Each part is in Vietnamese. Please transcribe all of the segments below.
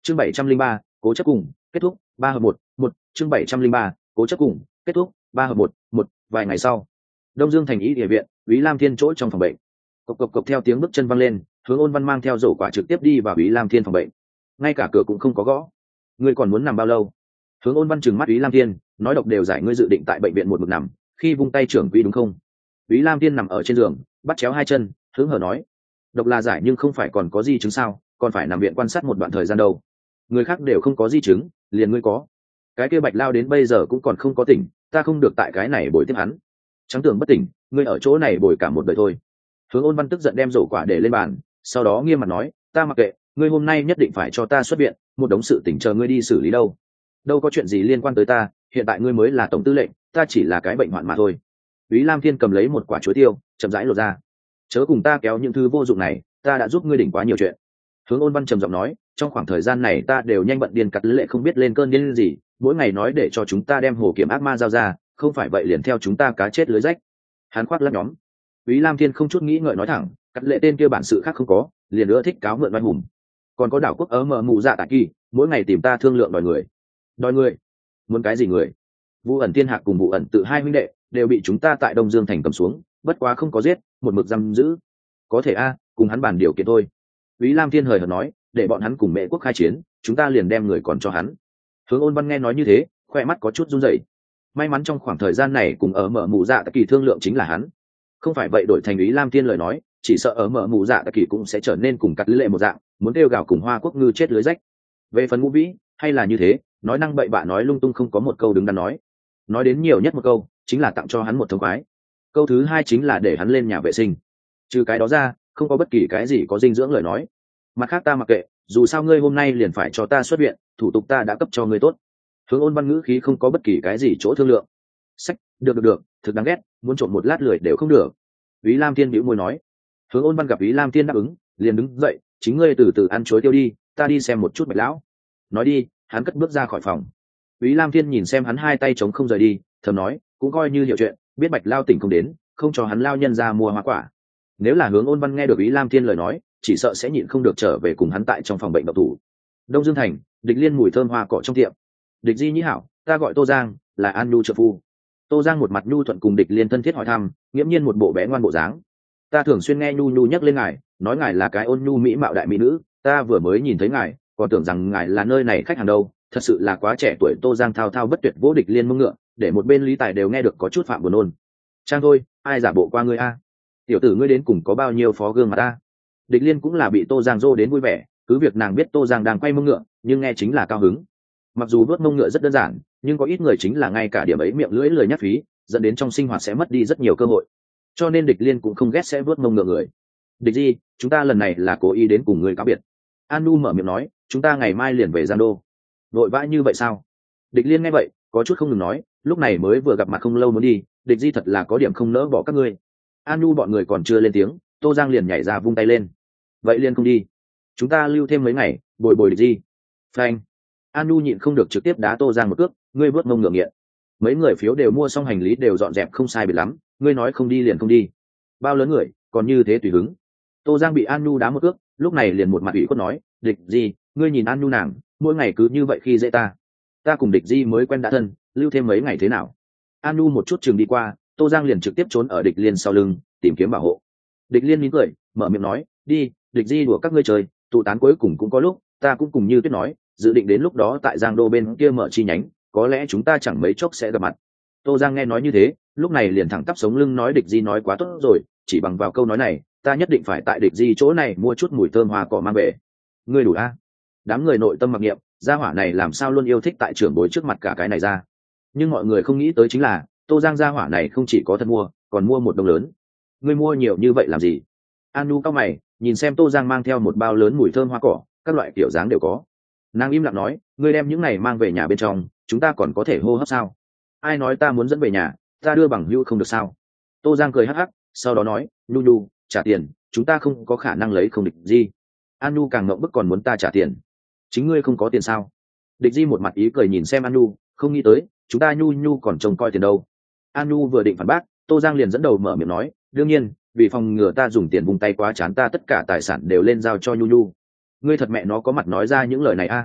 chương 703, cố chấp cùng kết thúc 3-1-1. chương 703, cố chấp cùng kết thúc 3-1-1. Vài ngày sau, Đông Dương thành y địa viện, Úy Lam Thiên chỗ trong phòng bệnh. Cộc cộc cộc theo tiếng bước chân văng lên, Hướng Ôn Văn mang theo rổ quả trực tiếp đi vào Úy Lam Thiên phòng bệnh. Ngay cả cửa cũng không có gõ. Ngươi còn muốn nằm bao lâu? Hướng Ôn Văn trừng mắt Úy Lam Thiên, nói độc đều giải ngươi dự định tại bệnh viện một mực nằm, khi vung tay trưởng quỹ đúng không? Úy Lam Thiên nằm ở trên giường, bắt chéo hai chân, hứng hở nói: độc là giải nhưng không phải còn có di chứng sao, còn phải nằm viện quan sát một đoạn thời gian đâu. Người khác đều không có di chứng, liền ngươi có. Cái kia Bạch Lao đến bây giờ cũng còn không có tỉnh, ta không được tại cái này bồi tiếp hắn. Trắng tưởng bất tỉnh, ngươi ở chỗ này bồi cả một đời thôi. Hướng Ôn Văn tức giận đem rổ quả để lên bàn, sau đó nghiêm mặt nói: ta mặc kệ, ngươi hôm nay nhất định phải cho ta xuất viện, một đống sự tỉnh chờ ngươi đi xử lý đâu. Đâu có chuyện gì liên quan tới ta, hiện tại ngươi mới là tổng tư lệnh, ta chỉ là cái bệnh hoạn mà thôi. Úy Lam Thiên cầm lấy một quả chuối tiêu, chậm rãi lột ra. Chớ cùng ta kéo những thứ vô dụng này, ta đã giúp ngươi đỉnh quá nhiều chuyện. Hướng Ôn Văn trầm giọng nói: trong khoảng thời gian này ta đều nhanh bận điên cắt lệ không biết lên cơn điên gì, mỗi ngày nói để cho chúng ta đem hồ kiểm ác ma giao ra, không phải vậy liền theo chúng ta cá chết lưới rách. Hắn khoác lác nhóm. Úy Lam Thiên không chút nghĩ ngợi nói thẳng: cắt lệ tên kia bản sự khác không có, liền nữa thích cáo mượn oai hùng. Còn có đảo quốc ở mờ mù dạ tạ kỳ, mỗi ngày tìm ta thương lượng đòi người. Đòi người? Muốn cái gì người? Vũ ẩn Thiên Hạc cùng Vũ ẩn tự hai huynh đệ đều bị chúng ta tại Đông Dương thành cầm xuống, bất quá không có giết, một mực giam giữ. Có thể a, cùng hắn bàn điều kiện thôi. Úy Lam Thiên hời hợt nói: để bọn hắn cùng Mễ quốc khai chiến, chúng ta liền đem người còn cho hắn. Hướng Ôn Văn nghe nói như thế, khoe mắt có chút run rẩy. May mắn trong khoảng thời gian này cùng ở mở mù dạ tạ kỳ thương lượng chính là hắn, không phải vậy đổi thành Úy Lam Thiên lời nói, chỉ sợ ở mở mù dạ tạ kỳ cũng sẽ trở nên cùng cắt lệ một dạng, muốn kêu gào cùng Hoa Quốc ngư chết lưới rách. Về phần Ngũ Vĩ, hay là như thế, nói năng bậy bạ nói lung tung, không có một câu đứng đắn nói đến nhiều nhất một câu chính là tặng cho hắn một thông khoái, câu thứ hai chính là để hắn lên nhà vệ sinh. Trừ cái đó ra, không có bất kỳ cái gì có dinh dưỡng lời nói. Mặt khác ta mặc kệ, dù sao ngươi hôm nay liền phải cho ta xuất viện, thủ tục ta đã cấp cho ngươi tốt. Hướng Ôn Văn ngữ khí không có bất kỳ cái gì chỗ thương lượng. Sách, được, thực đáng ghét, muốn trộn một lát lười đều không được. Úy Lam Thiên bĩu môi nói. Hướng Ôn Văn gặp Úy Lam Thiên đáp ứng, liền đứng dậy, chính ngươi từ từ ăn chuối tiêu đi, ta đi xem một chút Bạch lão. Nói đi, hắn cất bước ra khỏi phòng. Úy Lam Thiên nhìn xem hắn hai tay chống không rời đi, thầm nói, cũng coi như hiểu chuyện, biết Bạch Lao tỉnh không đến, không cho hắn lao nhân ra mua hoa quả. Nếu là Hướng Ôn Văn nghe được Úy Lam Thiên lời nói, chỉ sợ sẽ nhịn không được trở về cùng hắn tại trong phòng bệnh độc thủ. Đông Dương thành, Địch Liên mùi thơm hoa cỏ trong tiệm. Địch Di nhĩ hảo, ta gọi Tô Giang, là An Nhu trợ phu. Tô Giang một mặt nhu thuận cùng Địch Liên thân thiết hỏi thăm, nghiễm nhiên một bộ bé ngoan bộ dáng. Ta thường xuyên nghe Nhu Nhu nhắc lên ngài, nói ngài là cái ôn nhu mỹ mạo đại mỹ nữ, ta vừa mới nhìn thấy ngài, còn tưởng rằng ngài là nơi này khách hàng đâu, thật sự là quá trẻ tuổi. Tô Giang thao thao bất tuyệt vỗ Địch Liên mông ngựa, để một bên Lý Tài đều nghe được có chút phạm buồn nôn. Trang thôi, ai giả bộ qua ngươi a? Tiểu tử ngươi đến cùng có bao nhiêu phó gương mà ta? Địch Liên cũng là bị Tô Giang dô đến vui vẻ, cứ việc nàng biết Tô Giang đang quay mông ngựa, nhưng nghe chính là cao hứng. Mặc dù vuốt mông ngựa rất đơn giản, nhưng có ít người chính là ngay cả điểm ấy miệng lưỡi lời nhắc phí, dẫn đến trong sinh hoạt sẽ mất đi rất nhiều cơ hội. Cho nên Địch Liên cũng không ghét sẽ vuốt mông ngựa người. Địch Di, chúng ta lần này là cố ý đến cùng người cáo biệt. An Nu mở miệng nói, chúng ta ngày mai liền về Giang Đô. Vội vã như vậy sao? Địch Liên nghe vậy, có chút không ngừng nói, lúc này mới vừa gặp mặt không lâu muốn đi, Địch Di thật là có điểm không nỡ bỏ các ngươi. An Nu bọn người còn chưa lên tiếng, Tô Giang liền nhảy ra vung tay lên. Vậy liền không đi, chúng ta lưu thêm mấy ngày, bồi bồi Địch Di. Phanh. An Nu nhịn không được trực tiếp đá Tô Giang một cước, ngươi vớt mông ngựa nghiện. Mấy người phiếu đều mua xong, hành lý đều dọn dẹp không sai biệt lắm, ngươi nói không đi liền không đi. Bao lớn người, còn như thế tùy hứng. Tô Giang bị An Nu đá một cước, lúc này liền một mặt ủy khuất nói, Địch Di, ngươi nhìn An Nu nàng, mỗi ngày cứ như vậy khi dễ ta. Ta cùng Địch Di mới quen đã thân, lưu thêm mấy ngày thế nào? An Nu một chút chừng đi qua, Tô Giang liền trực tiếp trốn ở Địch Liên sau lưng, tìm kiếm bảo hộ. Địch Liên mỉm cười, mở miệng nói, đi, Địch Di đùa các ngươi chơi, tụ tán cuối cùng cũng có lúc, ta cũng cùng như Tuyết nói, dự định đến lúc đó tại Giang Đô bên kia mở chi nhánh, có lẽ chúng ta chẳng mấy chốc sẽ gặp mặt. Tô Giang nghe nói như thế, lúc này liền thẳng tắp sống lưng nói, Địch Di nói quá tốt rồi, chỉ bằng vào câu nói này, ta nhất định phải tại Địch Di chỗ này mua chút mùi thơm hoa cỏ mang về. Ngươi đủ a? Đám người nội tâm mặc niệm, gia hỏa này làm sao luôn yêu thích tại trưởng bối trước mặt cả cái này ra. Nhưng mọi người không nghĩ tới chính là, Tô Giang gia hỏa này không chỉ có thật mua, còn mua một đồng lớn. Ngươi mua nhiều như vậy làm gì? An Nu cao mày, nhìn xem Tô Giang mang theo một bao lớn mùi thơm hoa cỏ, các loại kiểu dáng đều có. Nàng im lặng nói, ngươi đem những này mang về nhà bên trong, chúng ta còn có thể hô hấp sao? Ai nói ta muốn dẫn về nhà, ta đưa bằng hữu không được sao? Tô Giang cười hắc hắc, sau đó nói, Nu Nu, trả tiền, chúng ta không có khả năng lấy không Địch Di. An Nu càng ngậm bức còn muốn ta trả tiền. Chính ngươi không có tiền sao? Địch Di một mặt ý cười nhìn xem An Nu, không nghĩ tới, chúng ta Nhu còn trông coi tiền đâu. An Nu vừa định phản bác, Tô Giang liền dẫn đầu mở miệng nói, đương nhiên, vì phòng ngừa ta dùng tiền vung tay quá chán, ta tất cả tài sản đều lên giao cho Nhu. Ngươi thật mẹ nó có mặt nói ra những lời này a?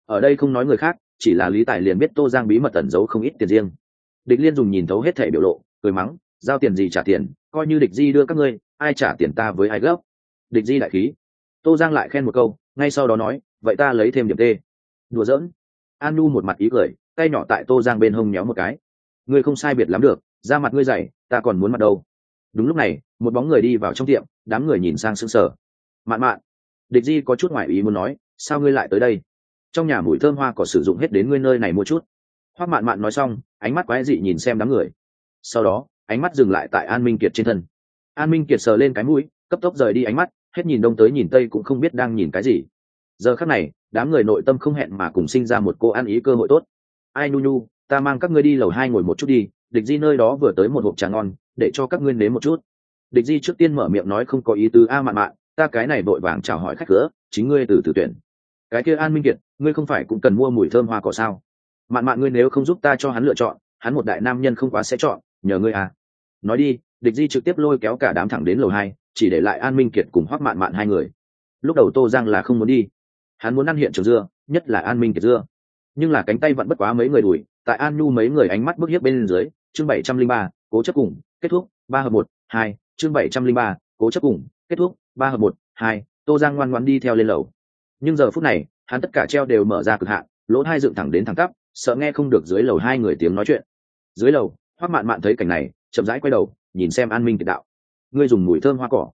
ở đây không nói người khác, chỉ là Lý Tài liền biết Tô Giang bí mật ẩn giấu không ít tiền riêng. Địch Liên dùng nhìn thấu hết thể biểu lộ, cười mắng, giao tiền gì trả tiền, coi như Địch Di đưa các ngươi, ai trả tiền ta với ai gấp. Địch Di đại khí. Tô Giang lại khen một câu, ngay sau đó nói, vậy ta lấy thêm điểm tê. Đùa giỡn. An Nu một mặt ý cười, tay nhỏ tại Tô Giang bên hông nhéo một cái. Ngươi không sai biệt lắm được, da mặt ngươi dày, ta còn muốn mặt đâu. Đúng lúc này, một bóng người đi vào trong tiệm, đám người nhìn sang sững sờ. Mạn Mạn. Địch Di có chút ngoại ý muốn nói, sao ngươi lại tới đây? Trong nhà mùi thơm hoa cỏ sử dụng hết đến ngươi nơi này mua chút. Hoắc Mạn Mạn nói xong, ánh mắt quái dị nhìn xem đám người. Sau đó, ánh mắt dừng lại tại An Minh Kiệt trên thân. An Minh Kiệt sờ lên cái mũi, cấp tốc rời đi ánh mắt, hết nhìn đông tới nhìn tây cũng không biết đang nhìn cái gì. Giờ khắc này, đám người nội tâm không hẹn mà cùng sinh ra một cô ăn ý cơ hội tốt. Ai nu nu, ta mang các ngươi đi lầu 2 ngồi một chút đi, Địch Di nơi đó vừa tới một hộp trà ngon, để cho các ngươi nếm một chút. Địch Di trước tiên mở miệng nói không có ý tứ. A Mạn Mạn, ta cái này vội vàng chào hỏi khách cửa, chính ngươi từ từ tuyển. Cái kia An Minh Kiệt, ngươi không phải cũng cần mua mùi thơm hoa cỏ sao? Mạn Mạn, ngươi nếu không giúp ta cho hắn lựa chọn, hắn một đại nam nhân không quá sẽ chọn, nhờ ngươi à. Nói đi. Địch Di trực tiếp lôi kéo cả đám thẳng đến lầu 2, chỉ để lại An Minh Kiệt cùng Hoắc Mạn Mạn hai người. Lúc đầu Tô Giang là không muốn đi, hắn muốn ăn hiện trường dưa, nhất là An Minh Kiệt dưa, nhưng là cánh tay vẫn bất quá mấy người đuổi, tại An Nhu mấy người ánh mắt bức hiếp bên dưới. Chương 703, cố chấp cùng kết thúc 3 hợp 1, 2. Chương 703, cố chấp cùng kết thúc 3 hợp 1, 2. Tô Giang ngoan ngoãn đi theo lên lầu, nhưng giờ phút này hắn tất cả treo đều mở ra cực hạn, lỗ hai dựng thẳng đến thẳng tắp, sợ nghe không được dưới lầu hai người tiếng nói chuyện. Dưới lầu, Hoắc Mạn Mạn thấy cảnh này, chậm rãi quay đầu nhìn xem An Minh Kiệt đạo, ngươi dùng mùi thơm hoa cỏ?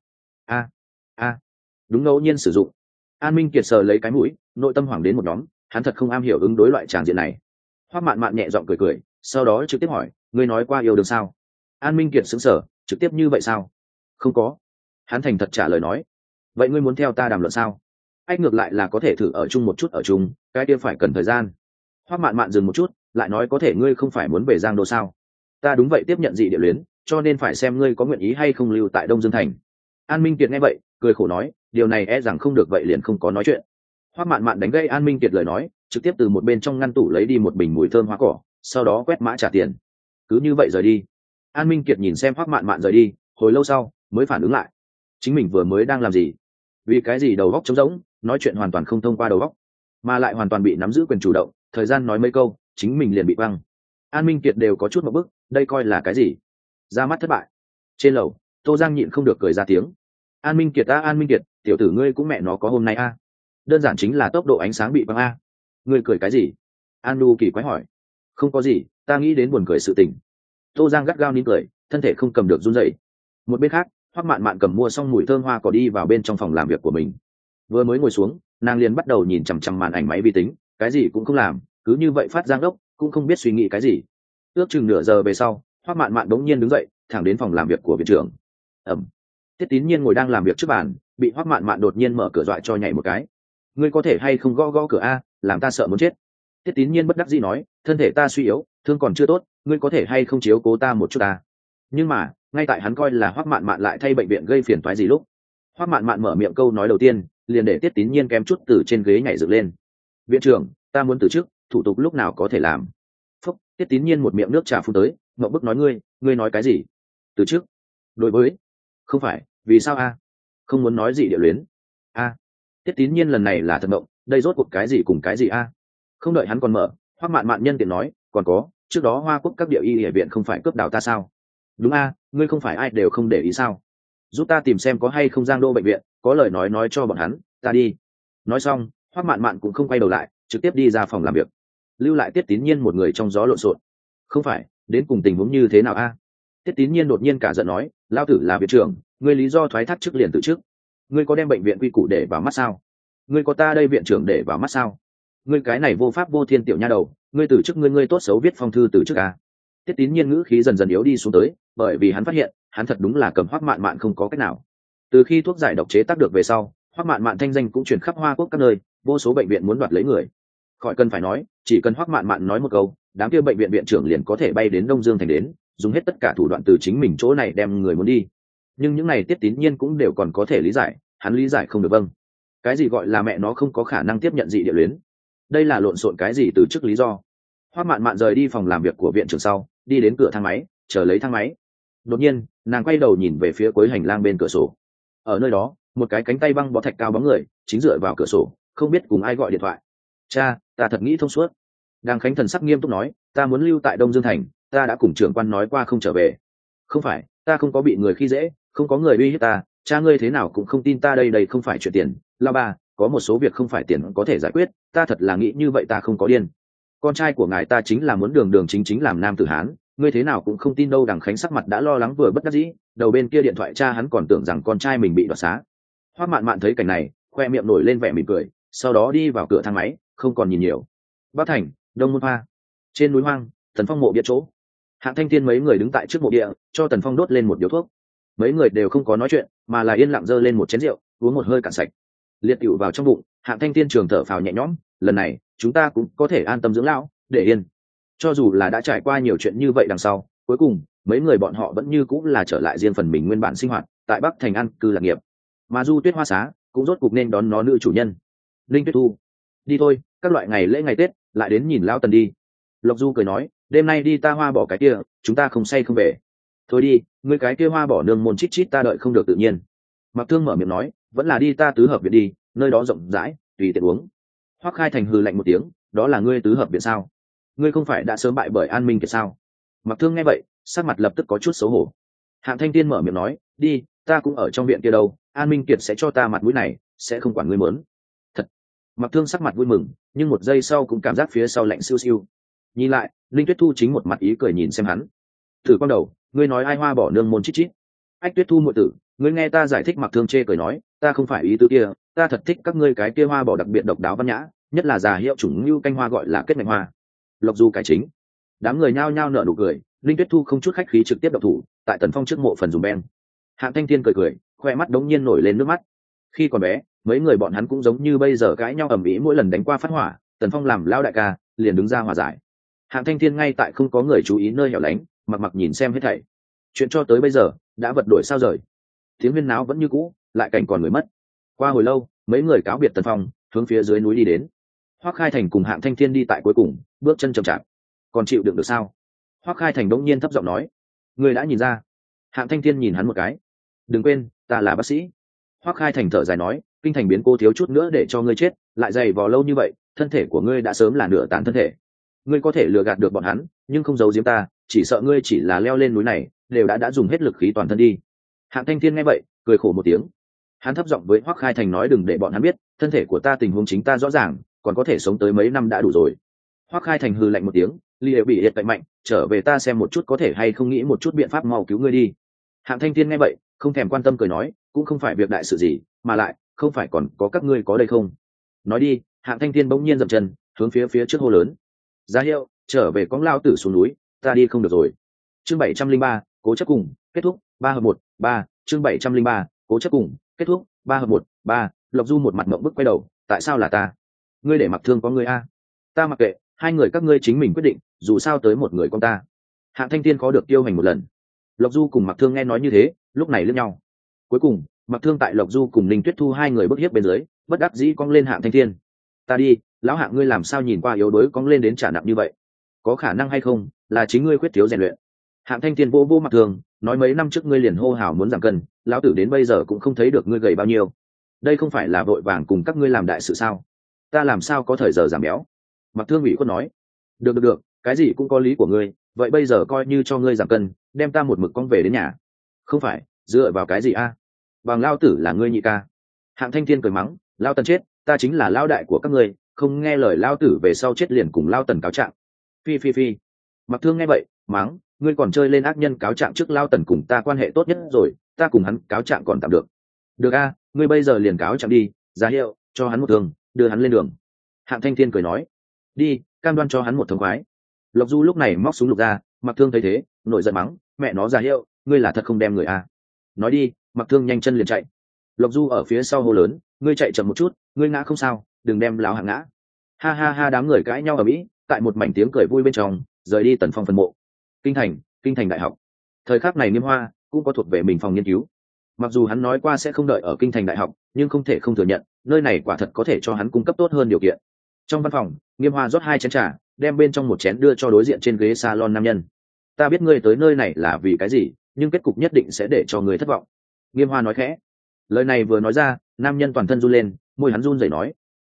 A, đúng, ngẫu nhiên sử dụng. An Minh Kiệt sờ lấy cái mũi, nội tâm hoảng đến một nhóm, hắn thật không am hiểu ứng đối loại tràng diện này. Hoắc Mạn Mạn nhẹ giọng cười cười, sau đó trực tiếp hỏi, ngươi nói qua yêu đương sao? An Minh Kiệt sững sờ, trực tiếp như vậy sao? Không có. Hắn thành thật trả lời nói. Vậy ngươi muốn theo ta đàm luận sao? Anh ngược lại là có thể thử ở chung một chút ở chung, cái kia phải cần thời gian. Hoắc Mạn Mạn dừng một chút, lại nói, có thể ngươi không phải muốn về Giang Đô sao? Ta đúng vậy tiếp nhận dị địa luyến, cho nên phải xem ngươi có nguyện ý hay không lưu tại Đông Dương thành. An Minh Kiệt nghe vậy, cười khổ nói, điều này e rằng không được, vậy liền không có nói chuyện. Hoắc Mạn Mạn đánh gây An Minh Kiệt lời nói, trực tiếp từ một bên trong ngăn tủ lấy đi một bình mùi thơm hoa cỏ, sau đó quét mã trả tiền. Cứ như vậy rời đi. An Minh Kiệt nhìn xem Hoắc Mạn Mạn rời đi, hồi lâu sau mới phản ứng lại, chính mình vừa mới đang làm gì? Vì cái gì đầu óc trống rỗng, nói chuyện hoàn toàn không thông qua đầu óc, mà lại hoàn toàn bị nắm giữ quyền chủ động, thời gian nói mấy câu, chính mình liền bị băng. An Minh Kiệt đều có chút một bức, đây coi là cái gì? Ra mắt thất bại. Trên lầu, Tô Giang nhịn không được cười ra tiếng. An Minh Kiệt a, An Minh Kiệt, tiểu tử ngươi cũng mẹ nó có hôm nay a. Đơn giản chính là tốc độ ánh sáng bị băng a. Ngươi cười cái gì? An Nu kỳ quái hỏi. Không có gì, ta nghĩ đến buồn cười sự tình. Tô Giang gắt gao nín cười, thân thể không cầm được run rẩy. Một bên khác, Hoắc Mạn Mạn cầm mua xong mùi thơm hoa cỏ đi vào bên trong phòng làm việc của mình. Vừa mới ngồi xuống, nàng liền bắt đầu nhìn chằm chằm màn ảnh máy vi tính, cái gì cũng không làm, cứ như vậy phát giang đốc, cũng không biết suy nghĩ cái gì. Ước chừng nửa giờ về sau, Hoắc Mạn Mạn đống nhiên đứng dậy, thẳng đến phòng làm việc của viện trưởng. Tiết Tín Nhiên ngồi đang làm việc trước bàn, bị Hoắc Mạn Mạn đột nhiên mở cửa dọa cho nhảy một cái. Ngươi có thể hay không gõ gõ cửa a, làm ta sợ muốn chết. Tiết Tín Nhiên bất đắc dĩ nói, thân thể ta suy yếu, thương còn chưa tốt, ngươi có thể hay không chiếu cố ta một chút ta. Nhưng mà, ngay tại hắn coi là Hoắc Mạn Mạn lại thay bệnh viện gây phiền toái gì lúc, Hoắc Mạn Mạn mở miệng câu nói đầu tiên, liền để Tiết Tín Nhiên kém chút từ trên ghế nhảy dựng lên. Viện trưởng, ta muốn từ chức, thủ tục lúc nào có thể làm? Phúc, Tiết Tín Nhiên một miệng nước trà phun tới, ngậm bức nói, ngươi nói cái gì? Từ chức? Đối với, không phải, vì sao a? Không muốn nói gì địa luyến. A. Tiết Tín Nhiên lần này là thật mộng, đây rốt cuộc cái gì cùng cái gì a? Không đợi hắn còn mở, Hoắc Mạn Mạn nhân tiện nói, còn có, trước đó Hoa Quốc các địa y y viện không phải cướp đào ta sao? Đúng a, ngươi không phải ai đều không để ý sao? Giúp ta tìm xem có hay không Giang Đô bệnh viện, có lời nói cho bọn hắn, ta đi. Nói xong, Hoắc Mạn Mạn cũng không quay đầu lại, trực tiếp đi ra phòng làm việc, lưu lại Tiết Tín Nhiên một người trong gió lộn xộn. Không phải, đến cùng tình huống như thế nào a? Tiết Tín Nhiên đột nhiên cả giận nói, lao tử là viện trưởng, ngươi lý do thoái thác trước liền từ trước. Ngươi có đem bệnh viện quy củ để vào mắt sao? Ngươi có ta đây viện trưởng để vào mắt sao? Ngươi cái này vô pháp vô thiên tiểu nha đầu, ngươi từ chức, ngươi tốt xấu viết phong thư từ chức à? Tiết Tín Nhiên ngữ khí dần dần yếu đi xuống tới, bởi vì hắn phát hiện, hắn thật đúng là cầm Hoắc Mạn Mạn không có cách nào. Từ khi thuốc giải độc chế tác được về sau, Hoắc Mạn Mạn thanh danh cũng truyền khắp Hoa Quốc các nơi, vô số bệnh viện muốn đoạt lấy người. Khỏi cần phải nói, chỉ cần Hoắc Mạn Mạn nói một câu, đám kia bệnh viện viện trưởng liền có thể bay đến Đông Dương thành đến, dùng hết tất cả thủ đoạn từ chính mình chỗ này đem người muốn đi. Nhưng những này Tiết Tín Nhiên cũng đều còn có thể lý giải, hắn lý giải không được. Vâng, cái gì gọi là mẹ nó không có khả năng tiếp nhận dị địa luyến? Đây là lộn xộn cái gì từ chức lý do? Hoắc Mạn Mạn rời đi phòng làm việc của viện trưởng sau, đi đến cửa thang máy, chờ lấy thang máy. Đột nhiên, nàng quay đầu nhìn về phía cuối hành lang bên cửa sổ. Ở nơi đó, một cái cánh tay băng bó thạch cao bóng người chính dựa vào cửa sổ, không biết cùng ai gọi điện thoại. Cha, ta thật nghĩ thông suốt. Đàng Khánh thần sắc nghiêm túc nói, ta muốn lưu tại Đông Dương thành, ta đã cùng trưởng quan nói qua không trở về. Không phải, ta không có bị người khi dễ, không có người uy hiếp ta, cha ngươi thế nào cũng không tin ta, đây không phải chuyện tiền. Lao ba, có một số việc không phải tiền có thể giải quyết, ta thật là nghĩ như vậy, ta không có điên. Con trai của ngài ta chính là muốn đường đường chính chính làm nam tử Hán, ngươi thế nào cũng không tin đâu. Đàng Khánh sắc mặt đã lo lắng vừa bất đắc dĩ, đầu bên kia điện thoại cha hắn còn tưởng rằng con trai mình bị đoạt xá. Hoắc Mạn Mạn thấy cảnh này, khoe miệng nổi lên vẻ mỉm cười, sau đó đi vào cửa thang máy, không còn nhìn nhiều. Bắc Thành, Đông Môn Pha, trên núi hoang, Tần Phong mộ bia chỗ. Hạng Thanh Thiên mấy người đứng tại trước mộ địa, cho Tần Phong đốt lên một điếu thuốc. Mấy người đều không có nói chuyện, mà là yên lặng giơ lên một chén rượu, uống một hơi cạn sạch. Liệt rượu vào trong bụng, Hạng Thanh Thiên trường thở phào nhẹ nhõm, lần này chúng ta cũng có thể an tâm dưỡng lão, để yên. Cho dù là đã trải qua nhiều chuyện như vậy đằng sau, cuối cùng mấy người bọn họ vẫn như cũng là trở lại riêng phần mình nguyên bản sinh hoạt tại Bắc Thành an cư lạc nghiệp. Mà Du Tuyết Hoa Xá cũng rốt cục nên đón nó nữ chủ nhân Linh Tuyết Thu. Đi thôi, các loại ngày lễ ngày Tết lại đến nhìn lão Tần đi. Lộc Du cười nói, đêm nay đi ta hoa bỏ cái kia, chúng ta không say không về. Thôi đi, ngươi cái kia hoa bỏ nương môn chít chít ta đợi không được tự nhiên. Mặc Thương mở miệng nói, vẫn là đi ta tứ hợp viện đi, nơi đó rộng rãi, tùy tiện uống. Hoắc Khai Thành hừ lạnh một tiếng, đó là ngươi tứ hợp viện sao? Ngươi không phải đã sớm bại bởi An Minh Kiệt sao? Mặc Thương nghe vậy, sắc mặt lập tức có chút xấu hổ. Hạng Thanh Tiên mở miệng nói, đi, ta cũng ở trong viện kia đâu, An Minh Kiệt sẽ cho ta mặt mũi này, sẽ không quản ngươi mớn. Thật. Mặc Thương sắc mặt vui mừng, nhưng một giây sau cũng cảm giác phía sau lạnh siêu siêu. Nhìn lại, Linh Tuyết Thu chính một mặt ý cười nhìn xem hắn. Thử quang đầu, ngươi nói ai hoa bỏ nương môn chít chít? Ách Tuyết Thu muội tử, ngươi nghe ta giải thích. Mặc Thương chê cười nói, ta không phải ý tứ kia, ta thật thích các ngươi cái kia hoa bỏ đặc biệt độc đáo văn nhã, nhất là già hiệu chủng như canh hoa gọi là kết ngạch hoa. Lộc Du cải chính. Đám người nhao nhao nở nụ cười, Linh Tuyết Thu không chút khách khí trực tiếp độc thủ tại Tần Phong trước mộ phần dùng beng. Hạng Thanh Thiên cười cười, khoe mắt đống nhiên nổi lên nước mắt. Khi còn bé, mấy người bọn hắn cũng giống như bây giờ cãi nhau ầm ĩ, mỗi lần đánh qua phát hỏa, Tần Phong làm lao đại ca liền đứng ra hòa giải. Hạng Thanh Thiên ngay tại không có người chú ý nơi hẻo lánh, mặc mặc nhìn xem hết thảy. Chuyện cho tới bây giờ đã vật đổi sao rời, tiếng huyên náo vẫn như cũ, lại cảnh còn người mất. Qua hồi lâu, mấy người cáo biệt Tần Phong, hướng phía dưới núi đi đến. Hoắc Khai Thành cùng Hạng Thanh Thiên đi tại cuối cùng, bước chân chậm chạp. Còn chịu đựng được sao? Hoắc Khai Thành đống nhiên thấp giọng nói. Người đã nhìn ra. Hạng Thanh Thiên nhìn hắn một cái. Đừng quên, ta là bác sĩ. Hoắc Khai Thành thở dài nói, kinh thành biến cô thiếu chút nữa để cho ngươi chết, lại dày vò lâu như vậy, thân thể của ngươi đã sớm là nửa tàn thân thể. Ngươi có thể lừa gạt được bọn hắn, nhưng không giấu giếm ta, chỉ sợ ngươi chỉ là leo lên núi này, đều đã dùng hết lực khí toàn thân đi. Hạng Thanh Thiên nghe vậy, cười khổ một tiếng. Hắn thấp giọng với Hoắc Khai Thành nói, đừng để bọn hắn biết, thân thể của ta tình huống chính ta rõ ràng, còn có thể sống tới mấy năm đã đủ rồi. Hoắc Khai Thành hừ lạnh một tiếng, Ly đều bị hiện tại mạnh, trở về ta xem một chút có thể hay không nghĩ một chút biện pháp mau cứu ngươi đi. Hạng Thanh Thiên nghe vậy, không thèm quan tâm cười nói, cũng không phải việc đại sự gì, mà lại không phải còn có các ngươi có đây không? Nói đi, Hạng Thanh Thiên bỗng nhiên dậm chân, hướng phía trước hô lớn. Ra hiệu, trở về con lao tử xuống núi, ta đi không được rồi. Chương 703, cố chấp cùng, kết thúc, 3/1/3, chương 703, cố chấp cùng, kết thúc, 3/1/3, Lộc Du một mặt ngậm bức quay đầu, tại sao là ta? Ngươi để Mặc Thương có ngươi a? Ta mặc kệ, hai người các ngươi chính mình quyết định, dù sao tới một người con ta. Hạng Thanh Thiên có được tiêu hành một lần. Lộc Du cùng Mặc Thương nghe nói như thế, lúc này liếc nhau. Cuối cùng, Mặc Thương tại Lộc Du cùng Ninh Tuyết Thu hai người bức hiếp bên dưới, bất đắc dĩ cong lên Hạng Thanh Thiên. Ta đi, lão Hạng ngươi làm sao nhìn qua yếu đuối cong lên đến trả nặng như vậy? Có khả năng hay không, là chính ngươi khuyết thiếu rèn luyện. Hạng Thanh Thiên vô vô Mặc Thương, nói mấy năm trước ngươi liền hô hào muốn giảm cân, lão tử đến bây giờ cũng không thấy được ngươi gầy bao nhiêu. Đây không phải là vội vàng cùng các ngươi làm đại sự sao? Ta làm sao có thời giờ giảm béo? Mặc Thương ủy khuất nói. Được, cái gì cũng có lý của ngươi, vậy bây giờ coi như cho ngươi giảm cân, đem ta một mực cong về đến nhà. Không phải, dựa vào cái gì a? Bằng lao tử là ngươi nhị ca. Hạng Thanh Thiên cười mắng, lao Tần chết, ta chính là lao đại của các ngươi, không nghe lời lao tử về sau chết liền cùng lao Tần cáo trạng. Phi. Mặc Thương nghe vậy, mắng, ngươi còn chơi lên ác nhân cáo trạng trước lao Tần cùng ta quan hệ tốt nhất rồi, ta cùng hắn cáo trạng còn tạm được. Được a, ngươi bây giờ liền cáo trạng đi, ra hiệu, cho hắn một thương, đưa hắn lên đường. Hạng Thanh Thiên cười nói, đi, cam đoan cho hắn một thông khoái. Lộc Du lúc này móc súng lục ra, Mặc Thương thấy thế, nổi giận mắng, mẹ nó ra hiệu, ngươi là thật không đem người a. Nói đi, Mặc Thương nhanh chân liền chạy. Lộc Du ở phía sau hô lớn, ngươi chạy chậm một chút, ngươi ngã không sao, đừng đem láo Hạng ngã. Ha, đám người cãi nhau ở mỹ, tại một mảnh tiếng cười vui bên trong, rời đi Tần Phong phân mộ. Kinh thành đại học. Thời khắc này Nghiêm Hoa cũng có thuộc về mình phòng nghiên cứu. Mặc dù hắn nói qua sẽ không đợi ở kinh thành đại học, nhưng không thể không thừa nhận, nơi này quả thật có thể cho hắn cung cấp tốt hơn điều kiện. Trong văn phòng, Nghiêm Hoa rót 2 chén trà, đem bên trong một chén đưa cho đối diện trên ghế salon nam nhân. Ta biết ngươi tới nơi này là vì cái gì, nhưng kết cục nhất định sẽ để cho ngươi thất vọng. Nghiêm Hoa nói khẽ. Lời này vừa nói ra, nam nhân toàn thân run lên, môi hắn run rẩy nói,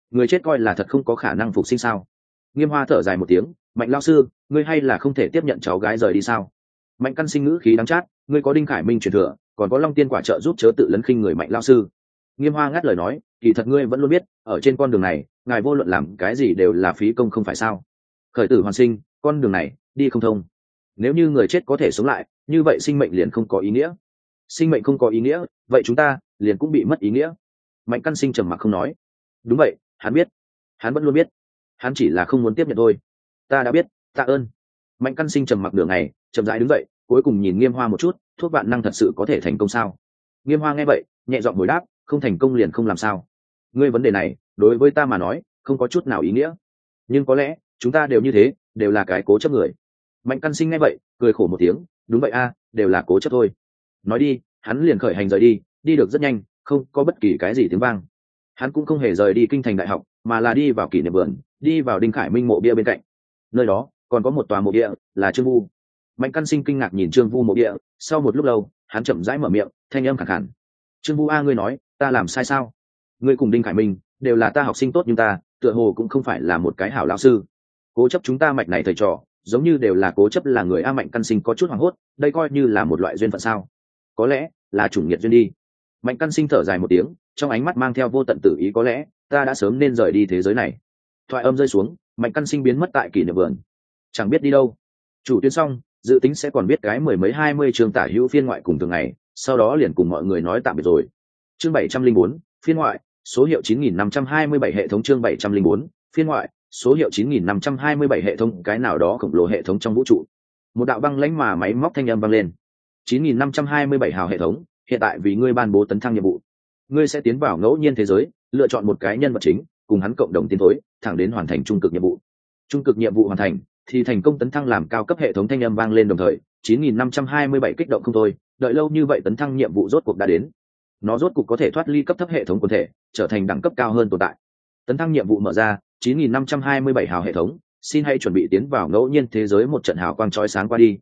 người chết coi là thật không có khả năng phục sinh sao? Nghiêm Hoa thở dài một tiếng, Mạnh lão sư, ngươi hay là không thể tiếp nhận cháu gái rời đi sao? Mạnh Căn Sinh ngữ khí đắng chát, ngươi có Đinh Khải Minh truyền thừa, còn có Long Tiên quả trợ giúp, chớ tự lấn khinh người Mạnh lão sư. Nghiêm Hoa ngắt lời nói, kỳ thật ngươi vẫn luôn biết, ở trên con đường này, ngài vô luận làm cái gì đều là phí công không phải sao? Khởi tử hoàn sinh, con đường này đi không thông. Nếu như người chết có thể sống lại, như vậy sinh mệnh liền không có ý nghĩa. Sinh mệnh không có ý nghĩa, vậy chúng ta liền cũng bị mất ý nghĩa. Mạnh Căn Sinh trầm mặc không nói. Đúng vậy, hắn biết, hắn vẫn luôn biết, hắn chỉ là không muốn tiếp nhận thôi. Ta đã biết, tạ ơn. Mạnh Căn Sinh trầm mặc nửa ngày, chậm rãi đứng dậy, cuối cùng nhìn Nghiêm Hoa một chút, thuốc vạn năng thật sự có thể thành công sao? Nghiêm Hoa nghe vậy, nhẹ giọng hồi đáp, không thành công liền không làm sao. Ngươi vấn đề này, đối với ta mà nói, không có chút nào ý nghĩa. Nhưng có lẽ, chúng ta đều như thế, đều là cái cố chấp người. Mạnh Căn Sinh nghe vậy, cười khổ một tiếng, đúng vậy a, đều là cố chấp thôi. Nói đi, hắn liền khởi hành rời đi, đi được rất nhanh, không có bất kỳ cái gì tiếng vang. Hắn cũng không hề rời đi kinh thành đại học, mà là đi vào kỷ niệm vườn, đi vào Đinh Khải Minh mộ bia bên cạnh. Nơi đó còn có một tòa mộ bia, là Trương Vu. Mạnh Căn Sinh kinh ngạc nhìn Trương Vu mộ bia, sau một lúc lâu, hắn chậm rãi mở miệng, thanh âm khàn khàn. Trương Vu a, ngươi nói, ta làm sai sao? Ngươi cùng Đinh Khải Minh đều là ta học sinh tốt, nhưng ta, tựa hồ cũng không phải là một cái hảo lão sư. Cố chấp chúng ta mạch này thầy trò, giống như đều là cố chấp là người a. Mạnh Căn Sinh có chút hoảng hốt, đây coi như là một loại duyên phận sao? Có lẽ là chủng nghiệt duyên đi. Mạnh Căn Sinh thở dài một tiếng, trong ánh mắt mang theo vô tận tử ý, có lẽ ta đã sớm nên rời đi thế giới này. Thoại âm rơi xuống, Mạnh Căn Sinh biến mất tại kỷ niệm vườn, chẳng biết đi đâu. Chủ tuyến xong, dự tính sẽ còn biết cái 10 mấy 20 chương tả hữu phiên ngoại cùng thường ngày, sau đó liền cùng mọi người nói tạm biệt rồi. Chương 704, phiên ngoại, số hiệu 9527 hệ thống. Chương 704, phiên ngoại, số hiệu 9527 hệ thống. Cái nào đó khổng lồ hệ thống trong vũ trụ, một đạo băng lãnh mà máy móc thanh âm vang lên. 9527 hào hệ thống, hiện tại vì ngươi ban bố tấn thăng nhiệm vụ. Ngươi sẽ tiến vào ngẫu nhiên thế giới, lựa chọn một cái nhân vật chính, cùng hắn cộng đồng tiến thối, thẳng đến hoàn thành trung cực nhiệm vụ. Trung cực nhiệm vụ hoàn thành thì thành công tấn thăng làm cao cấp. Hệ thống thanh âm vang lên đồng thời, 9527 kích động không thôi, đợi lâu như vậy tấn thăng nhiệm vụ rốt cuộc đã đến. Nó rốt cuộc có thể thoát ly cấp thấp hệ thống quần thể, trở thành đẳng cấp cao hơn tồn tại. Tấn thăng nhiệm vụ mở ra, 9527 hào hệ thống, xin hãy chuẩn bị tiến vào ngẫu nhiên thế giới. Một trận hào quang chói sáng qua đi,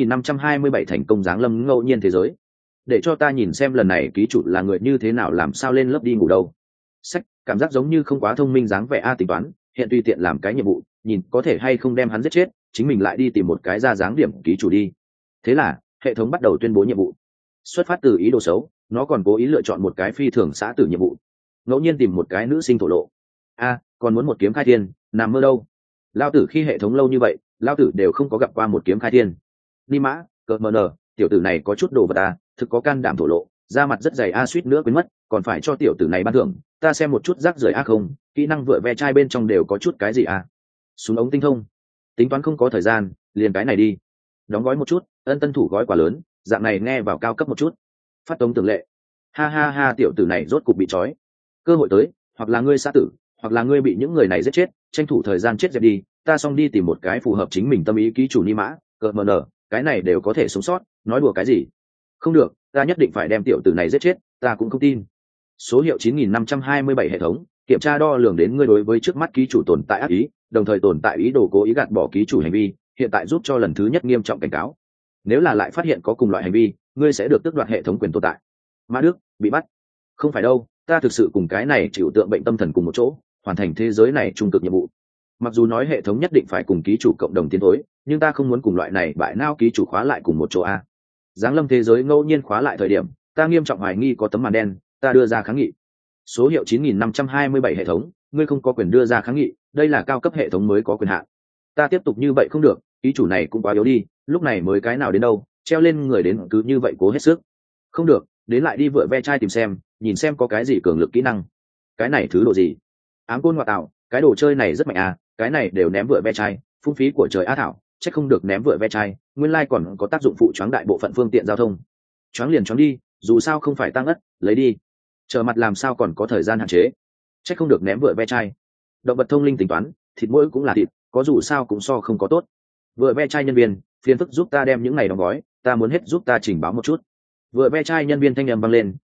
9527 thành công giáng lâm ngẫu nhiên thế giới. Để cho ta nhìn xem lần này ký chủ là người như thế nào, làm sao lên lớp đi ngủ đâu. Sách, cảm giác giống như không quá thông minh dáng vẻ a. Tính toán hiện tùy tiện làm cái nhiệm vụ, nhìn có thể hay không đem hắn giết chết, chính mình lại đi tìm một cái ra dáng điểm ký chủ đi. Thế là hệ thống bắt đầu tuyên bố nhiệm vụ. Xuất phát từ ý đồ xấu, nó còn cố ý lựa chọn một cái phi thường xã tử nhiệm vụ, ngẫu nhiên tìm một cái nữ sinh thổ lộ. A, còn muốn một kiếm khai thiên, nằm mơ đâu. Lao tử khi hệ thống lâu như vậy, lao tử đều không có gặp qua một kiếm khai thiên. Ni mã, cợt mờ nờ, tiểu tử này có chút đồ vật à, thực có can đảm thổ lộ, da mặt rất dày a. Suýt nữa quên mất, còn phải cho tiểu tử này ban thưởng. Ta xem một chút rác rưởi a. Không, kỹ năng vựa ve chai bên trong đều có chút cái gì a. Súng ống tinh thông, tính toán không có thời gian, liền cái này đi. Đóng gói một chút, ân tân thủ gói quả lớn, dạng này nghe vào cao cấp một chút. Phát tống tường lệ, ha ha ha. Tiểu tử này rốt cục bị trói. Cơ hội tới, hoặc là ngươi xã tử, hoặc là ngươi bị những người này giết chết, tranh thủ thời gian chết dẹp đi. Ta xong đi tìm một cái phù hợp chính mình tâm ý ký chủ. Ni mã, cợt mờ nở, cái này đều có thể sống sót, nói đùa cái gì. Không được, ta nhất định phải đem tiểu tử này giết chết, ta cũng không tin. Số hiệu 9527 hệ thống, kiểm tra đo lường đến ngươi đối với trước mắt ký chủ tồn tại ác ý, đồng thời tồn tại ý đồ cố ý gạt bỏ ký chủ hành vi, hiện tại giúp cho lần thứ nhất nghiêm trọng cảnh cáo. Nếu là lại phát hiện có cùng loại hành vi, ngươi sẽ được tước đoạt hệ thống quyền tồn tại. Mã Đức, bị bắt. Không phải đâu, ta thực sự cùng cái này chịu tượng bệnh tâm thần cùng một chỗ, hoàn thành thế giới này trung cực nhiệm vụ. Mặc dù nói hệ thống nhất định phải cùng ký chủ cộng đồng tiến thối, nhưng ta không muốn cùng loại này bại não ký chủ khóa lại cùng một chỗ a. Giáng lâm thế giới ngẫu nhiên khóa lại thời điểm, ta nghiêm trọng hoài nghi có tấm màn đen, ta đưa ra kháng nghị. Số hiệu 9527 hệ thống, ngươi không có quyền đưa ra kháng nghị, đây là cao cấp hệ thống mới có quyền hạn. Ta tiếp tục như vậy không được, ký chủ này cũng quá yếu đi, lúc này mới cái nào đến đâu, treo lên người đến cứ như vậy cố hết sức. Không được, đến lại đi vựa ve chai tìm xem, nhìn xem có cái gì cường lực kỹ năng. Cái này thứ độ gì? Ám côn ngoại tạo, cái đồ chơi này rất mạnh à, cái này đều ném vựa ve chai, phung phí của trời á thảo, chắc không được ném vựa ve chai, nguyên lai còn có tác dụng phụ choáng đại bộ phận phương tiện giao thông. Choáng liền choáng đi, dù sao không phải tăng ất, lấy đi. Trở mặt làm sao còn có thời gian hạn chế, chắc không được ném vựa ve chai. Động vật thông linh tính toán, thịt mỗi cũng là thịt, có dù sao cũng so không có tốt. Vựa ve chai nhân viên, phiền phức giúp ta đem những này đóng gói, ta muốn hết giúp ta trình báo một chút. Vựa ve chai nhân viên thanh âm vang lên,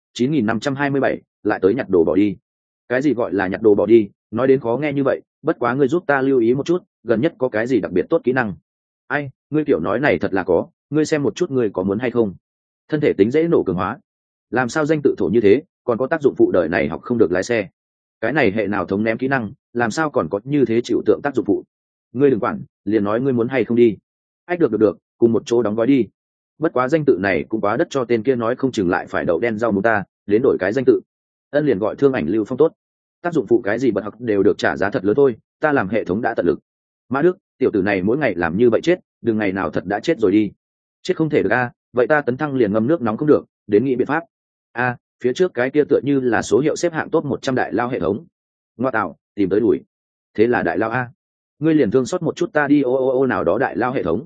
9527, lại tới nhặt đồ bỏ đi. Cái gì gọi là nhặt đồ bỏ đi, nói đến khó nghe như vậy, bất quá ngươi giúp ta lưu ý một chút, gần nhất có cái gì đặc biệt tốt kỹ năng. Ai, ngươi kiểu nói này thật là có, ngươi xem một chút ngươi có muốn hay không. Thân thể tính dễ nổ cường hóa, làm sao danh tự thổ như thế, còn có tác dụng phụ đời này học không được lái xe. cái này hệ nào thống ném kỹ năng làm sao còn có như thế chịu tượng tác dụng phụ. Ngươi đừng quản, liền nói ngươi muốn hay không đi. Ách, được, cùng một chỗ đóng gói đi. Bất quá danh tự này cũng quá đất cho tên kia, nói không chừng lại phải đậu đen rau muống ta đến đổi cái danh tự. Ân liền gọi Thương Ảnh Lưu Phong tốt. Tác dụng phụ cái gì bật học đều được trả giá thật lớn thôi, ta làm hệ thống đã tận lực. Mã Đức, tiểu tử này mỗi ngày làm như vậy chết, đừng ngày nào thật đã chết rồi đi. Chết không thể được a, vậy ta tấn thăng liền ngâm nước nóng không được, đến nghĩ biện pháp. A, phía trước cái kia tựa như là số hiệu xếp hạng top 100 đại lao hệ thống. Ngoa tạo, tìm tới đuổi. Thế là đại lao a. Ngươi liền thương xót một chút ta đi, ô nào đó đại lao hệ thống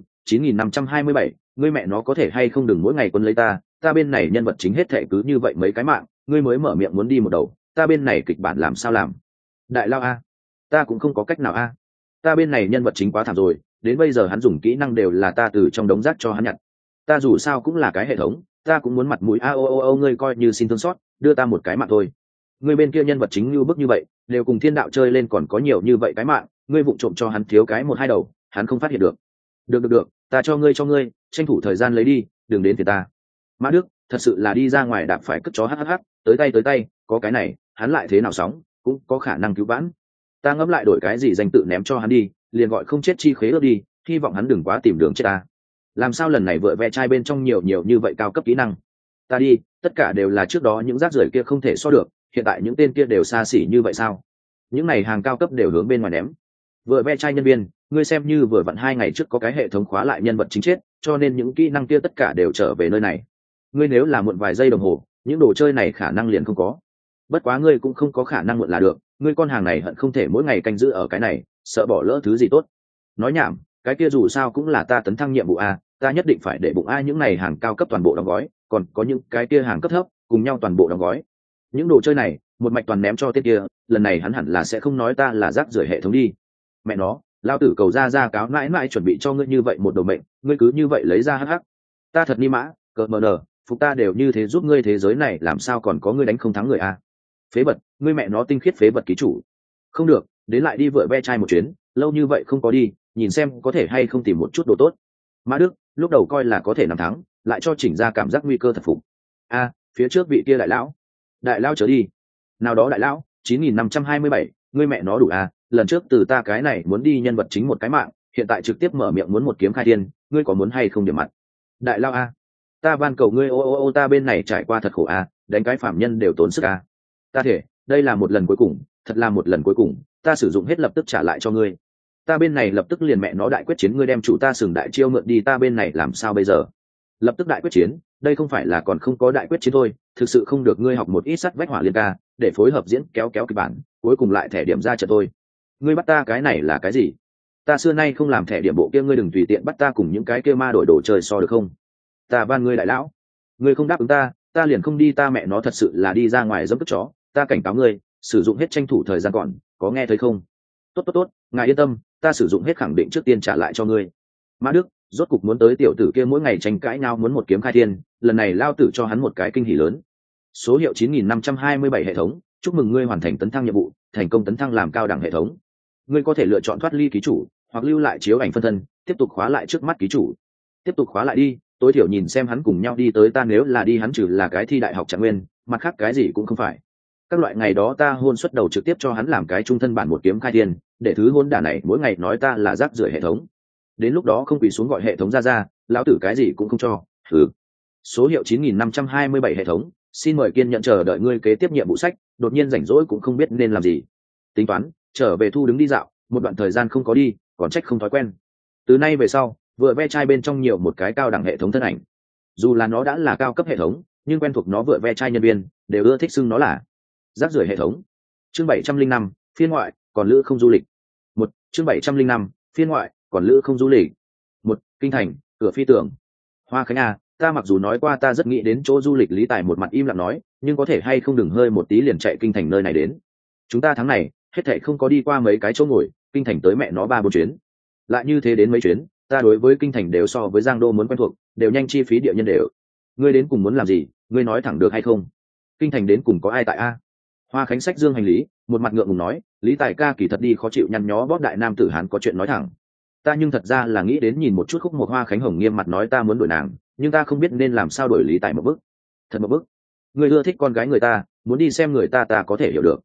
9527, ngươi mẹ nó có thể hay không đừng mỗi ngày quân lấy ta bên này nhân vật chính hết thệ cứ như vậy mấy cái mạng, ngươi mới mở miệng muốn đi một đầu, ta bên này kịch bản làm sao làm. Đại lao a, ta cũng không có cách nào a, ta bên này nhân vật chính quá thảm rồi, đến bây giờ hắn dùng kỹ năng đều là ta từ trong đống rác cho hắn nhặt, ta dù sao cũng là cái hệ thống, ta cũng muốn mặt mũi a. Ngươi coi như xin thương xót, đưa ta một cái mạng thôi. Ngươi bên kia nhân vật chính như bức như vậy, đều cùng thiên đạo chơi lên còn có nhiều như vậy cái mạng, ngươi vụng trộm cho hắn thiếu cái một hai đầu, hắn không phát hiện được. Được, ta cho ngươi, tranh thủ thời gian lấy đi, đừng đến thì ta. Mã Đức, thật sự là đi ra ngoài đạp phải cất chó hắc, tới tay, có cái này, hắn lại thế nào sóng, cũng có khả năng cứu vãn. Ta ngẫm lại đổi cái gì danh tự ném cho hắn đi, liền gọi không chết chi khế ước đi, hy vọng hắn đừng quá tìm đường chết ta. Làm sao lần này vợ ve trai bên trong nhiều như vậy cao cấp kỹ năng. Ta đi, tất cả đều là trước đó những rác rưởi kia không thể so được, hiện tại những tên kia đều xa xỉ như vậy sao? Những này hàng cao cấp đều hướng bên ngoài ném. Vừa ve trai nhân viên, ngươi xem như vừa vặn 2 ngày trước có cái hệ thống khóa lại nhân vật chính chết, cho nên những kỹ năng kia tất cả đều trở về nơi này. Ngươi nếu là muộn vài giây đồng hồ, những đồ chơi này khả năng liền không có. Bất quá ngươi cũng không có khả năng muộn là được, ngươi con hàng này hận không thể mỗi ngày canh giữ ở cái này, sợ bỏ lỡ thứ gì tốt. Nói nhảm, cái kia dù sao cũng là ta tấn thăng nhiệm vụ a, ta nhất định phải để bụng ai những này hàng cao cấp toàn bộ đóng gói, còn có những cái kia hàng cấp thấp cùng nhau toàn bộ đóng gói. Những đồ chơi này một mạch toàn ném cho tên kia, lần này hắn hẳn là sẽ không nói ta là rác rưởi hệ thống đi. Mẹ nó, lao tử cầu ra cáo mãi chuẩn bị cho ngươi như vậy một đồ mệnh, ngươi cứ như vậy lấy ra hắc. Ta thật ni mã, cờ mờ nờ, phục ta đều như thế giúp ngươi, thế giới này làm sao còn có ngươi đánh không thắng người a? Phế vật, ngươi mẹ nó tinh khiết phế vật ký chủ. Không được, đến lại đi vợ ve trai một chuyến, lâu như vậy không có đi, nhìn xem có thể hay không tìm một chút đồ tốt. Mã Đức, lúc đầu coi là có thể nằm thắng, lại cho chỉnh ra cảm giác nguy cơ thật phục. A, phía trước vị kia đại lão trở đi. Nào đó đại lão 9527, ngươi mẹ nó đủ a, lần trước từ ta cái này muốn đi nhân vật chính một cái mạng, hiện tại trực tiếp mở miệng muốn một kiếm khai thiên, ngươi có muốn hay không điểm mặt. Đại lão a, ta van cầu ngươi, ta bên này trải qua thật khổ a, đánh cái phạm nhân đều tốn sức a. Ta thể, đây là một lần cuối cùng, thật là một lần cuối cùng, ta sử dụng hết lập tức trả lại cho ngươi. Ta bên này lập tức liền mẹ nó đại quyết chiến, ngươi đem chủ ta sừng đại chiêu mượn đi, ta bên này làm sao bây giờ? Lập tức đại quyết chiến, đây không phải là còn không có đại quyết chiến thôi, thực sự không được ngươi học một ít sắt vách hỏa liên ca để phối hợp diễn kéo kịch bản, cuối cùng lại thẻ điểm ra trận thôi. Ngươi bắt ta cái này là cái gì? Ta xưa nay không làm thẻ điểm bộ kia, ngươi đừng tùy tiện bắt ta cùng những cái kia ma đổi đồ chơi so được không? Ta van ngươi đại lão, ngươi không đáp ứng ta liền không đi, ta mẹ nó thật sự là đi ra ngoài giẫm cất chó, ta cảnh cáo ngươi, sử dụng hết tranh thủ thời gian còn, có nghe thấy không? Tốt, ngài yên tâm, ta sử dụng hết khẳng định trước tiên trả lại cho ngươi. Mã Đức, rốt cục muốn tới tiểu tử kia mỗi ngày tranh cãi nhau muốn một kiếm khai thiên, lần này lao tử cho hắn một cái kinh hỉ lớn. Số hiệu 9527 hệ thống, chúc mừng ngươi hoàn thành tấn thăng nhiệm vụ, thành công tấn thăng làm cao đẳng hệ thống. Ngươi có thể lựa chọn thoát ly ký chủ, hoặc lưu lại chiếu ảnh phân thân, tiếp tục khóa lại trước mắt ký chủ. Tiếp tục khóa lại đi, tối thiểu nhìn xem hắn cùng nhau đi tới ta, nếu là đi hắn trừ là cái thi đại học trạng nguyên, mặt khác cái gì cũng không phải. Các loại ngày đó ta hôn xuất đầu trực tiếp cho hắn làm cái trung thân bản một kiếm khai thiên, để thứ hôn đả này mỗi ngày nói ta là rác rưởi hệ thống. Đến lúc đó không quỳ xuống gọi hệ thống ra, lão tử cái gì cũng không cho. Số hiệu 9527 hệ thống, xin mời kiên nhận chờ đợi ngươi kế tiếp nhiệm vụ sách, đột nhiên rảnh rỗi cũng không biết nên làm gì. Tính toán, trở về thu đứng đi dạo, một đoạn thời gian không có đi, còn trách không thói quen. Từ nay về sau, vừa ve trai bên trong nhiều một cái cao đẳng hệ thống thân ảnh. Dù là nó đã là cao cấp hệ thống, nhưng quen thuộc nó vừa ve trai nhân viên đều ưa thích xưng nó là rác rưởi hệ thống. Chương 705, phiên ngoại, còn lữ không du lịch. Chương 705, phiên ngoại, còn lữ không du lịch. Kinh thành, cửa phi tưởng. Hoa Khánh à, ta mặc dù nói qua ta rất nghĩ đến chỗ du lịch, Lý Tài một mặt im lặng nói, nhưng có thể hay không đừng hơi một tí liền chạy kinh thành nơi này đến. Chúng ta tháng này hết thảy không có đi qua mấy cái chỗ ngồi, kinh thành tới mẹ nó 3-4 chuyến, lại như thế đến mấy chuyến, ta đối với kinh thành đều so với Giang Đô muốn quen thuộc, đều nhanh chi phí địa nhân đều. Ngươi đến cùng muốn làm gì, ngươi nói thẳng được hay không? Kinh thành đến cùng có ai tại a? Hoa Khánh xách dương hành lý, một mặt ngượng ngùng nói, Lý Tài ca kỳ thật đi khó chịu nhăn nhó bóp đại nam tử Hán có chuyện nói thẳng. Ta nhưng thật ra là nghĩ đến nhìn một chút khúc một. Hoa Khánh hồng nghiêm mặt nói, ta muốn đuổi nàng, nhưng ta không biết nên làm sao đuổi Lý Tài một bức. Thật một bức. Ngươi ưa thích con gái người ta, muốn đi xem người ta, ta có thể hiểu được.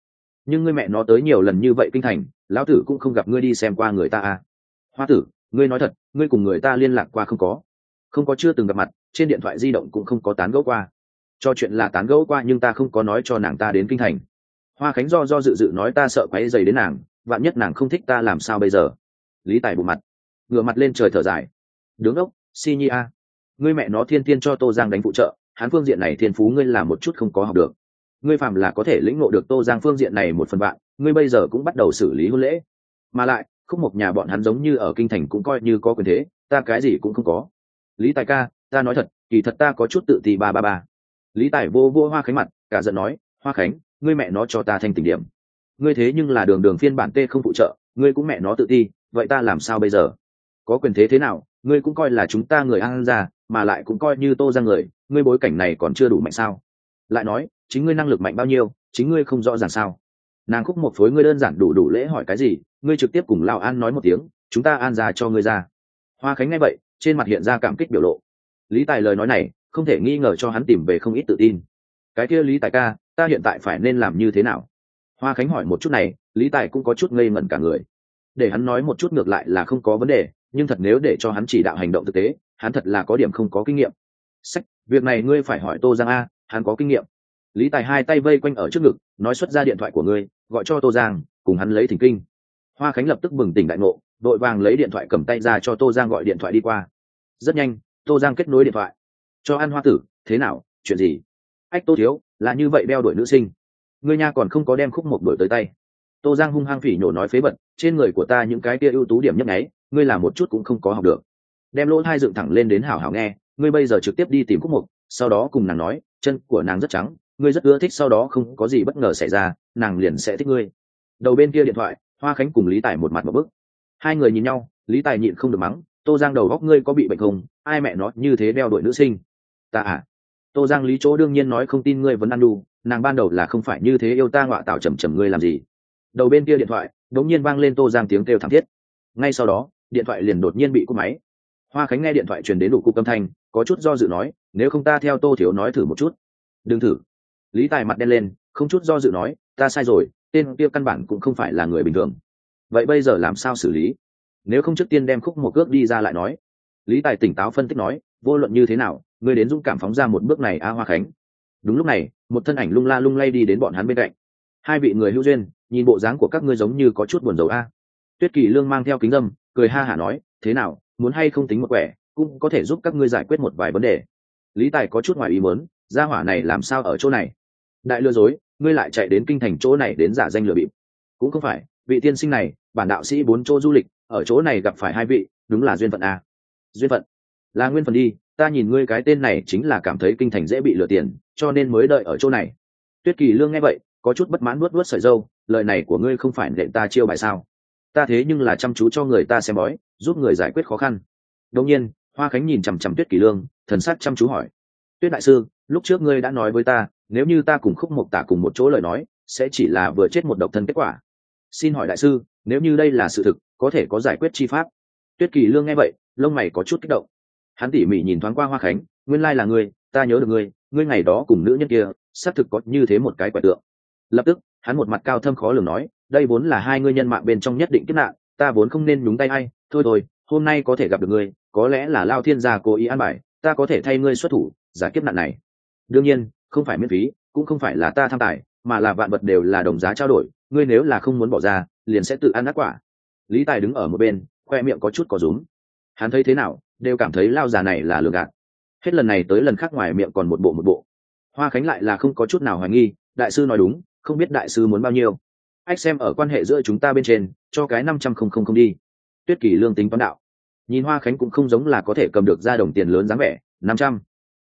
nhưng ngươi mẹ nó tới nhiều lần như vậy kinh thành, lão tử cũng không gặp ngươi đi xem qua người ta à. Hoa tử, ngươi nói thật, ngươi cùng người ta liên lạc qua không có? Không có, chưa từng gặp mặt, trên điện thoại di động cũng không có tán gẫu qua. Cho chuyện là tán gẫu qua nhưng ta không có nói cho nàng ta đến kinh thành. Hoa Khánh do dự nói ta sợ quấy rầy đến nàng, vạn nhất nàng không thích ta làm sao bây giờ. Lý Tài bụng mặt, ngửa mặt lên trời thở dài. Đứng ốc, si nhi a, ngươi mẹ nó thiên thiên cho Tô Giang đánh phụ trợ, hắn phương diện này thiên phú ngươi làm một chút không có học được. Ngươi phàm là có thể lĩnh ngộ được Tô Giang phương diện này một phần vạn, ngươi bây giờ cũng bắt đầu xử lý hôn lễ. Mà lại, Khúc Mộc nhà bọn hắn giống như ở kinh thành cũng coi như có quyền thế, ta cái gì cũng không có. Lý Tài ca, ta nói thật, kỳ thật ta có chút tự ti ba. Lý Tài vô Hoa Khánh mặt, cả giận nói, Hoa Khánh, ngươi mẹ nó cho ta thanh tỉnh điểm. Ngươi thế nhưng là đường phiên bản T không phụ trợ, ngươi cũng mẹ nó tự ti, vậy ta làm sao bây giờ? Có quyền thế thế nào, ngươi cũng coi là chúng ta người An gia, mà lại cũng coi như Tô Giang người, ngươi bối cảnh này còn chưa đủ mạnh sao? Lại nói, chính ngươi năng lực mạnh bao nhiêu, chính ngươi không rõ ràng sao? Nàng Khúc một phối ngươi đơn giản đủ lễ hỏi cái gì, ngươi trực tiếp cùng Lão An nói một tiếng, chúng ta An gia cho ngươi ra. Hoa Khánh nghe vậy, trên mặt hiện ra cảm kích biểu lộ. Lý Tài lời nói này, không thể nghi ngờ cho hắn tìm về không ít tự tin. Cái kia Lý Tài ca, ta hiện tại phải nên làm như thế nào? Hoa Khánh hỏi một chút này, Lý Tài cũng có chút ngây ngẩn cả người. Để hắn nói một chút ngược lại là không có vấn đề, nhưng thật nếu để cho hắn chỉ đạo hành động thực tế, hắn thật là có điểm không có kinh nghiệm. Sách, việc này ngươi phải hỏi Tô Giang a, hắn có kinh nghiệm. Lý Tài hai tay vây quanh ở trước ngực, nói xuất ra điện thoại của ngươi, gọi cho Tô Giang, cùng hắn lấy thỉnh kinh. Hoa Khánh lập tức bừng tỉnh đại ngộ, đội vàng lấy điện thoại cầm tay ra cho Tô Giang gọi điện thoại đi qua. Rất nhanh, Tô Giang kết nối điện thoại. Cho An Hoa tử, thế nào, chuyện gì? Ách Tô thiếu, là như vậy đeo đuổi nữ sinh. Ngươi nha còn không có đem Khúc Mộc đuổi tới tay. Tô Giang hung hăng phỉ nhổ nói phế bật, trên người của ta những cái kia ưu tú điểm nhấp nháy, ngươi làm một chút cũng không có học được. Đem lỗ hai dựng thẳng lên đến hảo hảo nghe, ngươi bây giờ trực tiếp đi tìm Khúc Mộc, sau đó cùng nàng nói, chân của nàng rất trắng, ngươi rất ưa thích, sau đó không có gì bất ngờ xảy ra, nàng liền sẽ thích ngươi. Đầu bên kia điện thoại, Hoa Khánh cùng Lý Tài một mặt một bức. Hai người nhìn nhau, Lý Tài nhịn không được mắng, Tô Giang đầu góc ngươi có bị bệnh không, ai mẹ nó như thế đeo đuổi nữ sinh. Ta à? Tô Giang Lý chỗ đương nhiên nói không tin ngươi vẫn ăn đu, nàng ban đầu là không phải như thế yêu ta ngọa tạo chầm ngươi làm gì. Đầu bên kia điện thoại đột nhiên vang lên Tô Giang tiếng kêu thảm thiết. Ngay sau đó, điện thoại liền đột nhiên bị cúp máy. Hoa Khánh nghe điện thoại truyền đến đủ cục âm thanh, có chút do dự nói, nếu không ta theo Tô thiếu nói thử một chút. Đừng thử. Lý Tài mặt đen lên, không chút do dự nói, ta sai rồi, tên kia căn bản cũng không phải là người bình thường. Vậy bây giờ làm sao xử lý? Nếu không trước tiên đem Khúc một cước đi ra lại nói. Lý Tài tỉnh táo phân tích nói, vô luận như thế nào, ngươi đến dũng cảm phóng ra một bước này a Hoa Khánh. Đúng lúc này, một thân ảnh lung la lung lay đi đến bọn hắn bên cạnh. Hai vị người hữu duyên, nhìn bộ dáng của các ngươi giống như có chút buồn rầu a. Tuyết Kỳ Lương mang theo kính dâm, cười ha hả nói, thế nào, muốn hay không tính một quẻ, cũng có thể giúp các ngươi giải quyết một vài vấn đề. Lý Tài có chút ngoài ý muốn, gia hỏa này làm sao ở chỗ này? Đại lừa dối, ngươi lại chạy đến kinh thành chỗ này đến giả danh lừa bịp. Cũng không phải, vị tiên sinh này, bản đạo sĩ 4 chỗ du lịch, ở chỗ này gặp phải hai vị, đúng là duyên phận a. Duyên phận? Là nguyên phần đi, ta nhìn ngươi cái tên này chính là cảm thấy kinh thành dễ bị lừa tiền, cho nên mới đợi ở chỗ này. Tuyết Kỳ Lương nghe vậy, có chút bất mãn nuốt sợi râu, lời này của ngươi không phải nện ta chiêu bài sao? Ta thế nhưng là chăm chú cho người ta xem bói, giúp người giải quyết khó khăn. Đương nhiên, Hoa Khánh nhìn chằm chằm Tuyết Kỳ Lương, thần sắc chăm chú hỏi, Tuyết đại sư, lúc trước ngươi đã nói với ta, nếu như ta cùng Khúc Mộc Tả cùng một chỗ lời nói, sẽ chỉ là vừa chết một độc thân kết quả. Xin hỏi đại sư, nếu như đây là sự thực, có thể có giải quyết chi pháp? Tuyết Kỳ Lương nghe vậy, lông mày có chút kích động. Hắn tỉ mỉ nhìn thoáng qua Hoa Khánh, nguyên lai là ngươi, ta nhớ được ngươi ngày đó cùng nữ nhân kia, xác thực có như thế một cái quẻ tượng. Lập tức, hắn một mặt cao thâm khó lường nói, đây vốn là hai ngươi nhân mạng bên trong nhất định kiếp nạn, ta vốn không nên nhúng tay hay, thôi, hôm nay có thể gặp được ngươi, có lẽ là Lao Thiên gia cố ý an bài, ta có thể thay ngươi xuất thủ, giải kiếp nạn này. Đương nhiên, không phải miễn phí, cũng không phải là ta tham tài, mà là vạn vật đều là đồng giá trao đổi, ngươi nếu là không muốn bỏ ra, liền sẽ tự ăn ác quả. Lý Tài đứng ở một bên, khoe miệng có chút có rúm. Hắn thấy thế nào, đều cảm thấy Lao già này là lừa gạt. Hết lần này tới lần khác ngoài miệng còn một bộ. Hoa Khánh lại là không có chút nào hoài nghi, đại sư nói đúng, không biết đại sư muốn bao nhiêu. Ách xem ở quan hệ giữa chúng ta bên trên, cho cái 500 đi. Tuyết Kỳ Lương tính toán đạo. Nhìn Hoa Khánh cũng không giống là có thể cầm được ra đồng tiền lớn dáng vẻ, 500.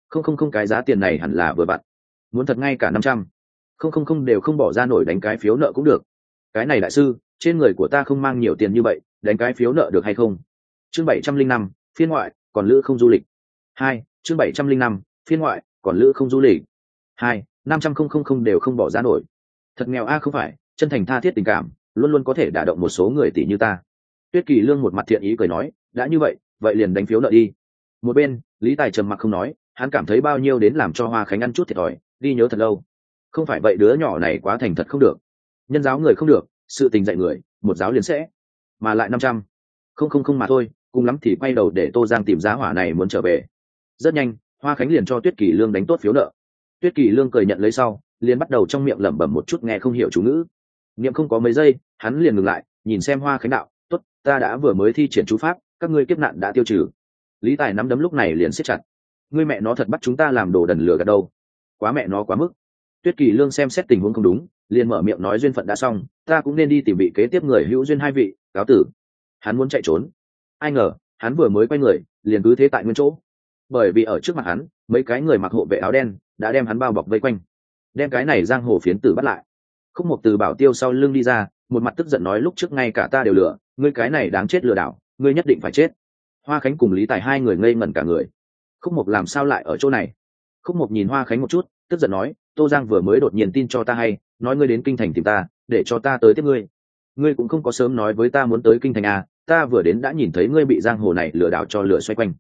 Cái giá tiền này hẳn là vừa vặn. Muốn thật ngay cả 500. Đều không bỏ ra nổi, đánh cái phiếu nợ cũng được. Cái này đại sư, trên người của ta không mang nhiều tiền như vậy, đánh cái phiếu nợ được hay không? Chương 705, phiên ngoại, còn lữ không du lịch. 2, chương 705, phiên ngoại, còn lữ không du lịch. 2, 500 đều không bỏ ra nổi. Thật nghèo a không phải, chân thành tha thiết tình cảm, luôn luôn có thể đả động một số người tỷ như ta. Tuyết Kỳ Lương một mặt thiện ý cười nói, đã như vậy liền đánh phiếu nợ đi. Một bên, Lý Tài trầm mặc không nói, hắn cảm thấy bao nhiêu đến làm cho Hoa Khánh ăn chút thiệt thòi, đi nhớ thật lâu. Không phải vậy đứa nhỏ này quá thành thật không được. nhân giáo người không được, sự tình dạy người một giáo liền sẽ, mà lại 500. Không mà thôi, cùng lắm thì quay đầu để Tô Giang tìm giá hỏa này muốn trở về. Rất nhanh, Hoa Khánh liền cho Tuyết Kỳ Lương đánh tốt phiếu nợ. Tuyết Kỳ Lương cười nhận lấy sau, liền bắt đầu trong miệng lẩm bẩm một chút nghe không hiểu chú ngữ. Niệm không có mấy giây, hắn liền ngừng lại, nhìn xem Hoa Khánh đạo, "Tốt, ta đã vừa mới thi triển chú pháp, các ngươi kiếp nạn đã tiêu trừ." Lý Tài nắm đấm lúc này liền siết chặt. "Ngươi mẹ nó thật bắt chúng ta làm đồ đần lừa gạt đâu? Quá mẹ nó quá mức." Tuyết Kỳ Lương xem xét tình huống không đúng, liền mở miệng nói, "Duyên phận đã xong, ta cũng nên đi tìm vị kế tiếp người hữu duyên hai vị, cáo tử." Hắn muốn chạy trốn, ai ngờ hắn vừa mới quay người liền cứ thế tại nguyên chỗ, bởi vì ở trước mặt hắn mấy cái người mặc hộ vệ áo đen đã đem hắn bao bọc vây quanh, đem cái này giang hồ phiến tử bắt lại. Khúc Mộc từ bảo tiêu sau lưng đi ra, một mặt tức giận nói, "Lúc trước ngay cả ta đều lừa ngươi, cái này đáng chết lừa đảo, ngươi nhất định phải chết." Hoa Khánh cùng Lý Tài hai người ngây ngẩn cả người. Khúc Mộc làm sao lại ở chỗ này? Khúc Mộc nhìn Hoa Khánh một chút, tức giận nói, "Tô Giang vừa mới đột nhiên tin cho ta hay, nói ngươi đến kinh thành tìm ta, để cho ta tới tiếp ngươi. Ngươi cũng không có sớm nói với ta muốn tới kinh thành à, ta vừa đến đã nhìn thấy ngươi bị giang hồ này lừa đảo cho lừa xoay quanh."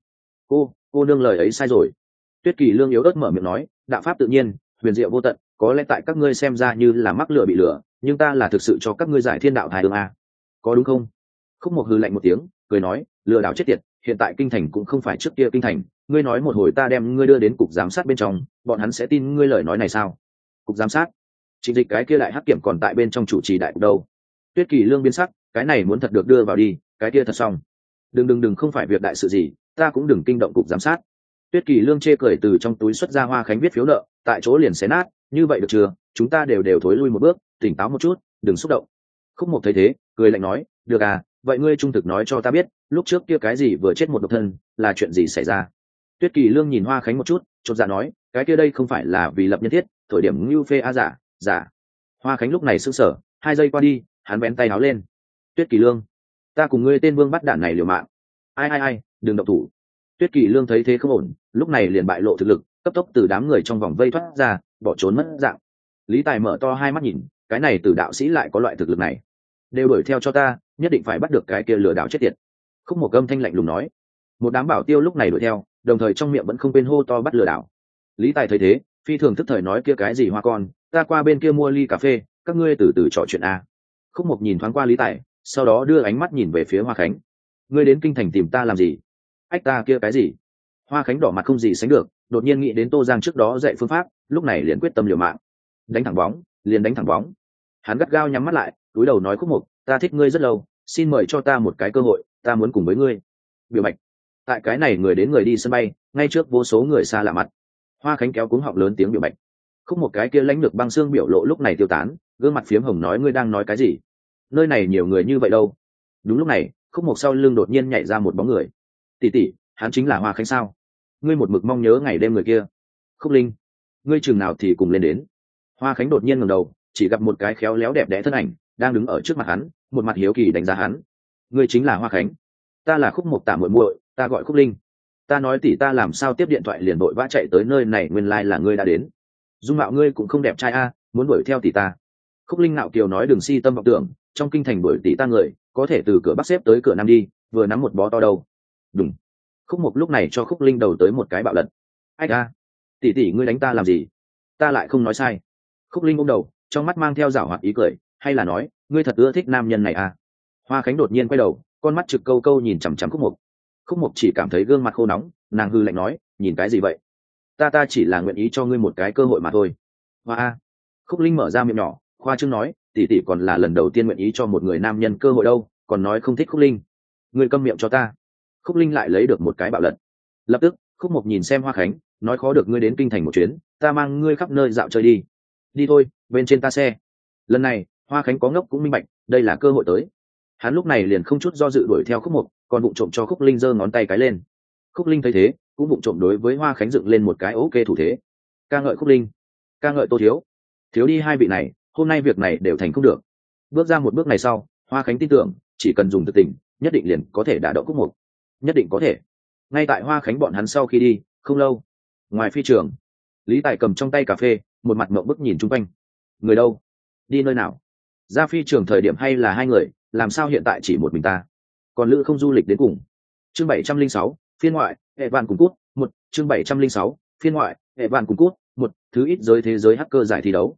Cô nương lời ấy sai rồi. Tuyết Kỳ Lương yếu ớt mở miệng nói, "Đạo pháp tự nhiên, huyền diệu vô tận, có lẽ tại các ngươi xem ra như là mắc lừa bị lừa, nhưng ta là thực sự cho các ngươi giải thiên đạo thái đường à. Có đúng không?" Khúc Mộc hừ lạnh một tiếng, cười nói, "Lừa đảo chết tiệt, hiện tại kinh thành cũng không phải trước kia kinh thành, ngươi nói một hồi ta đem ngươi đưa đến cục giám sát bên trong, bọn hắn sẽ tin ngươi lời nói này sao?" Cục giám sát? Trịnh Dịch cái kia đại hắc kiểm còn tại bên trong chủ trì đại cục đâu? Tuyết Kỳ Lương biến sắc, cái này muốn thật được đưa vào đi, cái kia thật xong. Đừng, không phải việc đại sự gì, ta cũng đừng kinh động cục giám sát. Tuyết Kỳ Lương chê cười từ trong túi xuất ra Hoa Khánh viết phiếu nợ, tại chỗ liền xé nát, "Như vậy được chưa? Chúng ta đều thối lui một bước, tỉnh táo một chút, đừng xúc động." Khúc Mộc thấy thế, cười lạnh nói, "Được à, vậy ngươi trung thực nói cho ta biết, lúc trước kia cái gì vừa chết một độc thân, là chuyện gì xảy ra?" Tuyết Kỳ Lương nhìn Hoa Khánh một chút, chột dạ nói, "Cái kia đây không phải là vì lập nhân thiết, thổi điểm ngưu phê a giả." Hoa Khánh lúc này sững sờ, 2 giây qua đi, hắn vén tay áo lên. "Tuyết Kỳ Lương, ta cùng ngươi tên vương bắt đản này liều mạng." Ai, đừng động thủ." Tuyết Kỳ Lương thấy thế không ổn, lúc này liền bại lộ thực lực, cấp tốc từ đám người trong vòng vây thoát ra, bỏ trốn mất dạng. Lý Tài mở to hai mắt nhìn, cái này từ đạo sĩ lại có loại thực lực này. "Đều đuổi theo cho ta, nhất định phải bắt được cái kia lừa đảo chết tiệt." Khúc Mộc âm thanh lạnh lùng nói. Một đám bảo tiêu lúc này đuổi theo, đồng thời trong miệng vẫn không quên hô to bắt lừa đảo. Lý Tài thấy thế, phi thường thức thời nói, "Kia cái gì Hoa con, ta qua bên kia mua ly cà phê, các ngươi từ từ trò chuyện a." Khúc Mộc nhìn thoáng qua Lý Tài, sau đó đưa ánh mắt nhìn về phía Hoa Khánh. "Ngươi đến kinh thành tìm ta làm gì?" "Ách, ta kia cái gì?" Hoa Khánh đỏ mặt không gì sánh được, đột nhiên nghĩ đến Tô Giang trước đó dạy phương pháp, lúc này liền quyết tâm liều mạng. Đánh thẳng bóng, liền đánh thẳng bóng. Hắn gắt gao nhắm mắt lại, cúi đầu nói, "Khúc Mộc, ta thích ngươi rất lâu, xin mời cho ta một cái cơ hội, ta muốn cùng với ngươi." Biểu Bạch. Tại cái này người đến người đi sân bay, ngay trước vô số người xa lạ mặt, Hoa Khánh kéo cuống họng lớn tiếng biểu bạch. Khúc một cái kia lãnh lược băng xương biểu lộ lúc này tiêu tán, gương mặt phiếm hồng nói, "Ngươi đang nói cái gì? Nơi này nhiều người như vậy đâu?" Đúng lúc này, Khúc một sau lưng đột nhiên nhảy ra một bóng người. "Tỷ, hắn chính là Hoa Khánh sao? Ngươi một mực mong nhớ ngày đêm người kia." "Khúc Linh, ngươi chừng nào thì cùng lên đến." Hoa Khánh đột nhiên ngẩng đầu, chỉ gặp một cái khéo léo đẹp đẽ thân ảnh đang đứng ở trước mặt hắn, một mặt hiếu kỳ đánh giá hắn. "Ngươi chính là Hoa Khánh?" "Ta là Khúc Mộc Tả muội muội, ta gọi Khúc Linh." "Ta nói tỷ, ta làm sao tiếp điện thoại liền vội vã chạy tới nơi này, nguyên lai là ngươi đã đến. Dung mạo ngươi cũng không đẹp trai a, muốn đuổi theo tỷ ta." Khúc Linh nạo kiều nói, "Đừng si tâm vọng tưởng, trong kinh thành đuổi tỷ ta người có thể từ cửa bắc xếp tới cửa nam đi, vừa nắm một bó to đâu." Đúng. Khúc Mộc lúc này cho Khúc Linh đầu tới một cái bạo lật. "Ách a, tỷ ngươi đánh ta làm gì? Ta lại không nói sai." Khúc Linh ôm đầu, trong mắt mang theo giảo hoạt ý cười, "Hay là nói ngươi thật ưa thích nam nhân này à?" Hoa Khánh đột nhiên quay đầu, con mắt trực câu câu nhìn chằm chằm Khúc Mộc. Khúc Mộc chỉ cảm thấy gương mặt khô nóng, nàng hư lạnh nói, "Nhìn cái gì vậy? Ta chỉ là nguyện ý cho ngươi một cái cơ hội mà thôi." Hoa. Khúc Linh mở ra miệng nhỏ, khoa trương nói, tỷ còn là lần đầu tiên nguyện ý cho một người nam nhân cơ hội đâu, còn nói không thích Khúc Linh. "Ngươi câm miệng cho ta." Khúc Linh lại lấy được một cái bạo lật. Lập tức, Khúc Mộc nhìn xem Hoa Khánh, nói, "Khó được ngươi đến kinh thành một chuyến, ta mang ngươi khắp nơi dạo chơi đi." "Đi thôi, bên trên ta xe." Lần này, Hoa Khánh có ngốc cũng minh bạch, đây là cơ hội tới. Hắn lúc này liền không chút do dự đuổi theo Khúc Mộc, còn vụng trộm cho Khúc Linh giơ ngón tay cái lên. Khúc Linh thấy thế, cũng vụng trộm đối với Hoa Khánh dựng lên một cái ok thủ thế. Ca ngợi Khúc Linh, ca ngợi Tô thiếu đi hai vị này, hôm nay việc này đều thành không được. Bước ra một bước này sau, Hoa Khánh tin tưởng, chỉ cần dùng thực tình, nhất định liền có thể đả động Khúc Mộc. Nhất định có thể. Ngay tại Hoa Khánh bọn hắn sau khi đi, không lâu, ngoài phi trường, Lý Tài cầm trong tay cà phê, một mặt ngậm bức nhìn chung quanh. Người đâu? Đi nơi nào? Ra phi trường thời điểm hay là hai người, làm sao hiện tại chỉ một mình ta? Còn Lữ không du lịch đến cùng. Chương 706, phiên ngoại, hệ vạn cùng cút, một. Chương 706, phiên ngoại, hệ vạn cùng cút, một. Thứ ít giới thế giới hacker giải thi đấu.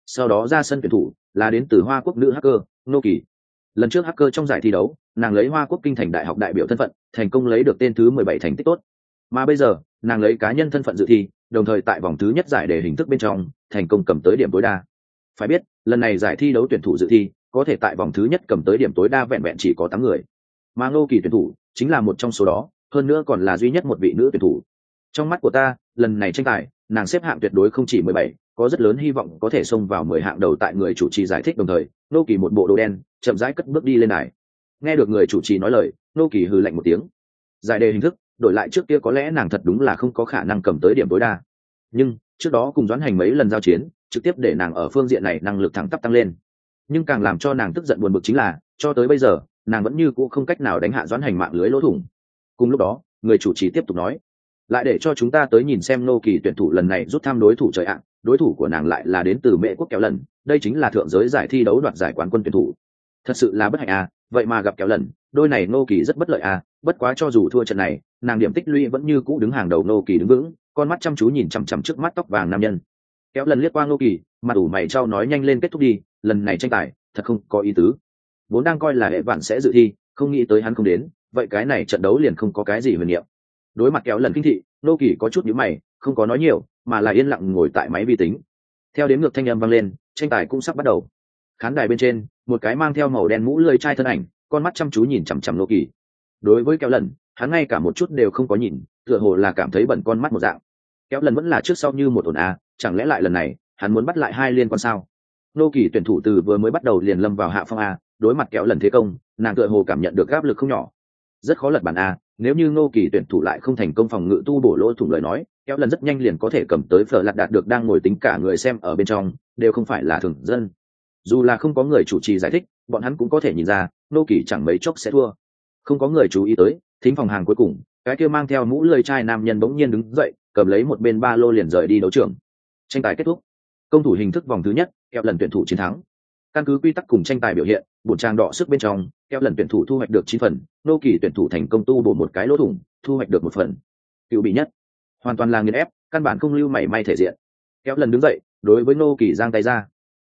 Sau đó ra sân tuyển thủ là đến từ Hoa Quốc nữ hacker Nô Kỳ. Lần trước hacker trong giải thi đấu, nàng lấy Hoa Quốc kinh thành đại học đại biểu thân phận, thành công lấy được tên thứ 17 thành tích tốt. Mà bây giờ, nàng lấy cá nhân thân phận dự thi, đồng thời tại vòng thứ nhất giải đề hình thức bên trong, thành công cầm tới điểm tối đa. Phải biết, lần này giải thi đấu tuyển thủ dự thi, có thể tại vòng thứ nhất cầm tới điểm tối đa vẹn vẹn chỉ có 8 người. Mà Ngô Kỳ tuyển thủ chính là một trong số đó, hơn nữa còn là duy nhất một vị nữ tuyển thủ. Trong mắt của ta, lần này tranh tài, nàng xếp hạng tuyệt đối không chỉ 17, có rất lớn hy vọng có thể xông vào 10 hạng đầu tại người chủ trì giải thích. Đồng thời, Ngô Kỳ một bộ đồ đen, chậm rãi cất bước đi lên đài. Nghe được người chủ trì nói lời, Ngô Kỳ hừ lạnh một tiếng. Giải đề hình thức, đổi lại trước kia có lẽ nàng thật đúng là không có khả năng cầm tới điểm tối đa. Nhưng, trước đó cùng Doãn Hành mấy lần giao chiến, trực tiếp để nàng ở phương diện này năng lực thẳng tắp tăng lên. Nhưng càng làm cho nàng tức giận buồn bực chính là, cho tới bây giờ, nàng vẫn như cũ không cách nào đánh hạ Doãn Hành mạng lưới lỗ thủng. Cùng lúc đó, người chủ trì tiếp tục nói, lại để cho chúng ta tới nhìn xem Nô Kỳ tuyển thủ lần này rút thăm đối thủ trời ạ. Đối thủ của nàng lại là đến từ Mễ Quốc Kéo Lần, đây chính là thượng giới giải thi đấu đoạt giải quán quân tuyển thủ. Thật sự là bất hạnh à, vậy mà gặp Kéo Lần, đôi này Nô Kỳ rất bất lợi à, bất quá cho dù thua trận này, nàng điểm tích lũy vẫn như cũ đứng hàng đầu. Nô Kỳ đứng vững, con mắt chăm chú nhìn chằm chằm trước mắt tóc vàng nam nhân. Kéo Lần liếc qua Nô Kỳ, mặt ủ mày trao nói nhanh lên kết thúc đi, lần này tranh tài thật không có ý tứ. Vốn đang coi là hệ vạn sẽ dự thi, không nghĩ tới hắn không đến, vậy cái này trận đấu liền không có cái gì huyền niệm. Đối mặt Kéo Lần kinh thị, Nô Kỳ có chút nhíu mày, không có nói nhiều, mà là yên lặng ngồi tại máy vi tính. Theo đếm ngược thanh âm vang lên, tranh tài cũng sắp bắt đầu. Khán đài bên trên, một cái mang theo màu đen mũ lưỡi chai thân ảnh, con mắt chăm chú nhìn chằm chằm Nô Kỳ. Đối với Kéo Lần, hắn ngay cả một chút đều không có nhìn, tựa hồ là cảm thấy bẩn con mắt một dạng. Kéo Lần vẫn là trước sau như một ổn a, chẳng lẽ lại lần này, hắn muốn bắt lại hai liên quan sao? Nô Kỳ tuyển thủ từ vừa mới bắt đầu liền lâm vào hạ phong a, đối mặt Kéo Lần thế công, nàng tựa hồ cảm nhận được áp lực không nhỏ. Rất khó lật bàn a, nếu như Nô Kỳ tuyển thủ lại không thành công phòng ngự tu bổ lỗ thủng lời nói, Kéo Lần rất nhanh liền có thể cầm tới phở lạt đạt được. Đang ngồi tính cả người xem ở bên trong đều không phải là thường dân, dù là không có người chủ trì giải thích, bọn hắn cũng có thể nhìn ra Nô Kỳ chẳng mấy chốc sẽ thua. Không có người chú ý tới, thính phòng hàng cuối cùng, cái kia mang theo mũ lưỡi chai nam nhân bỗng nhiên đứng dậy, cầm lấy một bên ba lô liền rời đi đấu trường. Tranh tài kết thúc, công thủ hình thức vòng thứ nhất, Kéo Lần tuyển thủ chiến thắng. Căn cứ quy tắc cùng tranh tài biểu hiện, bổn trang đọ sức bên trong, Kéo Lần tuyển thủ thu hoạch được 9 phần, Nô Kỳ tuyển thủ thành công tu bổ một cái lỗ thủng, thu hoạch được 1 phần. Cựu bị nhất, hoàn toàn là nghiền ép, căn bản không lưu mảy may thể diện. Kéo Lần đứng dậy, đối với Nô Kỳ giang tay ra.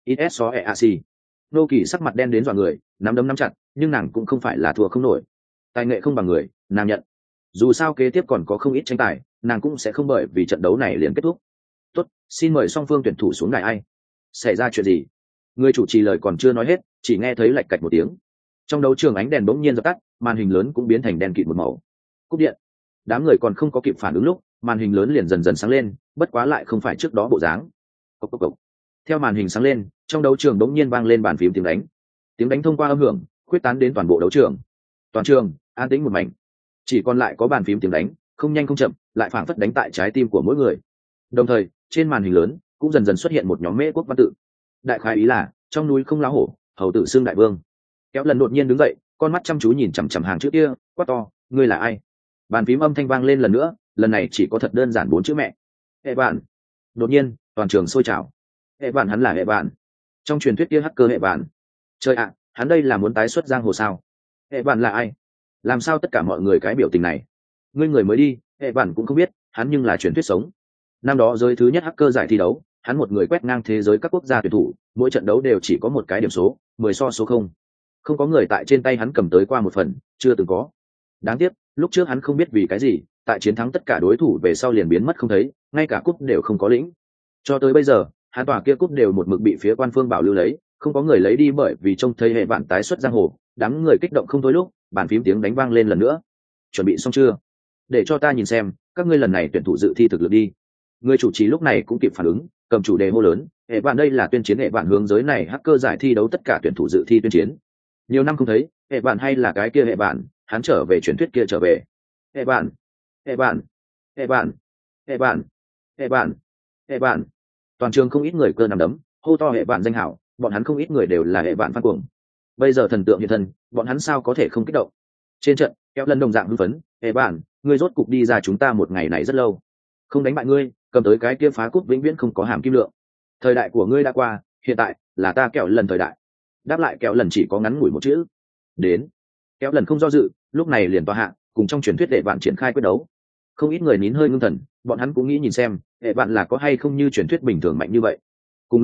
ISOEAC. Nô Kỳ sắc mặt đen đến dọa người, nắm đấm nắm chặt, nhưng nàng cũng không phải là thua không nổi. Tài nghệ không bằng người, nàng nhận. Dù sao kế tiếp còn có không ít tranh tài, nàng cũng sẽ không bởi vì trận đấu này liền kết thúc. Tốt, xin mời song phương tuyển thủ xuống đài. Ai? Xảy ra chuyện gì? Người chủ trì lời còn chưa nói hết, chỉ nghe thấy lạch cạch một tiếng. Trong đấu trường ánh đèn bỗng nhiên dập tắt, màn hình lớn cũng biến thành đen kịt một màu. Cúp điện. Đám người còn không có kịp phản ứng lúc, màn hình lớn liền dần dần sáng lên, bất quá lại không phải trước đó bộ dáng. Cộc cộc cộc. Theo màn hình sáng lên, trong đấu trường bỗng nhiên vang lên bàn phím tiếng đánh. Tiếng đánh thông qua âm hưởng, khuyết tán đến toàn bộ đấu trường. Toàn trường an tĩnh một mảnh, chỉ còn lại có bàn phím tiếng đánh, không nhanh không chậm, lại phảng phất đánh tại trái tim của mỗi người. Đồng thời, trên màn hình lớn cũng dần dần xuất hiện một nhóm Mễ Quốc văn tự. Đại khái ý là, trong núi không lá hổ, hầu tử xương đại vương. Kéo Lần đột nhiên đứng dậy, con mắt chăm chú nhìn chằm chằm hàng chữ kia, quát to, ngươi là ai? Bàn phím âm thanh vang lên lần nữa, lần này chỉ có thật đơn giản 4 chữ mẹ. Hệ bạn. Đột nhiên, toàn trường sôi trào. Hệ bạn, hắn là hệ bạn. Trong truyền thuyết kia hacker hệ bạn. Trời ạ, hắn đây là muốn tái xuất giang hồ sao? Hệ bạn là ai? Làm sao tất cả mọi người cái biểu tình này? Ngươi người mới đi, hệ bạn cũng không biết, hắn nhưng là truyền thuyết sống. Năm đó giới thứ nhất hacker giải thi đấu, hắn một người quét ngang thế giới các quốc gia tuyển thủ, mỗi trận đấu đều chỉ có một cái điểm số, 10 so số 0. Không có người tại trên tay hắn cầm tới qua một phần, chưa từng có. Đáng tiếc, lúc trước hắn không biết vì cái gì, tại chiến thắng tất cả đối thủ về sau liền biến mất không thấy, ngay cả cúp đều không có lĩnh. Cho tới bây giờ, hắn tòa kia cúp đều một mực bị phía quan phương bảo lưu lấy, không có người lấy đi bởi vì trông thấy hệ bạn tái xuất giang hồ, đám người kích động không thôi lúc, bàn phím tiếng đánh vang lên lần nữa. Chuẩn bị xong chưa? Để cho ta nhìn xem, các ngươi lần này tuyển thủ dự thi thực lực đi. Người chủ trì lúc này cũng kịp phản ứng, cầm chủ đề hô lớn, hệ bạn đây là tuyên chiến hệ bạn hướng giới này hacker giải thi đấu tất cả tuyển thủ dự thi tuyên chiến. Nhiều năm không thấy, hệ bạn hay là cái kia hệ bạn, hắn trở về truyền thuyết kia trở về. Hệ bạn, hệ bạn, hệ bạn, hệ bạn, hệ bạn, hệ bạn. Toàn trường không ít người cơ nằm đấm, hô to hệ bạn danh hảo, bọn hắn không ít người đều là hệ bạn phát cuồng. Bây giờ thần tượng hiện thân, bọn hắn sao có thể không kích động? Trên trận, Kéo Lần đồng dạng hưng phấn, hệ bạn, ngươi rốt cục đi ra chúng ta một ngày này rất lâu. Không đánh bại ngươi, cầm tới cái kia phá cúp vĩnh viễn không có hàm kim lượng. Thời đại của ngươi đã qua, hiện tại là ta Kéo Lần thời đại. Đáp lại Kéo Lần chỉ có ngắn ngủi một chữ. Đến. Kéo Lần không do dự, lúc này liền tòa hạ, cùng trong truyền thuyết hệ bạn triển khai quyết đấu. Không ít người nín hơi ngưng thần, bọn hắn cũng nghĩ nhìn xem, hệ bạn là có hay không như truyền thuyết bình thường mạnh như vậy. Cùng lúc đó,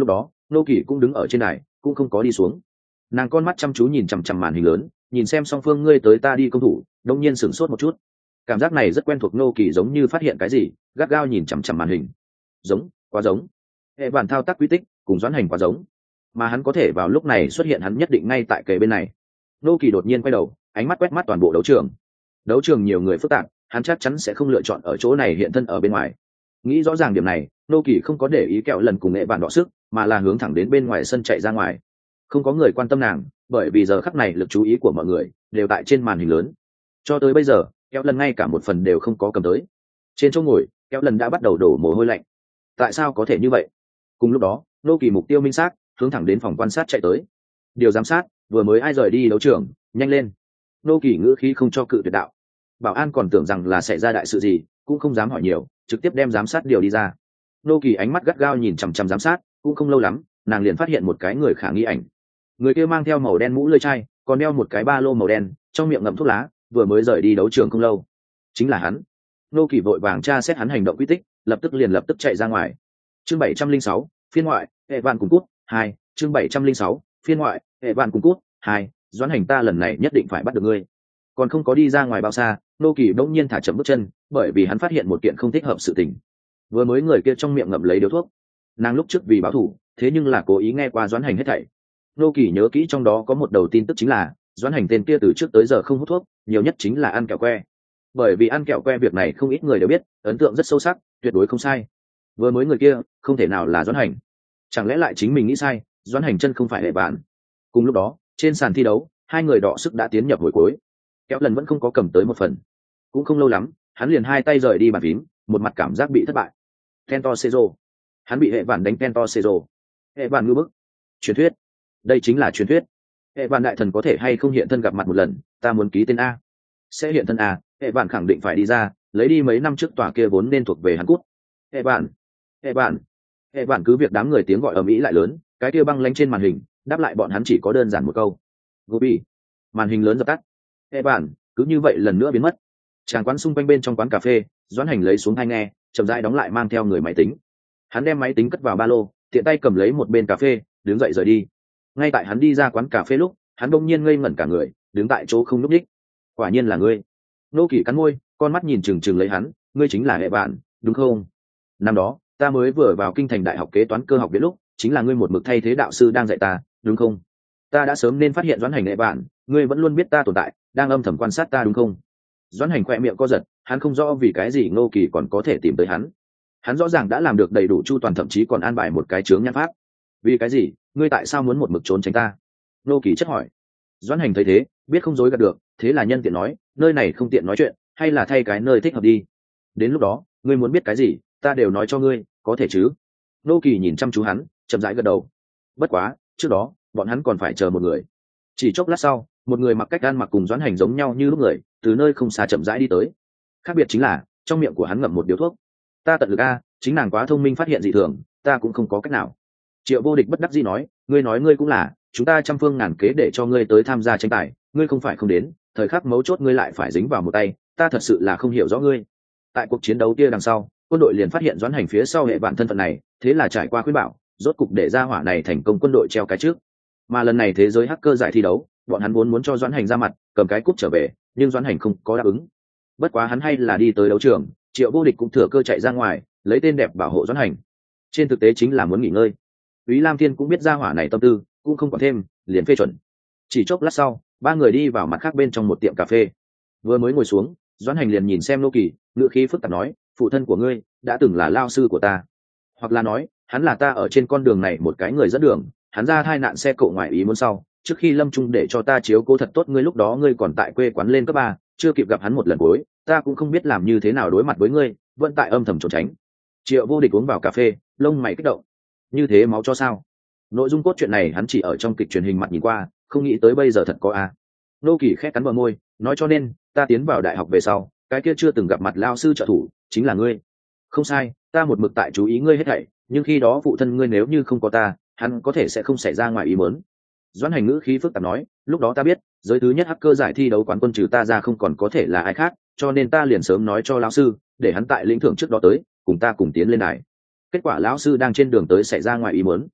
nô kỳ cũng đứng ở trên đài cũng không có đi xuống. Nàng con mắt chăm chú nhìn chằm chằm màn hình lớn, nhìn xem song phương ngươi tới ta đi công thủ, đông nhiên sửng sốt một chút. Cảm giác này rất quen thuộc, nô kỳ giống như phát hiện cái gì, gắt gao nhìn chằm chằm màn hình. Giống, quá giống. Hệ bản thao tác quy tích cùng Doãn Hành quá giống, mà hắn có thể vào lúc này xuất hiện, hắn nhất định ngay tại kề bên này. Nô kỳ đột nhiên quay đầu, ánh mắt quét mắt toàn bộ đấu trường. Đấu trường nhiều người phức tạp, hắn chắc chắn sẽ không lựa chọn ở chỗ này hiện thân ở bên ngoài. Nghĩ rõ ràng điểm này, nô kỳ không có để ý kẹo lần cùng nghệ bản đọ sức, mà là hướng thẳng đến bên ngoài sân chạy ra ngoài. Không có người quan tâm nàng, bởi vì giờ khắc này lực chú ý của mọi người đều tại trên màn hình lớn. Cho tới bây giờ, kẹo lần ngay cả một phần đều không có cầm tới. Trên chỗ ngồi, kẹo lần đã bắt đầu đổ mồ hôi lạnh. Tại sao có thể như vậy? Cùng lúc đó, nô kỳ mục tiêu minh xác, hướng thẳng đến phòng quan sát chạy tới. Điều giám sát, vừa mới ai rời đi đấu trường, nhanh lên. Nô kỳ ngữ khí không cho cự tuyệt đạo. Bảo an còn tưởng rằng là xảy ra đại sự gì, cũng không dám hỏi nhiều, trực tiếp đem giám sát điều đi ra. Nô kỳ ánh mắt gắt gao nhìn chằm chằm giám sát, cũng không lâu lắm, nàng liền phát hiện một cái người khả nghi ảnh. Người kia mang theo màu đen mũ lưỡi chai, còn đeo một cái ba lô màu đen, trong miệng ngậm thuốc lá, vừa mới rời đi đấu trường không lâu. Chính là hắn. Nô kỳ vội vàng tra xét hắn hành động quy tích, lập tức chạy ra ngoài. Chương 706, phiên ngoại, hệ vạn cùng cút 2, chương 706, phiên ngoại, hệ vạn cùng cút 2, Doãn Hành ta lần này nhất định phải bắt được ngươi. Còn không có đi ra ngoài bao xa, nô kỳ bỗng nhiên thả chậm bước chân, bởi vì hắn phát hiện một kiện không thích hợp sự tình. Vừa mới người kia trong miệng ngậm lấy điếu thuốc. Nàng lúc trước vì báo thù, thế nhưng là cố ý nghe qua Doãn Hành hết thảy. Nô kỳ nhớ kỹ trong đó có một đầu tin tức, chính là Doãn Hành tên kia từ trước tới giờ không hút thuốc, nhiều nhất chính là ăn kẹo que. Bởi vì ăn kẹo que việc này không ít người đều biết, ấn tượng rất sâu sắc, tuyệt đối không sai. Vừa mới người kia không thể nào là Doãn Hành. Chẳng lẽ lại chính mình nghĩ sai, Doãn Hành chân không phải hệ bản? Cùng lúc đó, trên sàn thi đấu, hai người đọ sức đã tiến nhập hồi cuối. Kéo lần vẫn không có cầm tới một phần. Cũng không lâu lắm, hắn liền hai tay rời đi bàn phím, một mặt cảm giác bị thất bại. Kento Sezo. Hắn bị hệ bản đánh Kento Sezo. Hệ bản ngư bức. Truyền thuyết. Đây chính là truyền thuyết. Hệ bản đại thần có thể hay không hiện thân gặp mặt một lần, ta muốn ký tên A. Sẽ hiện thân A, hệ bản khẳng định phải đi ra, lấy đi mấy năm trước tòa kia vốn nên thuộc về hắn cút. Hệ bản. Hệ bản. Hệ bản cứ việc đám người tiếng gọi ầm ĩ lại lớn, cái kia băng lánh trên màn hình, đáp lại bọn hắn chỉ có đơn giản một câu. Gobi. Màn hình lớn dập tắt. Hệ bản, cứ như vậy lần nữa biến mất. Tràng quán xung quanh bên trong quán cà phê, Doãn Hành lấy xuống tai nghe, chậm rãi đóng lại mang theo người máy tính. Hắn đem máy tính cất vào ba lô, tiện tay cầm lấy một bên cà phê, đứng dậy rời đi. Ngay tại hắn đi ra quán cà phê lúc, hắn đột nhiên ngây ngẩn cả người, đứng tại chỗ không nhúc nhích. Quả nhiên là ngươi. Nô Kỳ cắn môi, con mắt nhìn chừng chừng lấy hắn, ngươi chính là hệ bản, đúng không? Năm đó, ta mới vừa vào kinh thành đại học kế toán cơ học viện lúc, chính là ngươi một mực thay thế đạo sư đang dạy ta, đúng không? Ta đã sớm nên phát hiện Doãn Hành hệ bản, ngươi vẫn luôn biết ta tồn tại, đang âm thầm quan sát ta đúng không? Doãn Hành khỏe miệng co giật, hắn không rõ vì cái gì Ngô Kỳ còn có thể tìm tới hắn. Hắn rõ ràng đã làm được đầy đủ chu toàn, thậm chí còn an bài một cái chướng nhãn pháp. Vì cái gì, ngươi tại sao muốn một mực trốn tránh ta? Ngô Kỳ chất hỏi. Doãn Hành thấy thế, biết không dối gạt được, thế là nhân tiện nói, nơi này không tiện nói chuyện, hay là thay cái nơi thích hợp đi. Đến lúc đó, ngươi muốn biết cái gì, ta đều nói cho ngươi, có thể chứ? Ngô Kỳ nhìn chăm chú hắn, chậm rãi gật đầu. Bất quá, trước đó, bọn hắn còn phải chờ một người. Chỉ chốc lát sau, một người mặc cách ăn mặc cùng Doãn Hành giống nhau như lúc người, từ nơi không xa chậm rãi đi tới. Khác biệt chính là, trong miệng của hắn ngậm một điếu thuốc. Ta tận lực a, chính nàng quá thông minh phát hiện dị thường, ta cũng không có cách nào. Triệu Vô Địch bất đắc dĩ nói, ngươi cũng là, chúng ta trăm phương ngàn kế để cho ngươi tới tham gia tranh tài, ngươi không phải không đến, thời khắc mấu chốt ngươi lại phải dính vào một tay, ta thật sự là không hiểu rõ ngươi. Tại cuộc chiến đấu kia đằng sau, quân đội liền phát hiện Doãn Hành phía sau hệ vạn thân phận này, thế là trải qua khuyên bảo, rốt cục để ra hỏa này thành công quân đội treo cái trước. Mà lần này thế giới hacker giải thi đấu, bọn hắn vốn muốn cho Doãn Hành ra mặt, cầm cái cúp trở về, nhưng Doãn Hành không có đáp ứng. Bất quá hắn hay là đi tới đấu trường, Triệu Vô Địch cũng thừa cơ chạy ra ngoài, lấy tên đẹp bảo hộ Doãn Hành. Trên thực tế chính là muốn nghỉ ngơi. Úy Lam Thiên cũng biết ra hỏa này tâm tư, cũng không quản thêm, liền phê chuẩn. Chỉ chốc lát sau, ba người đi vào mặt khác bên trong một tiệm cà phê. Vừa mới ngồi xuống, Doãn Hành liền nhìn xem Nô Kỳ, ngữ khí phức tạp nói, phụ thân của ngươi đã từng là lao sư của ta, hoặc là nói, hắn là ta ở trên con đường này một cái người dẫn đường, hắn ra tai nạn xe cộ ngoài ý muốn sau, trước khi lâm chung để cho ta chiếu cố thật tốt ngươi, lúc đó ngươi còn tại quê quán lên cấp 3, chưa kịp gặp hắn một lần cuối, ta cũng không biết làm như thế nào đối mặt với ngươi, vẫn tại âm thầm trốn tránh. Triệu Vô Địch uống vào cà phê, lông mày kích động. Như thế máu cho sao? Nội dung cốt truyện này hắn chỉ ở trong kịch truyền hình mặt nhìn qua, không nghĩ tới bây giờ thật có a. Nô Kỳ khẽ cắn bờ môi, nói cho nên, ta tiến vào đại học về sau, cái kia chưa từng gặp mặt lao sư trợ thủ, chính là ngươi. Không sai, ta một mực tại chú ý ngươi hết thảy, nhưng khi đó phụ thân ngươi nếu như không có ta, hắn có thể sẽ không xảy ra ngoài ý muốn. Doãn Hành ngữ khí phức tạp nói, lúc đó ta biết, giới thứ nhất hacker giải thi đấu quán quân trừ ta ra không còn có thể là ai khác, cho nên ta liền sớm nói cho lão sư, để hắn tại lĩnh thưởng trước đó tới, cùng ta cùng tiến lên đài. Kết quả lão sư đang trên đường tới xảy ra ngoài ý muốn.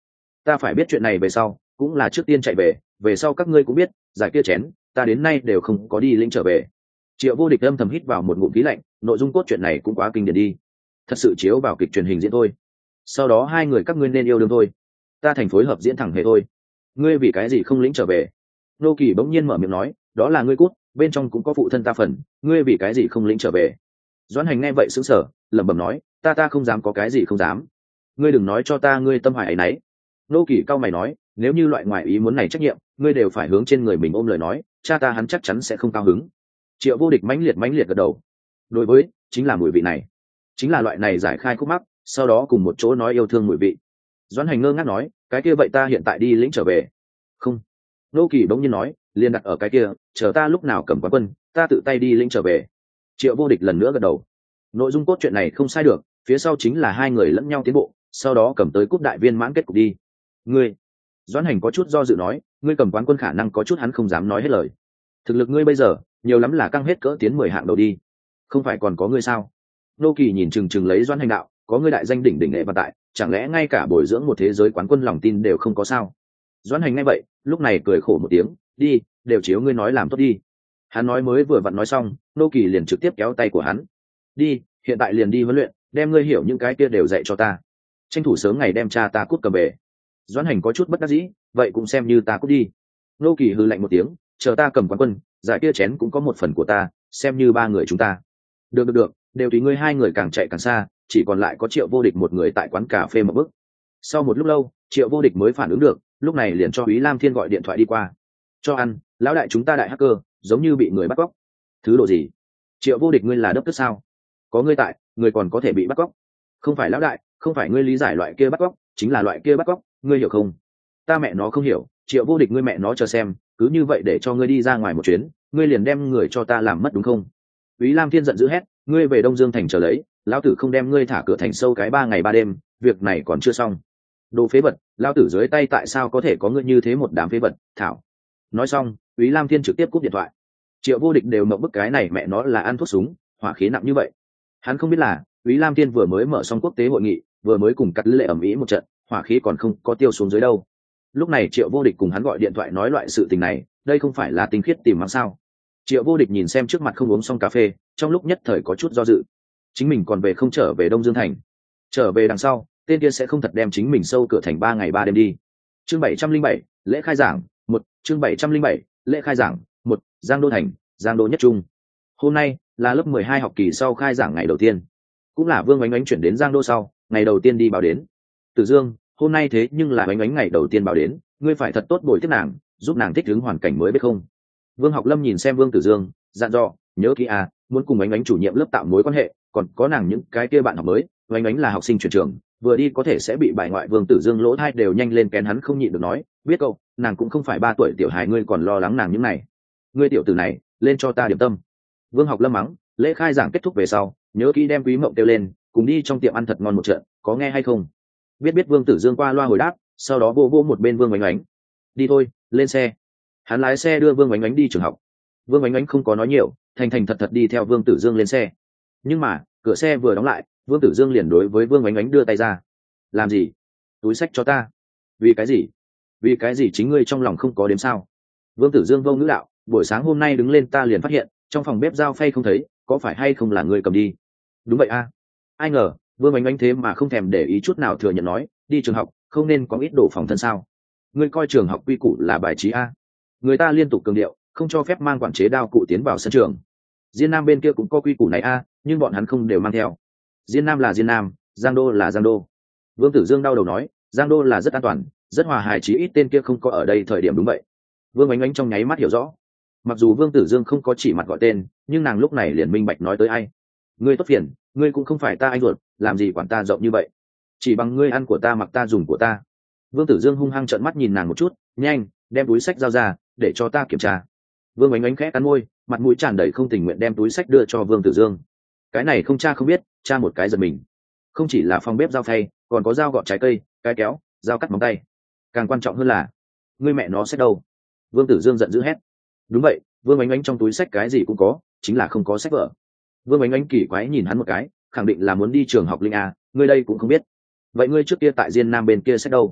ta phải biết chuyện này về sau cũng là trước tiên chạy về sau các ngươi cũng biết giải kia chén ta đến nay đều không có đi lĩnh trở về. Triệu Vô Địch âm thầm hít vào một ngụm khí lạnh, nội dung cốt truyện này cũng quá kinh điển đi, thật sự chiếu vào kịch truyền hình diễn thôi. Sau đó hai người các ngươi nên yêu đương thôi, ta thành phối hợp diễn thẳng hề thôi. Ngươi vì cái gì không lĩnh trở về? Nô Kỳ bỗng nhiên mở miệng nói, đó là ngươi cút, bên trong cũng có phụ thân ta phần, ngươi vì cái gì không lĩnh trở về? Doãn Hành nghe vậy sững sờ, lẩm bẩm nói, ta không dám, có cái gì không dám. Ngươi đừng nói cho ta ngươi tâm hoài ấy nấy. Nô Kỳ cao mày nói, nếu như loại ngoại ý muốn này trách nhiệm, ngươi đều phải hướng trên người mình ôm lời nói, cha ta hắn chắc chắn sẽ không cao hứng. Triệu Vô Địch mãnh liệt gật đầu. Đối với chính là mùi vị này, chính là loại này giải khai khúc mắc, sau đó cùng một chỗ nói yêu thương mùi vị. Doãn Hành ngơ ngác nói, cái kia vậy ta hiện tại đi lĩnh trở về. Không. Nô Kỳ bỗng nhiên nói, liền đặt ở cái kia, chờ ta lúc nào cầm quán quân, ta tự tay đi lĩnh trở về. Triệu Vô Địch lần nữa gật đầu. Nội dung cốt truyện này không sai được, phía sau chính là hai người lẫn nhau tiến bộ, sau đó cầm tới cúp đại viên mãn kết cục đi. Ngươi, Doãn Hành có chút do dự nói, ngươi cầm quán quân khả năng có chút hắn không dám nói hết lời. Thực lực ngươi bây giờ nhiều lắm là căng hết cỡ tiến 10 hạng đầu đi, không phải còn có ngươi sao? Nô Kỳ nhìn chừng lấy Doãn Hành đạo, có ngươi đại danh đỉnh đỉnh nghệ và tại, chẳng lẽ ngay cả bồi dưỡng một thế giới quán quân lòng tin đều không có sao? Doãn Hành nghe vậy, lúc này cười khổ một tiếng, đi, đều chiếu ngươi nói làm tốt đi. Hắn nói mới vừa vặn nói xong, Nô Kỳ liền trực tiếp kéo tay của hắn, đi, hiện tại liền đi huấn luyện, đem ngươi hiểu những cái kia đều dạy cho ta, tranh thủ sớm ngày đem cha ta cút cầm về. Doãn Hành có chút bất đắc dĩ, vậy cũng xem như ta cút đi. Nô Kỳ hừ lạnh một tiếng, chờ ta cầm quán quân, giải kia chén cũng có một phần của ta, xem như ba người chúng ta. Được, đều tùy ngươi, hai người càng chạy càng xa, chỉ còn lại có Triệu Vô Địch một người tại quán cà phê một bước. Sau một lúc lâu, Triệu Vô Địch mới phản ứng được, lúc này liền cho Úy Lam Thiên gọi điện thoại đi qua. Cho ăn, lão đại chúng ta đại hacker, giống như bị người bắt cóc. Thứ độ gì? Triệu Vô Địch ngươi là đốc tức sao? Có ngươi tại, người còn có thể bị bắt cóc? Không phải lão đại, không phải ngươi lý giải loại kia bắt cóc, chính là loại kia bắt cóc, ngươi hiểu không? Ta mẹ nó không hiểu, Triệu Vô Địch ngươi mẹ nó chờ xem, cứ như vậy để cho ngươi đi ra ngoài một chuyến, ngươi liền đem người cho ta làm mất đúng không? Úy Lam Thiên giận dữ hét, ngươi về Đông Dương thành chờ lấy, lão tử không đem ngươi thả cửa thành sâu cái 3 ngày 3 đêm, việc này còn chưa xong. Đồ phế vật, lão tử dưới tay tại sao có thể có ngươi như thế một đám phế vật, thảo. Nói xong, Úy Lam Thiên trực tiếp cúp điện thoại. Triệu Vô Địch đều mộng bức cái này mẹ nó là ăn thuốc súng, hỏa khí nặng như vậy. Hắn không biết là, Úy Lam Thiên vừa mới mở xong quốc tế hội nghị, vừa mới cùng cắt lệ ẩm ý một trận, hỏa khí còn không có tiêu xuống dưới đâu. Lúc này Triệu Vô Địch cùng hắn gọi điện thoại nói loại sự tình này, đây không phải là tinh khiết tìm mắng sao? Triệu Vô Địch nhìn xem trước mặt không uống xong cà phê, trong lúc nhất thời có chút do dự. Chính mình còn về không trở về Đông Dương thành, trở về đằng sau, tên kia sẽ không thật đem chính mình sâu cửa thành 3 ngày 3 đêm đi. Chương 707, lễ khai giảng, 1, chương 707, lễ khai giảng, 1, Giang Đô thành, Giang Đô nhất trung. Hôm nay là lớp 12 học kỳ sau khai giảng ngày đầu tiên, cũng là Vương Oánh Oánh chuyển đến Giang Đô sau, ngày đầu tiên đi báo đến. Tử Dương, hôm nay thế nhưng là Oánh Oánh ngày đầu tiên báo đến, ngươi phải thật tốt bồi tiếp nàng, giúp nàng thích ứng hoàn cảnh mới biết không? Vương Học Lâm nhìn xem Vương Tử Dương, dặn dò, nhớ kỹ à, muốn cùng Oánh Oánh chủ nhiệm lớp tạo mối quan hệ, còn có nàng những cái kia bạn học mới. Oánh Oánh là học sinh chuyển trường, vừa đi có thể sẽ bị bài ngoại. Vương Tử Dương lỗ tai đều nhanh lên kén, hắn không nhịn được nói, biết cậu, nàng cũng không phải 3 tuổi tiểu hài, ngươi còn lo lắng nàng những này. Ngươi tiểu tử này, lên cho ta điểm tâm. Vương Học Lâm mắng. Lễ khai giảng kết thúc về sau, nhớ kỹ đem Quý Mộng kêu lên, cùng đi trong tiệm ăn thật ngon một trận, có nghe hay không? Biết Vương Tử Dương qua loa hồi đáp, sau đó vô một bên Vương Oánh Oánh. Đi thôi, lên xe. Hắn lái xe đưa Vương Oánh Oánh đi trường học. Vương Oánh Oánh không có nói nhiều, thành thật đi theo Vương Tử Dương lên xe. Nhưng mà cửa xe vừa đóng lại, Vương Tử Dương liền đối với Vương Oánh Oánh đưa tay ra. Làm gì? Túi xách cho ta. Vì cái gì? Vì cái gì chính ngươi trong lòng không có đếm sao? Vương Tử Dương vô ngữ đạo, buổi sáng hôm nay đứng lên ta liền phát hiện trong phòng bếp dao phay không thấy, có phải hay không là ngươi cầm đi? Đúng vậy a. Ai ngờ Vương Oánh Oánh thế mà không thèm để ý chút nào thừa nhận nói, đi trường học không nên có ít đồ phòng thân sao? Ngươi coi trường học quy củ là bài trí a. Người ta liên tục cường điệu không cho phép mang quản chế đao cụ tiến vào sân trường. Diên Nam bên kia cũng có quy củ này a, nhưng bọn hắn không đều mang theo. Diên Nam là Diên Nam, Giang Đô là Giang Đô. Vương Tử Dương đau đầu nói, Giang Đô là rất an toàn, rất hòa hài, chí ít tên kia không có ở đây thời điểm. Đúng vậy. Vương Oánh Oánh trong nháy mắt hiểu rõ. Mặc dù Vương Tử Dương không có chỉ mặt gọi tên, nhưng nàng lúc này liền minh bạch nói tới ai. Ngươi tốt phiền, ngươi cũng không phải ta anh ruột, làm gì quản ta rộng như vậy? Chỉ bằng ngươi ăn của ta mặc ta dùng của ta. Vương Tử Dương hung hăng trợn mắt nhìn nàng một chút, nhanh, đem túi sách giao ra, để cho ta kiểm tra. Vương Oánh Oánh khẽ cắn môi, mặt mũi tràn đầy không tình nguyện đem túi sách đưa cho Vương Tử Dương. Cái này không cha không biết, cha một cái giật mình. Không chỉ là phòng bếp dao phay, còn có dao gọt trái cây, cái kéo, dao cắt móng tay. Càng quan trọng hơn là, ngươi mẹ nó sách đâu? Vương Tử Dương giận dữ hét. Đúng vậy, Vương Oánh Oánh trong túi sách cái gì cũng có, chính là không có sách vở. Vương Oánh Oánh kỳ quái nhìn hắn một cái, khẳng định là muốn đi trường học linh a, ngươi đây cũng không biết. Vậy ngươi trước kia tại Diên Nam bên kia sách đâu?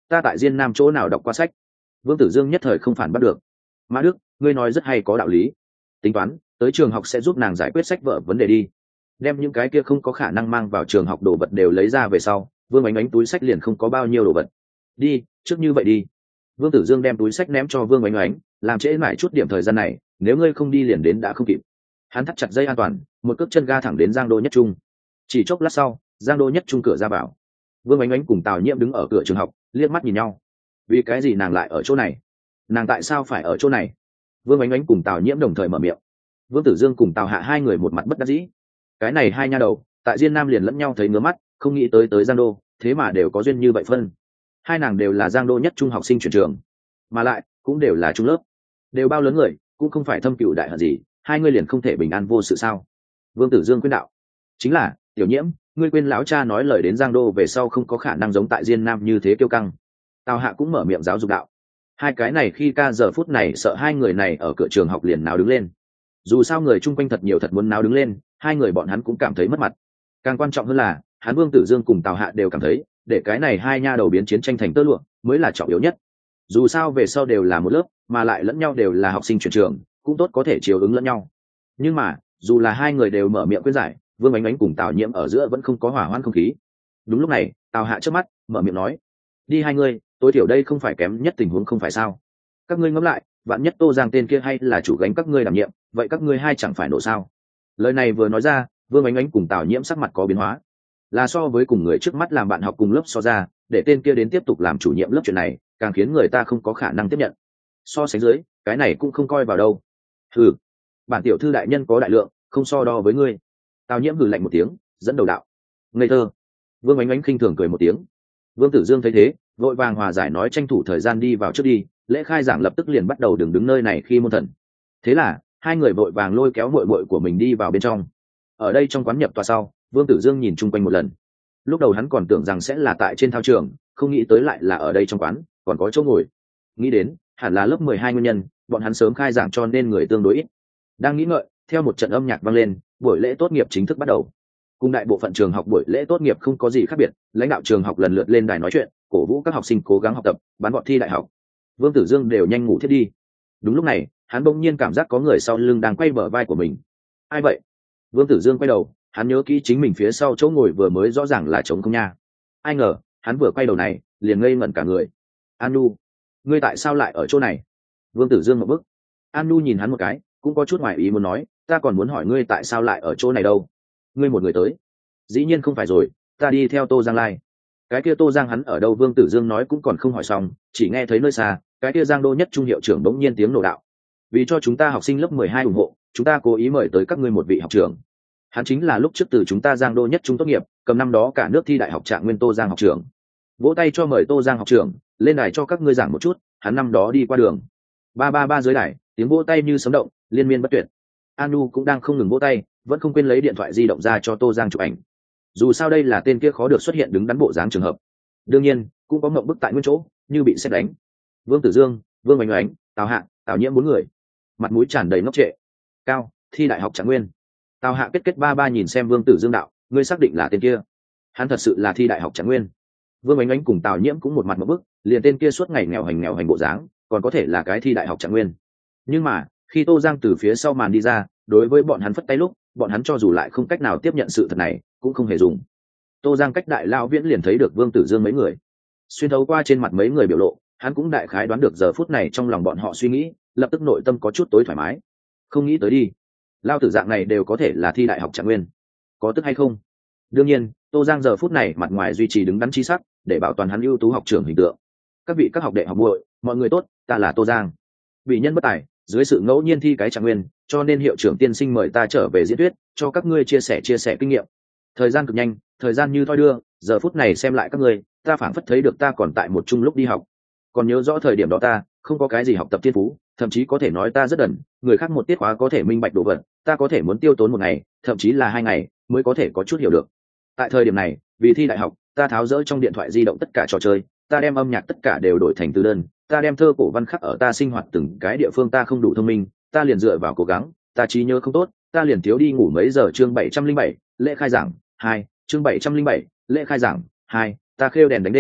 ta tại Diên Nam chỗ nào đọc qua sách. Vương Tử Dương nhất thời không phản bắt được. Mã Đức, ngươi nói rất hay, có đạo lý. Tính toán tới trường học sẽ giúp nàng giải quyết sách vở vấn đề đi. Đem những cái kia không có khả năng mang vào trường học đồ vật đều lấy ra về sau, Vương Ánh Ánh túi sách liền không có bao nhiêu đồ vật. Đi, trước như vậy đi. Vương Tử Dương đem túi sách ném cho Vương Ánh Ánh, làm trễ mãi chút điểm thời gian này, nếu ngươi không đi liền đến đã không kịp. Hắn thắt chặt dây an toàn, một cước chân ga thẳng đến Giang Đô Nhất Trung. Chỉ chốc lát sau, Giang Đô Nhất Trung cửa ra vào. Vương Ánh Ánh cùng Tào Nhiễm đứng ở cửa trường học, liếc mắt nhìn nhau. Vì cái gì nàng lại ở chỗ này? Nàng tại sao phải ở chỗ này? Vương Ánh Ánh cùng Tào Nhiễm đồng thời mở miệng. Vương Tử Dương cùng Tào Hạ hai người một mặt bất đắc dĩ. Cái này hai nha đầu, tại Diên Nam liền lẫn nhau thấy ngứa mắt, không nghĩ tới Giang Đô, thế mà đều có duyên như vậy phân. Hai nàng đều là Giang Đô Nhất Trung học sinh chuyển trường, mà lại cũng đều là trung lớp, đều bao lớn người, cũng không phải thâm cựu đại hận gì, hai người liền không thể bình an vô sự sao? Vương Tử Dương khuyên đạo. Chính là, Tiểu Nhiễm, ngươi quên lão cha nói lời đến Giang Đô về sau không có khả năng giống tại Diên Nam như thế kiêu căng. Tào Hạ cũng mở miệng giáo dục đạo. Hai cái này khi ca giờ phút này sợ hai người này ở cửa trường học liền náo đứng lên. Dù sao người chung quanh thật nhiều, thật muốn náo đứng lên, hai người bọn hắn cũng cảm thấy mất mặt. Càng quan trọng hơn là, hắn Vương Tử Dương cùng Tào Hạ đều cảm thấy, để cái này hai nha đầu biến chiến tranh thành tơ lụa mới là trọng yếu nhất. Dù sao về sau đều là một lớp, mà lại lẫn nhau đều là học sinh chuyển trường, cũng tốt có thể chiều ứng lẫn nhau. Nhưng mà, dù là hai người đều mở miệng khuyên giải, Vương Ánh Ánh cùng Tào Nhiễm ở giữa vẫn không có hỏa hoãn không khí. Đúng lúc này, Tào Hạ trước mắt mở miệng nói: đi hai người, tối thiểu đây không phải kém nhất tình huống không phải sao? Các ngươi ngẫm lại, vạn nhất Tô Giang tên kia hay là chủ gánh các ngươi đảm nhiệm, vậy các ngươi hai chẳng phải nổ sao? Lời này vừa nói ra, Vương Ánh Ánh cùng Tào Nhiễm sắc mặt có biến hóa. Là so với cùng người trước mắt làm bạn học cùng lớp so ra, để tên kia đến tiếp tục làm chủ nhiệm lớp chuyện này, càng khiến người ta không có khả năng tiếp nhận. So sánh dưới, cái này cũng không coi vào đâu. Hừ, bản tiểu thư đại nhân có đại lượng, không so đo với ngươi. Tào Nhiễm hừ lạnh một tiếng, dẫn đầu đạo. Ngây thơ. Vương Ánh Ánh khinh thường cười một tiếng. Vương Tử Dương thấy thế, vội vàng hòa giải nói tranh thủ thời gian đi vào trước đi, lễ khai giảng lập tức liền bắt đầu, đừng đứng nơi này khi môn thần. Thế là hai người vội vàng lôi kéo muội muội của mình đi vào bên trong. Ở đây trong quán nhập tòa sau, Vương Tử Dương nhìn chung quanh một lần. Lúc đầu hắn còn tưởng rằng sẽ là tại trên thao trường, không nghĩ tới lại là ở đây trong quán, còn có chỗ ngồi. Nghĩ đến, hẳn là lớp 12 nguyên nhân, bọn hắn sớm khai giảng cho nên người tương đối ít. Đang nghĩ ngợi, theo một trận âm nhạc vang lên, buổi lễ tốt nghiệp chính thức bắt đầu. Cùng đại bộ phận trường học buổi lễ tốt nghiệp không có gì khác biệt, lãnh đạo trường học lần lượt lên đài nói chuyện, cổ vũ các học sinh cố gắng học tập, bán bọn thi đại học. Vương Tử Dương đều nhanh ngủ thiết đi. Đúng lúc này, hắn bỗng nhiên cảm giác có người sau lưng đang quay bờ vai của mình. Ai vậy? Vương Tử Dương quay đầu, hắn nhớ kỹ chính mình phía sau chỗ ngồi vừa mới rõ ràng là trống không nha. Ai ngờ, hắn vừa quay đầu này, liền ngây ngẩn cả người. Anu, ngươi tại sao lại ở chỗ này? Vương Tử Dương một bước. Anu nhìn hắn một cái, cũng có chút ngoài ý muốn nói, ta còn muốn hỏi ngươi tại sao lại ở chỗ này đâu? Ngươi một người tới? Dĩ nhiên không phải rồi, ta đi theo Tô Giang Lai. Cái kia Tô Giang hắn ở đâu? Vương Tử Dương nói cũng còn không hỏi xong, chỉ nghe thấy nơi xa, cái kia Giang Đô Nhất Trung hiệu trưởng bỗng nhiên tiếng nổ đạo. Vì cho chúng ta học sinh lớp 12 ủng hộ, chúng ta cố ý mời tới các ngươi một vị học trưởng. Hắn chính là lúc trước từ chúng ta Giang Đô Nhất Trung tốt nghiệp, cầm năm đó cả nước thi đại học trạng nguyên Tô Giang học trưởng. Vỗ tay cho mời Tô Giang học trưởng lên đài cho các ngươi giảng một chút, hắn năm đó đi qua đường. Ba ba ba dưới đài, tiếng vỗ tay như sấm động, liên miên bất tuyệt. Anu cũng đang không ngừng vỗ tay, vẫn không quên lấy điện thoại di động ra cho Tô Giang chụp ảnh. Dù sao đây là tên kia khó được xuất hiện đứng đắn bộ dáng trường hợp. Đương nhiên, cũng có mộng bức tại nguyên chỗ, như bị sét đánh. Vương Tử Dương, Vương Ánh Ánh, Tào Hạ, Tào Nhiễm bốn người, mặt mũi tràn đầy ngốc trệ. Cao, thi đại học trạng nguyên. Tào Hạ kết ba ba nhìn xem Vương Tử Dương đạo, ngươi xác định là tên kia? Hắn thật sự là thi đại học trạng nguyên? Vương Ánh Ánh cùng Tào Nhiễm cũng một mặt ngốc bức, liền tên kia suốt ngày nghèo hành bộ dáng, còn có thể là cái thi đại học trạng nguyên? Nhưng mà, khi Tô Giang từ phía sau màn đi ra, đối với bọn hắn phất tay lúc, bọn hắn cho dù lại không cách nào tiếp nhận sự thật này, cũng không hề dùng. Tô Giang cách đại lao viễn liền thấy được Vương Tử Dương mấy người, xuyên thấu qua trên mặt mấy người biểu lộ, hắn cũng đại khái đoán được giờ phút này trong lòng bọn họ suy nghĩ, lập tức nội tâm có chút tối thoải mái. Không nghĩ tới đi, lao tử dạng này đều có thể là thi đại học trạng nguyên, có tức hay không? Đương nhiên, Tô Giang giờ phút này mặt ngoài duy trì đứng đắn chi sắc, để bảo toàn hắn ưu tú học trưởng hình tượng. Các vị các học đệ học muội, mọi người tốt, ta là Tô Giang. Bị nhân bất tài, dưới sự ngẫu nhiên thi cái trạng nguyên, cho nên hiệu trưởng tiên sinh mời ta trở về diễn thuyết, cho các ngươi chia sẻ kinh nghiệm. Thời gian cực nhanh, thời gian như thoi đưa, giờ phút này xem lại các ngươi, ta phảng phất thấy được ta còn tại một chung lúc đi học. Còn nhớ rõ thời điểm đó ta không có cái gì học tập thiên phú, thậm chí có thể nói ta rất đần, người khác một tiết khóa có thể minh bạch đồ vật, ta có thể muốn tiêu tốn một ngày, thậm chí là 2 ngày mới có thể có chút hiểu được. Tại thời điểm này, vì thi đại học, ta tháo dỡ trong điện thoại di động tất cả trò chơi, ta đem âm nhạc tất cả đều đổi thành từ đơn, ta đem thơ cổ văn khắc ở ta sinh hoạt từng cái địa phương. Ta không đủ thông minh, ta liền dựa vào cố gắng, ta trí nhớ không tốt, ta liền thiếu đi ngủ mấy giờ. Chương 707, lễ khai giảng 2, chương 707, lễ khai giảng 2, ta khêu đèn đánh đêm,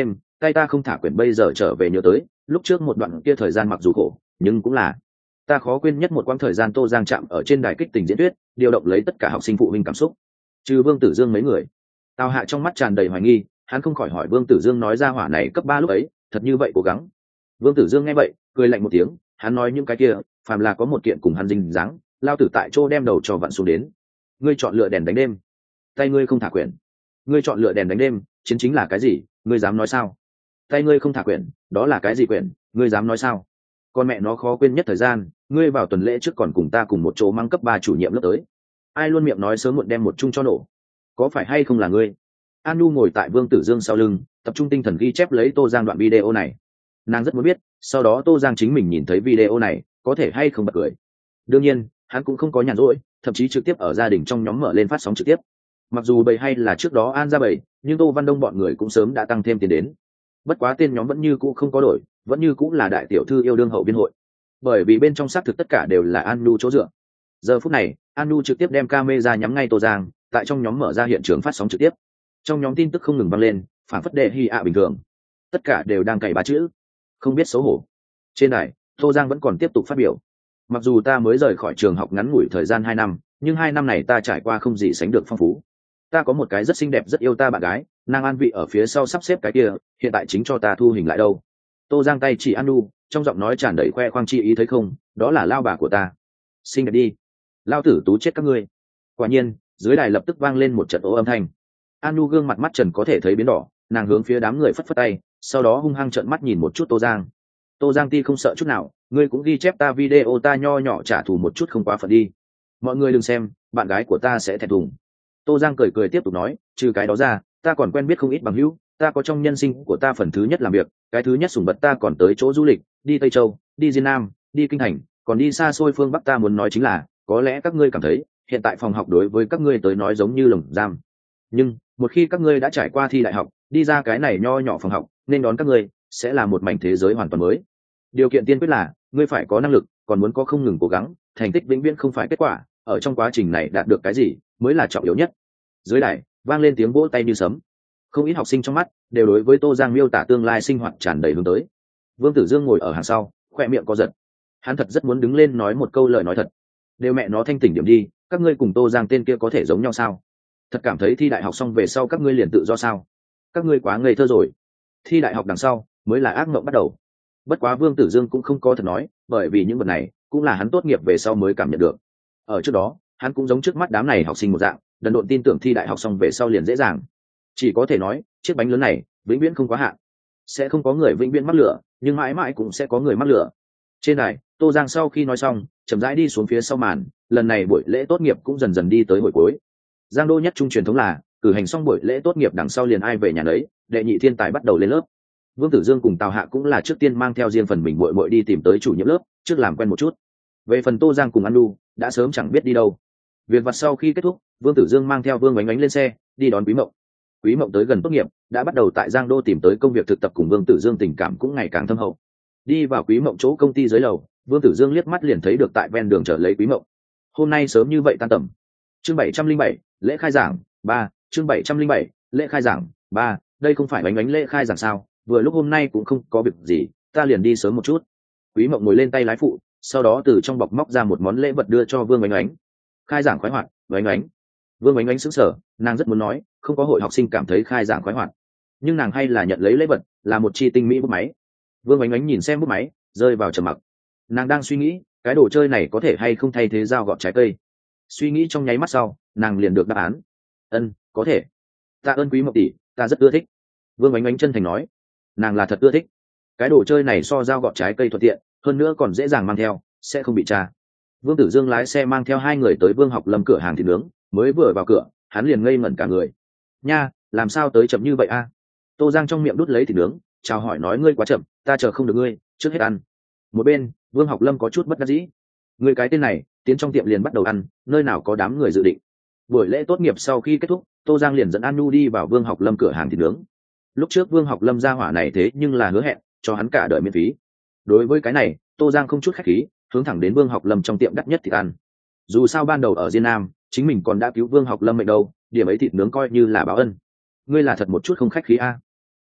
tay ta không thả quyển bây giờ trở về nhớ tới lúc trước một đoạn kia thời gian mặc dù khổ nhưng cũng là ta khó quên nhất một quãng thời gian Tô Giang chạm ở trên đài kích tình diễn thuyết điều động lấy tất cả học sinh phụ huynh cảm xúc trừ Vương Tử Dương mấy người. Tào Hạ trong mắt tràn đầy hoài nghi, hắn không khỏi hỏi Vương Tử Dương nói ra hỏa này cấp 3 lúc ấy thật như vậy cố gắng. Vương Tử Dương nghe vậy cười lạnh một tiếng, hắn nói những cái kia phàm là có một kiện cùng hắn dinh dáng lao tử tại chỗ đem đầu cho vặn xuống đến. Ngươi chọn lựa đèn đánh đêm, tay ngươi không thả quyển. Ngươi chọn lựa đèn đánh đêm, chiến chính là cái gì, ngươi dám nói sao? Tay ngươi không thả quyển, đó là cái gì quyển, ngươi dám nói sao? Con mẹ nó khó quên nhất thời gian, ngươi vào tuần lễ trước còn cùng ta cùng một chỗ mang cấp 3 chủ nhiệm lớp tới. Ai luôn miệng nói sớm muộn đem một chung cho nổ, có phải hay không là ngươi? An Nu ngồi tại Vương Tử Dương sau lưng, tập trung tinh thần ghi chép lấy Tô Giang đoạn video này. Nàng rất muốn biết, sau đó Tô Giang chính mình nhìn thấy video này, có thể hay không bật cười. Đương nhiên, hắn cũng không có nhàn rỗi, thậm chí trực tiếp ở gia đình trong nhóm mở lên phát sóng trực tiếp. Mặc dù bầy hay là trước đó An ra bầy, nhưng Tô Văn Đông bọn người cũng sớm đã tăng thêm tiền đến. Bất quá tên nhóm vẫn như cũ không có đổi, vẫn như cũ là đại tiểu thư yêu đương hậu biên hội. Bởi vì bên trong xác thực tất cả đều là An Nu chỗ dựa. Giờ phút này, An Nu trực tiếp đem camera nhắm ngay Tô Giang, tại trong nhóm mở ra hiện trường phát sóng trực tiếp. Trong nhóm tin tức không ngừng vang lên, phản phất đệ hi ạ bình thường. Tất cả đều đang cày 3 chữ, không biết xấu hổ. Trên đài, Tô Giang vẫn còn tiếp tục phát biểu. Mặc dù ta mới rời khỏi trường học ngắn ngủi thời gian 2 năm, nhưng 2 năm này ta trải qua không gì sánh được phong phú. Ta có một cái rất xinh đẹp rất yêu ta bạn gái, nàng an vị ở phía sau sắp xếp cái kia, hiện tại chính cho ta thu hình lại đâu. Tô Giang tay chỉ An Nu, trong giọng nói tràn đầy khoe khoang chi ý thấy không, đó là lao bà của ta. Xinh đẹp đi, lao tử tú chết các ngươi. Quả nhiên, dưới đài lập tức vang lên một trận ố âm thanh. An Nu gương mặt mắt trần có thể thấy biến đỏ, nàng hướng phía đám người phất phất tay, sau đó hung hăng trợn mắt nhìn một chút Tô Giang. Tô Giang ti không sợ chút nào, ngươi cũng ghi chép ta video ta nho nhỏ trả thù một chút không quá phận đi. Mọi người đừng xem, bạn gái của ta sẽ thẹn thùng. Tô Giang cười cười tiếp tục nói, trừ cái đó ra, ta còn quen biết không ít bằng hữu, ta có trong nhân sinh của ta phần thứ nhất làm việc, cái thứ nhất sủng bật ta còn tới chỗ du lịch, đi Tây Châu, đi Diên Nam, đi Kinh Thành, còn đi xa xôi phương Bắc. Ta muốn nói chính là, có lẽ các ngươi cảm thấy, hiện tại phòng học đối với các ngươi tới nói giống như lồng giam. Nhưng, một khi các ngươi đã trải qua thi đại học, đi ra cái này nho nhỏ phòng học, nên đón các ngươi sẽ là một mảnh thế giới hoàn toàn mới. Điều kiện tiên quyết là, ngươi phải có năng lực, còn muốn có không ngừng cố gắng, thành tích vĩnh viễn không phải kết quả, ở trong quá trình này đạt được cái gì mới là trọng yếu nhất. Dưới đài vang lên tiếng vỗ tay như sấm, không ít học sinh trong mắt đều đối với Tô Giang miêu tả tương lai sinh hoạt tràn đầy hướng tới. Vương Tử Dương ngồi ở hàng sau, khoe miệng co giật, hắn thật rất muốn đứng lên nói một câu lời nói thật. Đều mẹ nó thanh tỉnh điểm đi, các ngươi cùng Tô Giang tên kia có thể giống nhau sao? Thật cảm thấy thi đại học xong về sau các ngươi liền tự do sao? Các ngươi quá ngây thơ rồi, thi đại học đằng sau mới là ác mộng bắt đầu. Bất quá Vương Tử Dương cũng không có thật nói, bởi vì những vật này cũng là hắn tốt nghiệp về sau mới cảm nhận được. Ở trước đó, hắn cũng giống trước mắt đám này học sinh một dạng, đần độn tin tưởng thi đại học xong về sau liền dễ dàng. Chỉ có thể nói, chiếc bánh lớn này vĩnh viễn không quá hạn, sẽ không có người vĩnh viễn mắc lửa, nhưng mãi mãi cũng sẽ có người mắc lửa. Trên đài, Tô Giang sau khi nói xong, chậm rãi đi xuống phía sau màn, lần này buổi lễ tốt nghiệp cũng dần dần đi tới hồi cuối. Giang Đô nhất trung truyền thống là cử hành xong buổi lễ tốt nghiệp đằng sau liền ai về nhà đấy, đệ nhị thiên tài bắt đầu lên lớp. Vương Tử Dương cùng Tào Hạ cũng là trước tiên mang theo riêng phần mình muội muội đi tìm tới chủ nhiệm lớp, trước làm quen một chút. Về phần Tô Giang cùng An Nu, đã sớm chẳng biết đi đâu. Việc vặt sau khi kết thúc, Vương Tử Dương mang theo Vương Oánh Oánh lên xe, đi đón Quý Mộng. Quý Mộng tới gần tốt nghiệp, đã bắt đầu tại Giang Đô tìm tới công việc thực tập, cùng Vương Tử Dương tình cảm cũng ngày càng thâm hậu. Đi vào Quý Mộng chỗ công ty dưới lầu, Vương Tử Dương liếc mắt liền thấy được tại ven đường chờ lấy Quý Mộng. Hôm nay sớm như vậy tan tầm. Chương 707, lễ khai giảng 3, chương 707, lễ khai giảng 3, đây không phải Oánh Oánh lễ khai giảng sao? Vừa lúc hôm nay cũng không có việc gì, ta liền đi sớm một chút. Quý Mộng ngồi lên tay lái phụ, sau đó từ trong bọc móc ra một món lễ vật đưa cho Vương Oánh Oánh. Khai giảng khoái hoạt, Oánh Oánh. Vương Oánh Oánh sững sờ, nàng rất muốn nói, không có hội học sinh cảm thấy khai giảng khoái hoạt, nhưng nàng hay là nhận lấy lễ vật, là một chi tinh mỹ bút máy. Vương Oánh Oánh nhìn xem bút máy, rơi vào trầm mặc. Nàng đang suy nghĩ, cái đồ chơi này có thể hay không thay thế dao gọt trái cây. Suy nghĩ trong nháy mắt sau, nàng liền được đáp án. Có thể. Tạ ơn Quý Mộng tỷ, ta rất ưa thích. Vương Oánh Oánh chân thành nói, nàng là thật ưa thích. Cái đồ chơi này so dao gọt trái cây thuận tiện, hơn nữa còn dễ dàng mang theo, sẽ không bị tra. Vương Tử Dương lái xe mang theo 2 người tới Vương Học Lâm cửa hàng thịt nướng, mới vừa vào cửa, hắn liền ngây ngẩn cả người. Nha, làm sao tới chậm như vậy a? Tô Giang trong miệng đút lấy thịt nướng, chào hỏi nói, ngươi quá chậm, ta chờ không được ngươi, trước hết ăn. Một bên, Vương Học Lâm có chút bất đắc dĩ. Ngươi cái tên này, tiến trong tiệm liền bắt đầu ăn, nơi nào có đám người dự định. Buổi lễ tốt nghiệp sau khi kết thúc, Tô Giang liền dẫn An Nu đi vào Vương Học Lâm cửa hàng thịt nướng. Lúc trước Vương Học Lâm ra hỏa này thế nhưng là hứa hẹn cho hắn cả đời miễn phí. Đối với cái này, Tô Giang không chút khách khí, hướng thẳng đến Vương Học Lâm trong tiệm đắt nhất thịt ăn. Dù sao ban đầu ở Diên Nam, chính mình còn đã cứu Vương Học Lâm mệnh đâu, điểm ấy thịt nướng coi như là báo ân. Ngươi là thật một chút không khách khí a.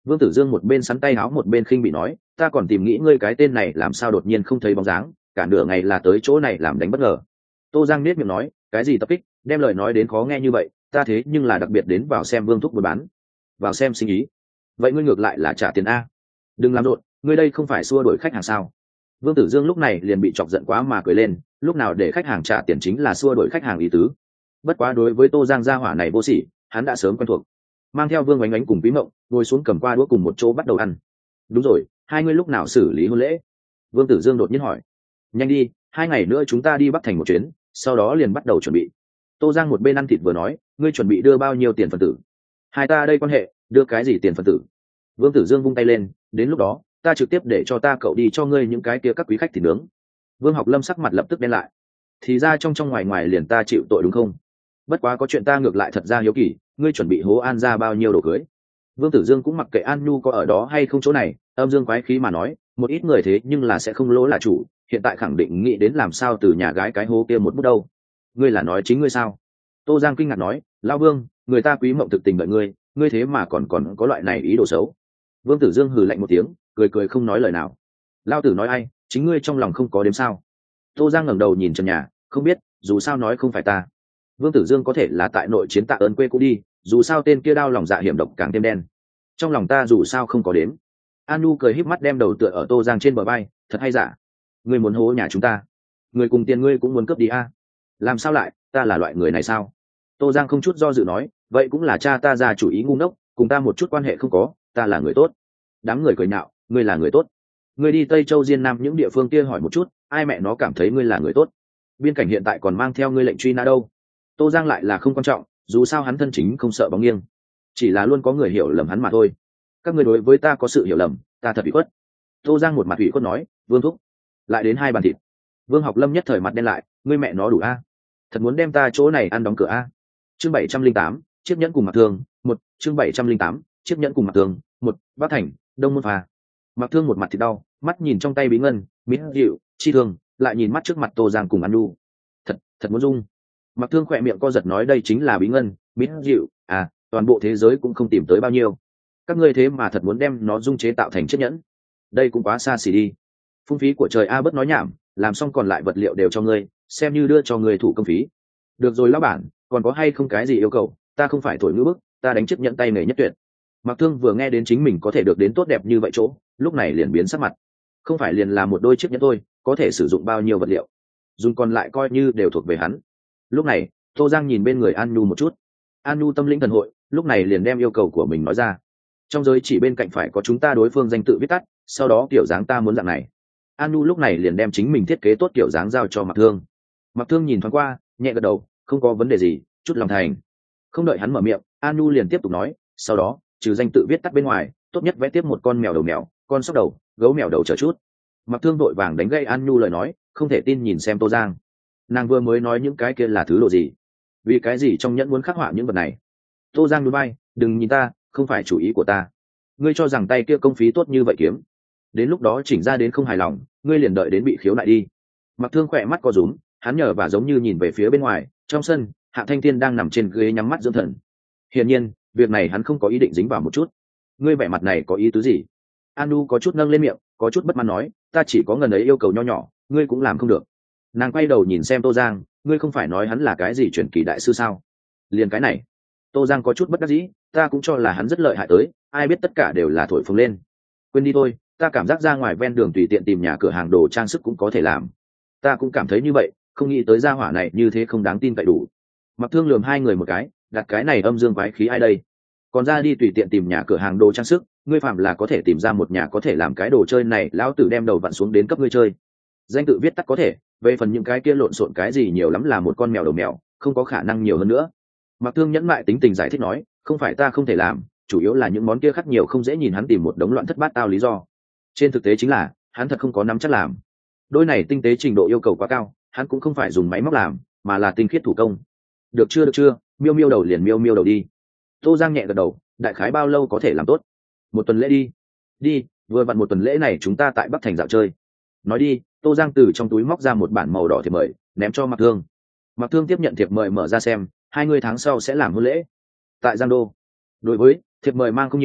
Vương Tử Dương một bên sắn tay áo một bên khinh bị nói, ta còn tìm nghĩ ngươi cái tên này làm sao đột nhiên không thấy bóng dáng, cả nửa ngày là tới chỗ này làm đánh bất ngờ. Tô Giang nết miệng nói, cái gì tập kích, đem lời nói đến khó nghe như vậy, ta thế nhưng là đặc biệt đến vào xem Vương thúc buôn bán, vào xem sinh ý. Vậy ngươi ngược lại là trả tiền a? Đừng làm rộn, ngươi đây không phải xua đuổi khách hàng sao? Vương Tử Dương lúc này liền bị chọc giận quá mà cười lên, lúc nào để khách hàng trả tiền chính là xua đuổi khách hàng ý tứ. Bất quá đối với Tô Giang gia hỏa này vô sỉ, hắn đã sớm quen thuộc. Mang theo Vương Oánh Oánh cùng Quý Mộng, ngồi xuống cầm qua đũa cùng một chỗ bắt đầu ăn. Đúng rồi, hai ngươi lúc nào xử lý hôn lễ? Vương Tử Dương đột nhiên hỏi. Nhanh đi, 2 ngày nữa chúng ta đi Bắc Thành một chuyến, sau đó liền bắt đầu chuẩn bị. Tô Giang một bên ăn thịt vừa nói, ngươi chuẩn bị đưa bao nhiêu tiền phần tử? Hai ta đây quan hệ, đưa cái gì tiền phần tử? Vương Tử Dương vung tay lên, đến lúc đó ta trực tiếp để cho ta cậu đi cho ngươi những cái kia các quý khách thịt nướng. Vương Học Lâm sắc mặt lập tức đen lại. Thì ra trong trong ngoài ngoài liền ta chịu tội đúng không? Bất quá có chuyện ta ngược lại thật ra hiếu kỳ, ngươi chuẩn bị hố An ra bao nhiêu đồ cưới? Vương Tử Dương cũng mặc kệ An Nhu có ở đó hay không chỗ này, âm dương quái khí mà nói, một ít người thế nhưng là sẽ không lỗ là chủ, hiện tại khẳng định nghĩ đến làm sao từ nhà gái cái hố kia một bút đâu. Ngươi là nói chính ngươi sao? Tô Giang kinh ngạc nói, lão Vương, người ta Quý Mộng thực tình đợi ngươi, ngươi thế mà còn có loại này ý đồ xấu. Vương Tử Dương hừ lạnh một tiếng, cười cười không nói lời nào. Lão tử nói ai, chính ngươi trong lòng không có đếm sao? Tô Giang ngẩng đầu nhìn trần nhà, không biết, dù sao nói không phải ta. Vương Tử Dương có thể là tại nội chiến tạ ơn quê cũ đi, dù sao tên kia đao lòng dạ hiểm độc càng thêm đen. Trong lòng ta dù sao không có đếm. An Nu cười híp mắt đem đầu tựa ở Tô Giang trên bờ vai, thật hay giả? Ngươi muốn hố nhà chúng ta? Người cùng tiền ngươi cũng muốn cướp đi a? Làm sao lại, ta là loại người này sao? Tô Giang không chút do dự nói, vậy cũng là cha ta ra chủ ý ngu ngốc, cùng ta một chút quan hệ không có, ta là người tốt. Đám người cười nhạo, ngươi là người tốt. Ngươi đi Tây Châu Diên Nam những địa phương kia hỏi một chút, ai mẹ nó cảm thấy ngươi là người tốt? Biên cảnh hiện tại còn mang theo ngươi lệnh truy nã đâu? Tô Giang lại là không quan trọng, dù sao hắn thân chính không sợ bóng nghiêng, chỉ là luôn có người hiểu lầm hắn mà thôi. Các ngươi đối với ta có sự hiểu lầm, ta thật ủy khuất. Tô Giang một mặt ủy khuất nói, Vương thúc, lại đến 2 bàn thịt. Vương Học Lâm nhất thời mặt đen lại, ngươi mẹ nó đủ a? Thật muốn đem ta chỗ này ăn đóng cửa a? Chương 708, chiếc nhẫn cùng Mặc Thương, 1, chương 708, chiếc nhẫn cùng Mặc Thương, 1, Bắc Thành, Đông Môn Phà. Mặc Thương một mặt thịt đau, mắt nhìn trong tay bí ngân, mít dịu, chi thương, lại nhìn mắt trước mặt Tô Giang cùng An Nu. Thật muốn dung. Mặc Thương khỏe miệng co giật nói đây chính là bí ngân, mít dịu, à, toàn bộ thế giới cũng không tìm tới bao nhiêu. Các ngươi thế mà thật muốn đem nó dung chế tạo thành chiếc nhẫn, đây cũng quá xa xỉ đi. Phung phí của trời a, bớt nói nhảm, làm xong còn lại vật liệu đều cho ngươi, xem như đưa cho ngươi thủ công phí. Được rồi lão bản, còn có hay không cái gì yêu cầu, ta không phải thổi ngữ bức, ta đánh chiếc nhẫn tay nghề nhất tuyệt. Mặc Thương vừa nghe đến chính mình có thể được đến tốt đẹp như vậy chỗ, lúc này liền biến sắc mặt. Không phải liền là một đôi chiếc nhẫn thôi, có thể sử dụng bao nhiêu vật liệu, dùng còn lại coi như đều thuộc về hắn. Lúc này Tô Giang nhìn bên người An Nhu một chút. An Nhu tâm lĩnh thần hội, lúc này liền đem yêu cầu của mình nói ra. Trong giới chỉ bên cạnh phải có chúng ta đối phương danh tự viết tắt, sau đó kiểu dáng ta muốn dạng này. An Nhu lúc này liền đem chính mình thiết kế tốt kiểu dáng giao cho Mặc Thương. Mặc Thương nhìn thoáng qua, nhẹ gật đầu, không có vấn đề gì, chút lòng thành. Không đợi hắn mở miệng, An Nhu liền tiếp tục nói, sau đó trừ danh tự viết tắt bên ngoài, tốt nhất vẽ tiếp một con mèo đầu mèo, con sóc đầu, gấu mèo đầu chờ chút. Mặc Thương vội vàng đánh gây An Nhu lời nói, không thể tin nhìn xem Tô Giang. Nàng vừa mới nói những cái kia là thứ đồ gì? Vì cái gì trong nhẫn muốn khắc họa những vật này? Tô Giang núi bay, đừng nhìn ta, không phải chủ ý của ta. Ngươi cho rằng tay kia công phí tốt như vậy kiếm, đến lúc đó chỉnh ra đến không hài lòng, ngươi liền đợi đến bị khiếu nại đi. Mặc Thương khỏe mắt co rúm, hắn nhờ và giống như nhìn về phía bên ngoài, trong sân Hạ Thanh Thiên đang nằm trên ghế nhắm mắt dưỡng thần. Hiển nhiên việc này hắn không có ý định dính vào một chút. Ngươi vẻ mặt này có ý tứ gì? Anu có chút nâng lên miệng, có chút bất mãn nói, ta chỉ có ngần ấy yêu cầu nho nhỏ, ngươi cũng làm không được. Nàng quay đầu nhìn xem Tô Giang, ngươi không phải nói hắn là cái gì truyền kỳ đại sư sao? Liền cái này. Tô Giang có chút bất đắc dĩ, ta cũng cho là hắn rất lợi hại tới, ai biết tất cả đều là thổi phồng lên. Quên đi thôi, ta cảm giác ra ngoài ven đường tùy tiện tìm nhà cửa hàng đồ trang sức cũng có thể làm. Ta cũng cảm thấy như vậy, không nghĩ tới gia hỏa này như thế không đáng tin cậy đủ. Mặc Thương lườm hai người một cái, đặt cái này âm dương quái khí ai đây? Còn ra đi tùy tiện tìm nhà cửa hàng đồ trang sức, ngươi phạm là có thể tìm ra một nhà có thể làm cái đồ chơi này, lão tử đem đầu vặn xuống đến cấp ngươi chơi. Danh tự viết tắt có thể, về phần những cái kia lộn xộn cái gì nhiều lắm là một con mèo đầu mèo, không có khả năng nhiều hơn nữa. Mặc Thương nhẫn mại tính tình giải thích nói, không phải ta không thể làm, chủ yếu là những món kia khắc nhiều không dễ nhìn, hắn tìm một đống loạn thất bát tao lý do. Trên thực tế chính là hắn thật không có nắm chắc làm. Đôi này tinh tế trình độ yêu cầu quá cao, hắn cũng không phải dùng máy móc làm, mà là tinh khiết thủ công. Được chưa, miêu miêu đầu liền miêu miêu đầu đi. Tô Giang nhẹ gật đầu, đại khái bao lâu có thể làm tốt? 1 tuần lễ đi, vừa vặn 1 tuần lễ này chúng ta tại Bắc Thành dạo chơi. Nói đi. Tô Giang từ trong túi móc ra một bản màu đỏ thiệp mời, ném cho Mặc Thương. Mặc Thương tiếp nhận thiệp mời mở ra xem, 20 tháng sau sẽ làm hôn lễ tại Giang Đô. Đối với thiệp mời mang không nhiều,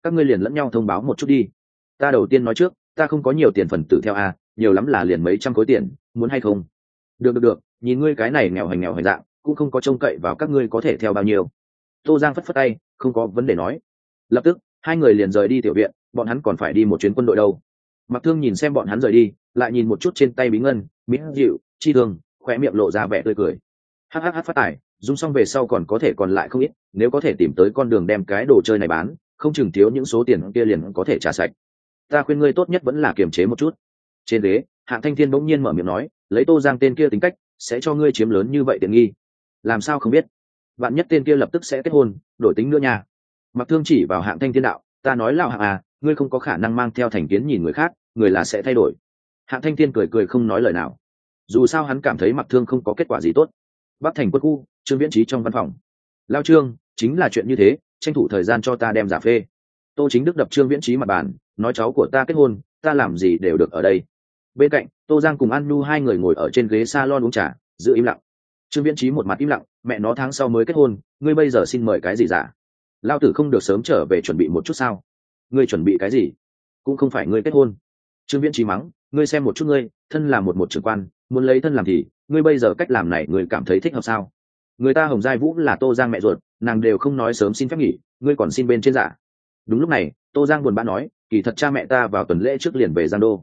các ngươi liền lẫn nhau thông báo một chút đi. Ta đầu tiên nói trước, ta không có nhiều tiền phần tử theo a, nhiều lắm là liền mấy trăm khối tiền, muốn hay không? Được, nhìn ngươi cái này nghèo hành dạng, cũng không có trông cậy vào các ngươi có thể theo bao nhiêu. Tô Giang phất phất tay, không có vấn đề nói. Lập tức hai người liền rời đi tiểu viện, bọn hắn còn phải đi một chuyến quân đội đâu. Mặc Thương nhìn xem bọn hắn rời đi, lại nhìn một chút trên tay Bí Ngân, Mỹ Dịu, Chi Thương, khóe miệng lộ ra vẻ tươi cười. Hắc phát tài, dùng xong về sau còn có thể còn lại không ít, nếu có thể tìm tới con đường đem cái đồ chơi này bán, không chừng thiếu những số tiền kia liền có thể trả sạch. Ta khuyên ngươi tốt nhất vẫn là kiềm chế một chút. Trên ghế, Hạng Thanh Thiên bỗng nhiên mở miệng nói, lấy Tô Giang tên kia tính cách, sẽ cho ngươi chiếm lớn như vậy tiện nghi. Làm sao không biết? Vạn nhất tên kia lập tức sẽ kết hôn, đổi tính nữa nha. Mặc Thương chỉ vào Hạng Thanh Thiên đạo, ta nói lão Hạng à, ngươi không có khả năng mang theo thành kiến nhìn người khác, người là sẽ thay đổi. Hạng Thanh Thiên cười không nói lời nào. Dù sao hắn cảm thấy Mặc Thương không có kết quả gì tốt. Bắc Thành quân khu, Trương Viễn Trí trong văn phòng. Lao Trương, chính là chuyện như thế, tranh thủ thời gian cho ta đem giả phê. Tô Chính Đức đập Trương Viễn Trí mặt bàn, nói cháu của ta kết hôn, ta làm gì đều được ở đây. Bên cạnh, Tô Giang cùng An Nhu hai người ngồi ở trên ghế salon uống trà, giữ im lặng. Trương Viễn Trí một mặt im lặng, mẹ nó tháng sau mới kết hôn, ngươi bây giờ xin mời cái gì giả? Lao tử không được sớm trở về chuẩn bị một chút sao? Ngươi chuẩn bị cái gì? Cũng không phải ngươi kết hôn. Trương Viễn Trí mắng, ngươi xem một chút ngươi, thân là một trưởng quan, muốn lấy thân làm thì, ngươi bây giờ cách làm này ngươi cảm thấy thích hợp sao? Người ta Hồng Giai Vũ là Tô Giang mẹ ruột, nàng đều không nói sớm xin phép nghỉ, ngươi còn xin bên trên giả. Đúng lúc này, Tô Giang buồn bã nói, kỳ thật cha mẹ ta vào tuần lễ trước liền về Giang Đô.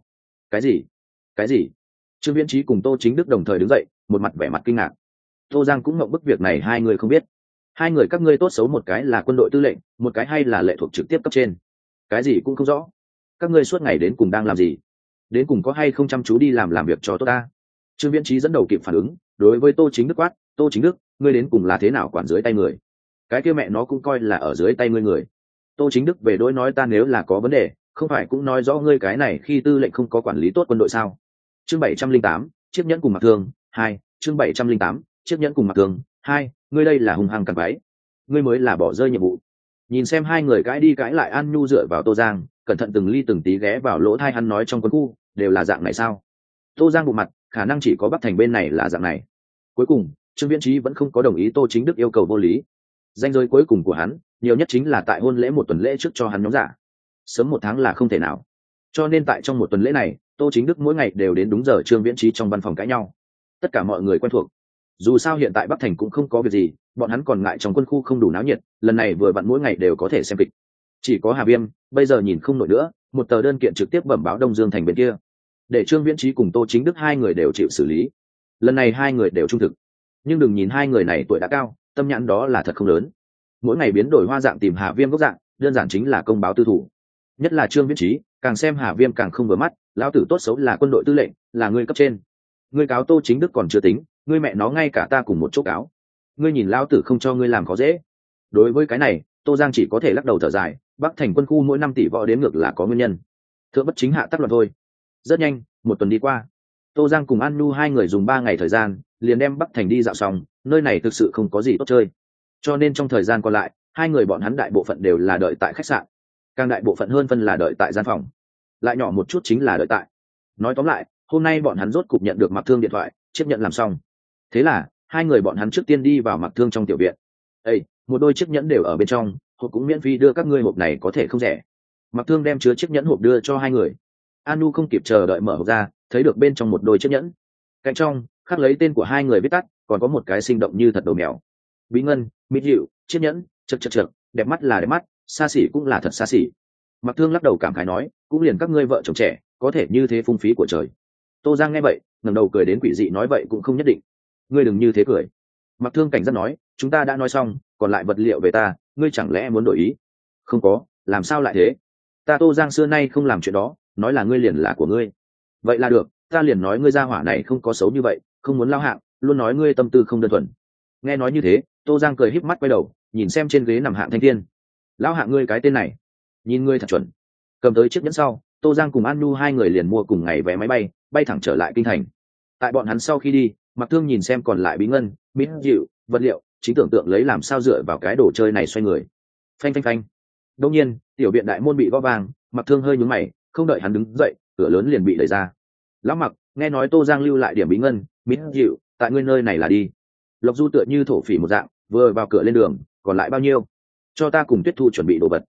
Cái gì? Trương Viễn Trí cùng Tô Chính Đức đồng thời đứng dậy, một mặt vẻ mặt kinh ngạc. Tô Giang cũng ngậm bức việc này hai người không biết. Hai người các ngươi tốt xấu một cái là quân đội tư lệnh, một cái hay là lệ thuộc trực tiếp cấp trên. Cái gì cũng không rõ. Các ngươi suốt ngày đến cùng đang làm gì? Đến cùng có hay không chăm chú đi làm việc cho tốt ta? Trương Viễn Trí dẫn đầu kịp phản ứng, đối với Tô Chính Đức quát, Tô Chính Đức, ngươi đến cùng là thế nào quản dưới tay người? Cái kia mẹ nó cũng coi là ở dưới tay ngươi người. Tô Chính Đức về đối nói, ta nếu là có vấn đề, không phải cũng nói rõ ngươi cái này khi tư lệnh không có quản lý tốt quân đội sao? Chương 708, chiếc nhẫn cùng Mặc Thương 2, chương 708, chiếc nhẫn cùng Mặc Thương 2, ngươi đây là hung hăng cằn bái. Ngươi mới là bỏ rơi nhiệm vụ. Nhìn xem hai người cãi đi cãi lại, An Nhu dựa vào Tô Giang, cẩn thận từng ly từng tí ghé vào lỗ tai hắn nói, trong quân khu đều là dạng này sao? Tô Giang bụng mặt, khả năng chỉ có Bắc Thành bên này là dạng này. Cuối cùng, Trương Viễn Trí vẫn không có đồng ý Tô Chính Đức yêu cầu vô lý. Danh giới cuối cùng của hắn, nhiều nhất chính là tại hôn lễ một tuần lễ trước cho hắn nhóm giả. Sớm một tháng là không thể nào. Cho nên tại trong một tuần lễ này, Tô Chính Đức mỗi ngày đều đến đúng giờ Trương Viễn Trí trong văn phòng cãi nhau. Tất cả mọi người quen thuộc. Dù sao hiện tại Bắc Thành cũng không có việc gì, bọn hắn còn ngại trong quân khu không đủ náo nhiệt, lần này vừa vặn mỗi ngày đều có thể xem kịch. Chỉ có Hà Viêm, bây giờ nhìn không nổi nữa, một tờ đơn kiện trực tiếp bẩm báo Đông Dương Thành bên kia, để Trương Viễn Trí cùng Tô Chính Đức hai người đều chịu xử lý. Lần này hai người đều trung thực, nhưng đừng nhìn hai người này tuổi đã cao, tâm nhãn đó là thật không lớn. Mỗi ngày biến đổi hoa dạng tìm Hà Viêm gốc dạng, đơn giản chính là công báo tư thủ. Nhất là Trương Viễn Trí, càng xem Hà Viêm càng không vừa mắt, lão tử tốt xấu là quân đội tư lệnh, là người cấp trên. Ngươi cáo Tô Chính Đức còn chưa tính, ngươi mẹ nó ngay cả ta cùng một chỗ cáo. Ngươi nhìn lão tử không cho ngươi làm khó dễ. Đối với cái này, Tô Giang chỉ có thể lắc đầu thở dài, Bắc Thành quân khu mỗi năm tỷ võ đến ngược là có nguyên nhân. Thượng bất chính hạ tắc loạn thôi. Rất nhanh, một tuần đi qua. Tô Giang cùng An Nhu hai người dùng 3 ngày thời gian, liền đem Bắc Thành đi dạo xong, nơi này thực sự không có gì tốt chơi. Cho nên trong thời gian còn lại, hai người bọn hắn đại bộ phận đều là đợi tại khách sạn. Càng đại bộ phận hơn phân là đợi tại gian phòng. Lại nhỏ một chút chính là đợi tại. Nói tóm lại, hôm nay bọn hắn rốt cục nhận được Mặc Thương điện thoại, chiếc nhẫn làm xong. Thế là, hai người bọn hắn trước tiên đi vào Mặc Thương trong tiểu viện. Ê, một đôi chiếc nhẫn đều ở bên trong, hộp cũng miễn phí đưa các ngươi, hộp này có thể không rẻ. Mặc Thương đem chứa chiếc nhẫn hộp đưa cho hai người. Anu không kịp chờ đợi mở hộp ra, thấy được bên trong một đôi chiếc nhẫn. Cạnh trong, khắc lấy tên của hai người viết tắt, còn có một cái sinh động như thật đầu mèo. Bí Ngân, Mỹ Dịu, chiếc nhẫn, chật, đẹp mắt là đẹp mắt, xa xỉ cũng là thật xa xỉ. Mặc Thương lắc đầu cảm khái nói, cũng liền các ngươi vợ chồng trẻ, có thể như thế phung phí của trời. Tô Giang nghe vậy, ngẩng đầu cười đến quỷ dị nói, vậy cũng không nhất định. Ngươi đừng như thế cười. Mặc Thương cảnh giác nói, chúng ta đã nói xong, còn lại vật liệu về ta, ngươi chẳng lẽ muốn đổi ý? Không có, làm sao lại thế? Ta Tô Giang xưa nay không làm chuyện đó, nói là ngươi liền là của ngươi. Vậy là được, ta liền nói ngươi gia hỏa này không có xấu như vậy, không muốn lao hạng, luôn nói ngươi tâm tư không đơn thuần. Nghe nói như thế, Tô Giang cười híp mắt quay đầu, nhìn xem trên ghế nằm Hạng Thanh Thiên. Lao hạng ngươi cái tên này, nhìn ngươi thật chuẩn. Cầm tới chiếc nhẫn sau, Tô Giang cùng An Nhu hai người liền mua cùng ngày vé máy bay, bay thẳng trở lại kinh thành. Tại bọn hắn sau khi đi, Mặc Thương nhìn xem còn lại Bí Ngân, Mỹ Dịu, vật liệu, chính tưởng tượng lấy làm sao dựa vào cái đồ chơi này xoay người. Phanh. Đương nhiên, tiểu viện đại môn bị gõ vang, Mặc Thương hơi nhướng mày, không đợi hắn đứng dậy, cửa lớn liền bị đẩy ra. Lão Mặc, nghe nói Tô Giang lưu lại điểm Bí Ngân, Mỹ Dịu, tại ngươi nơi này là đi. Lộc Du tựa như thổ phỉ một dạng, vừa vào cửa lên đường, còn lại bao nhiêu? Cho ta cùng Tuyết Thu chuẩn bị đồ vật.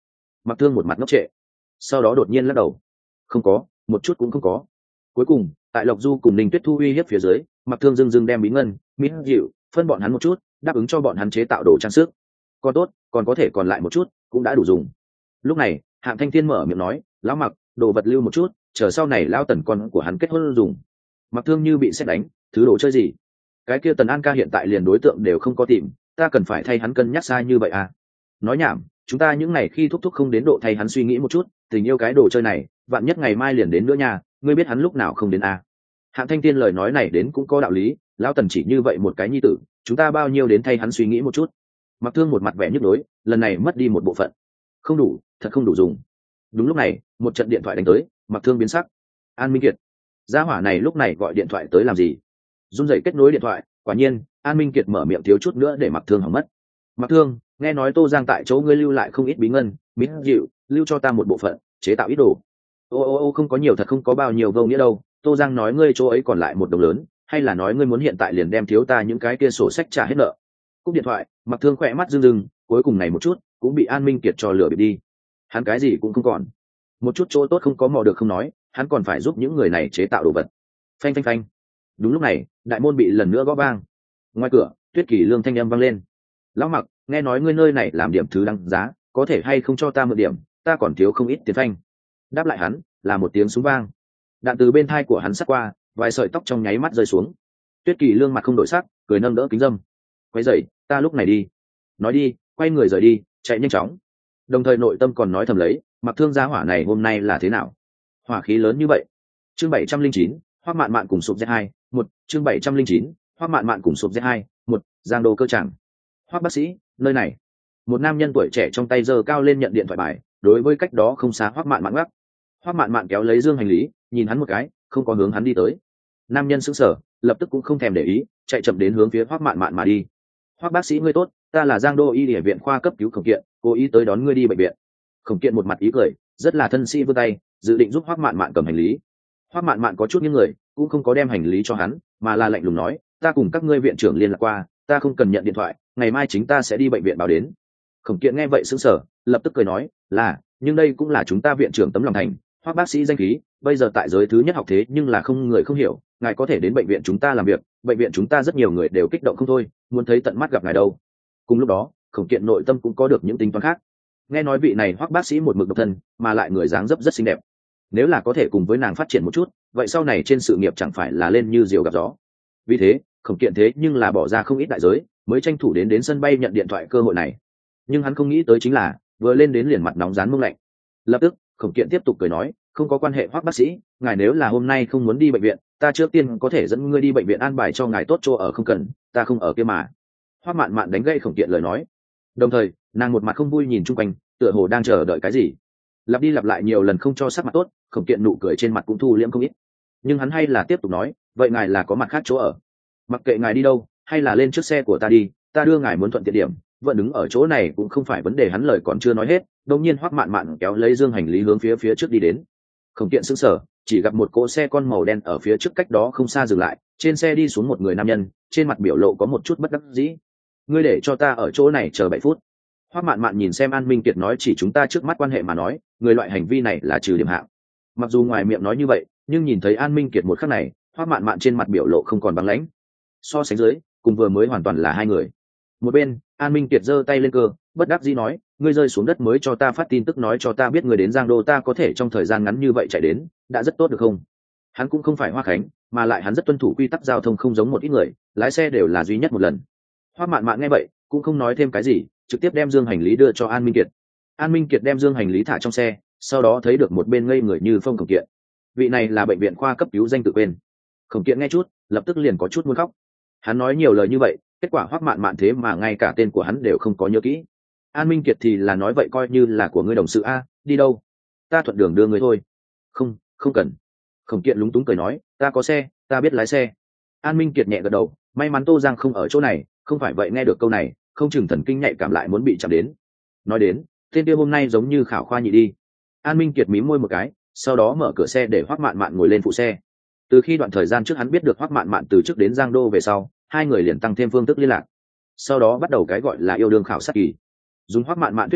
Mặc Thương một mặt ngốc trệ, sau đó đột nhiên lắc đầu. Không có, một chút cũng không có. Cuối cùng, tại Lộc Du cùng Ninh Tuyết Thu uy hiếp phía dưới, Mặc Thương dưng đem Bí Ngân, Mỹ Dịu phân bọn hắn một chút, đáp ứng cho bọn hắn chế tạo đồ trang sức. Còn tốt, còn có thể còn lại một chút, cũng đã đủ dùng. Lúc này, Hạng Thanh Thiên mở miệng nói, lão Mặc, đồ vật lưu một chút, chờ sau này lão Tần con của hắn kết hôn dùng. Mặc Thương như bị sét đánh, thứ đồ chơi gì? Cái kia Tần An ca hiện tại liền đối tượng đều không có tìm, ta cần phải thay hắn cân nhắc sai như vậy à? Nói nhảm, chúng ta những ngày khi thúc thúc không đến độ thay hắn suy nghĩ một chút, tình yêu cái đồ chơi này, vạn nhất ngày mai liền đến nữa nha, ngươi biết hắn lúc nào không đến à? Hạng Thanh Thiên lời nói này đến cũng có đạo lý, lão Tần chỉ như vậy một cái nhi tử, chúng ta bao nhiêu đến thay hắn suy nghĩ một chút. Mặc Thương một mặt vẻ nhức nhối, lần này mất đi một bộ phận, không đủ, thật không đủ dùng. Đúng lúc này, một trận điện thoại đánh tới, Mặc Thương biến sắc. An Minh Kiệt, gia hỏa này lúc này gọi điện thoại tới làm gì? Run rẩy kết nối điện thoại, quả nhiên, An Minh Kiệt mở miệng thiếu chút nữa để Mặc Thương hỏng mất. Mặc Thương, nghe nói Tô Giang tại chỗ ngươi lưu lại không ít bí ngân, Mỹ Dịu, lưu cho ta một bộ phận, chế tạo ít đồ. Ô, không có nhiều, thật không có bao nhiêu vô nghĩa đâu. Tô Giang nói ngươi chỗ ấy còn lại một đồng lớn, hay là nói ngươi muốn hiện tại liền đem thiếu ta những cái kia sổ sách trả hết nợ? Cúp điện thoại, Mặc Thương khỏe mắt rưng, cuối cùng này một chút cũng bị An Minh Kiệt cho lừa bịp đi. Hắn cái gì cũng không còn, một chút chỗ tốt không có mò được không nói, hắn còn phải giúp những người này chế tạo đồ vật. Phanh phanh phanh. Đúng lúc này, đại môn bị lần nữa gõ vang. Ngoài cửa, Tuyết Kỳ Lương thanh âm vang lên. Lão Mặc, nghe nói ngươi nơi này làm điểm thứ đăng giá, có thể hay không cho ta mượn điểm, ta còn thiếu không ít tiền phanh. Đáp lại hắn là một tiếng súng vang, đạn từ bên thai của hắn sát qua, vài sợi tóc trong nháy mắt rơi xuống. Tuyết Kỳ Lương mặt không đổi sắc, cười nâng đỡ kính dâm. Quay dậy, ta lúc này đi. Nói đi, quay người rời đi, chạy nhanh chóng. Đồng thời nội tâm còn nói thầm lấy, Mặc Thương gia hỏa này hôm nay là thế nào? Hỏa khí lớn như vậy. Chương 709, Hoắc Mạn Mạn cùng sụp Z2, một. Chương 709, Hoắc Mạn Mạn cùng sụp Z2, một. Giang Đô cơ chẳng. Hoắc bác sĩ, nơi này. Một nam nhân tuổi trẻ trong tay giơ cao lên nhận điện thoại bài, đối với cách đó không xa Hoắc Mạn Mạn ngắc. Hoắc Mạn Mạn kéo lấy dương hành lý, nhìn hắn một cái, không có hướng hắn đi tới. Nam nhân sững sờ, lập tức cũng không thèm để ý, chạy chậm đến hướng phía Hoắc Mạn Mạn mà đi. Hoắc bác sĩ ngươi tốt, ta là Giang Đô y địa viện khoa cấp cứu Khổng Kiện, cố ý tới đón ngươi đi bệnh viện. Khổng Kiện một mặt ý cười, rất là thân sĩ vươn tay, dự định giúp Hoắc Mạn Mạn cầm hành lý. Hoắc Mạn Mạn có chút những người, cũng không có đem hành lý cho hắn, mà là lạnh lùng nói, ta cùng các ngươi viện trưởng liên lạc qua, ta không cần nhận điện thoại, ngày mai chính ta sẽ đi bệnh viện báo đến. Khổng Kiện nghe vậy sững sờ, lập tức cười nói, là, nhưng đây cũng là chúng ta viện trưởng tấm lòng thành, Hoắc bác sĩ danh khí, bây giờ tại giới thứ nhất học thế nhưng là không người không hiểu, ngài có thể đến bệnh viện chúng ta làm việc, bệnh viện chúng ta rất nhiều người đều kích động không thôi, muốn thấy tận mắt gặp ngài đâu. Cùng lúc đó, Khổng Kiện nội tâm cũng có được những tính toán khác. Nghe nói vị này Hoắc bác sĩ một mực độc thân, mà lại người dáng dấp rất xinh đẹp. Nếu là có thể cùng với nàng phát triển một chút, vậy sau này trên sự nghiệp chẳng phải là lên như diều gặp gió. Vì thế, Khổng Kiện thế nhưng là bỏ ra không ít đại giới, mới tranh thủ đến sân bay nhận điện thoại cơ hội này. Nhưng hắn không nghĩ tới chính là, vừa lên đến liền mặt nóng rán mông lạnh. Lập tức, Khổng Kiện tiếp tục cười nói, không có quan hệ Hoắc bác sĩ, ngài nếu là hôm nay không muốn đi bệnh viện, ta trước tiên có thể dẫn ngươi đi bệnh viện an bài cho ngài tốt chỗ ở không cần, ta không ở kia mà. Hoắc Mạn Mạn đánh gãy Khổng Kiện lời nói, đồng thời nàng một mặt không vui nhìn chung quanh, tựa hồ đang chờ đợi cái gì. Lặp đi lặp lại nhiều lần không cho sắc mặt tốt, Khổng Kiện nụ cười trên mặt cũng thu liễm không ít. Nhưng hắn hay là tiếp tục nói, vậy ngài là có mặt khác chỗ ở, mặc kệ ngài đi đâu, hay là lên trước xe của ta đi, ta đưa ngài muốn thuận tiện điểm, vẫn đứng ở chỗ này cũng không phải vấn đề. Hắn lời còn chưa nói hết, đột nhiên Hoắc Mạn Mạn kéo lấy dương hành lý hướng phía trước đi đến. Khổng Kiện sững sờ, chỉ gặp một cỗ xe con màu đen ở phía trước cách đó không xa dừng lại, trên xe đi xuống một người nam nhân, trên mặt biểu lộ có một chút bất đắc dĩ. Ngươi để cho ta ở chỗ này chờ 7 phút. Hoắc Mạn Mạn nhìn xem An Minh Kiệt nói, chỉ chúng ta trước mắt quan hệ mà nói, người loại hành vi này là trừ điểm hạng. Mặc dù ngoài miệng nói như vậy, nhưng nhìn thấy An Minh Kiệt một khắc này, Hoắc Mạn Mạn trên mặt biểu lộ không còn băng lãnh. So sánh dưới, cùng vừa mới hoàn toàn là hai người. Một bên, An Minh Kiệt giơ tay lên cơ, bất đắc dĩ nói, ngươi rơi xuống đất mới cho ta phát tin tức nói cho ta biết người đến Giang Đô, ta có thể trong thời gian ngắn như vậy chạy đến, đã rất tốt được không? Hắn cũng không phải Hoa Khánh, mà lại hắn rất tuân thủ quy tắc giao thông, không giống một ít người, lái xe đều là duy nhất một lần. Hoắc Mạn Mạn nghe vậy, cũng không nói thêm cái gì, trực tiếp đem dương hành lý đưa cho An Minh Kiệt. An Minh Kiệt đem dương hành lý thả trong xe, sau đó thấy được một bên ngây người như phong Khổng Kiện. Vị này là bệnh viện khoa cấp cứu danh tự quên. Khổng Kiện nghe chút, lập tức liền có chút muốn khóc. Hắn nói nhiều lời như vậy, kết quả Hoắc Mạn Mạn thế mà ngay cả tên của hắn đều không có nhớ kỹ. An Minh Kiệt thì là nói vậy coi như là của ngươi đồng sự a, đi đâu? Ta thuận đường đưa ngươi thôi. Không, không cần. Khổng Kiện lúng túng cười nói, ta có xe, ta biết lái xe. An Minh Kiệt nhẹ gật đầu, may mắn Tô Giang không ở chỗ này, không phải vậy nghe được câu này, không chừng thần kinh nhạy cảm lại muốn bị chạm đến. Nói đến, tên kia hôm nay giống như khảo khoa nhị đi. An Minh Kiệt mím môi một cái, sau đó mở cửa xe để Hoắc Mạn Mạn ngồi lên phụ xe. Từ khi đoạn thời gian trước hắn biết được Hoắc Mạn Mạn từ trước đến Giang Đô về sau, hai người liền tăng thêm phương thức liên lạc. Sau đó bắt đầu cái gọi là yêu đương khảo sát kỳ. Dùng Hoắc Mạn Mạn thuyết pháp,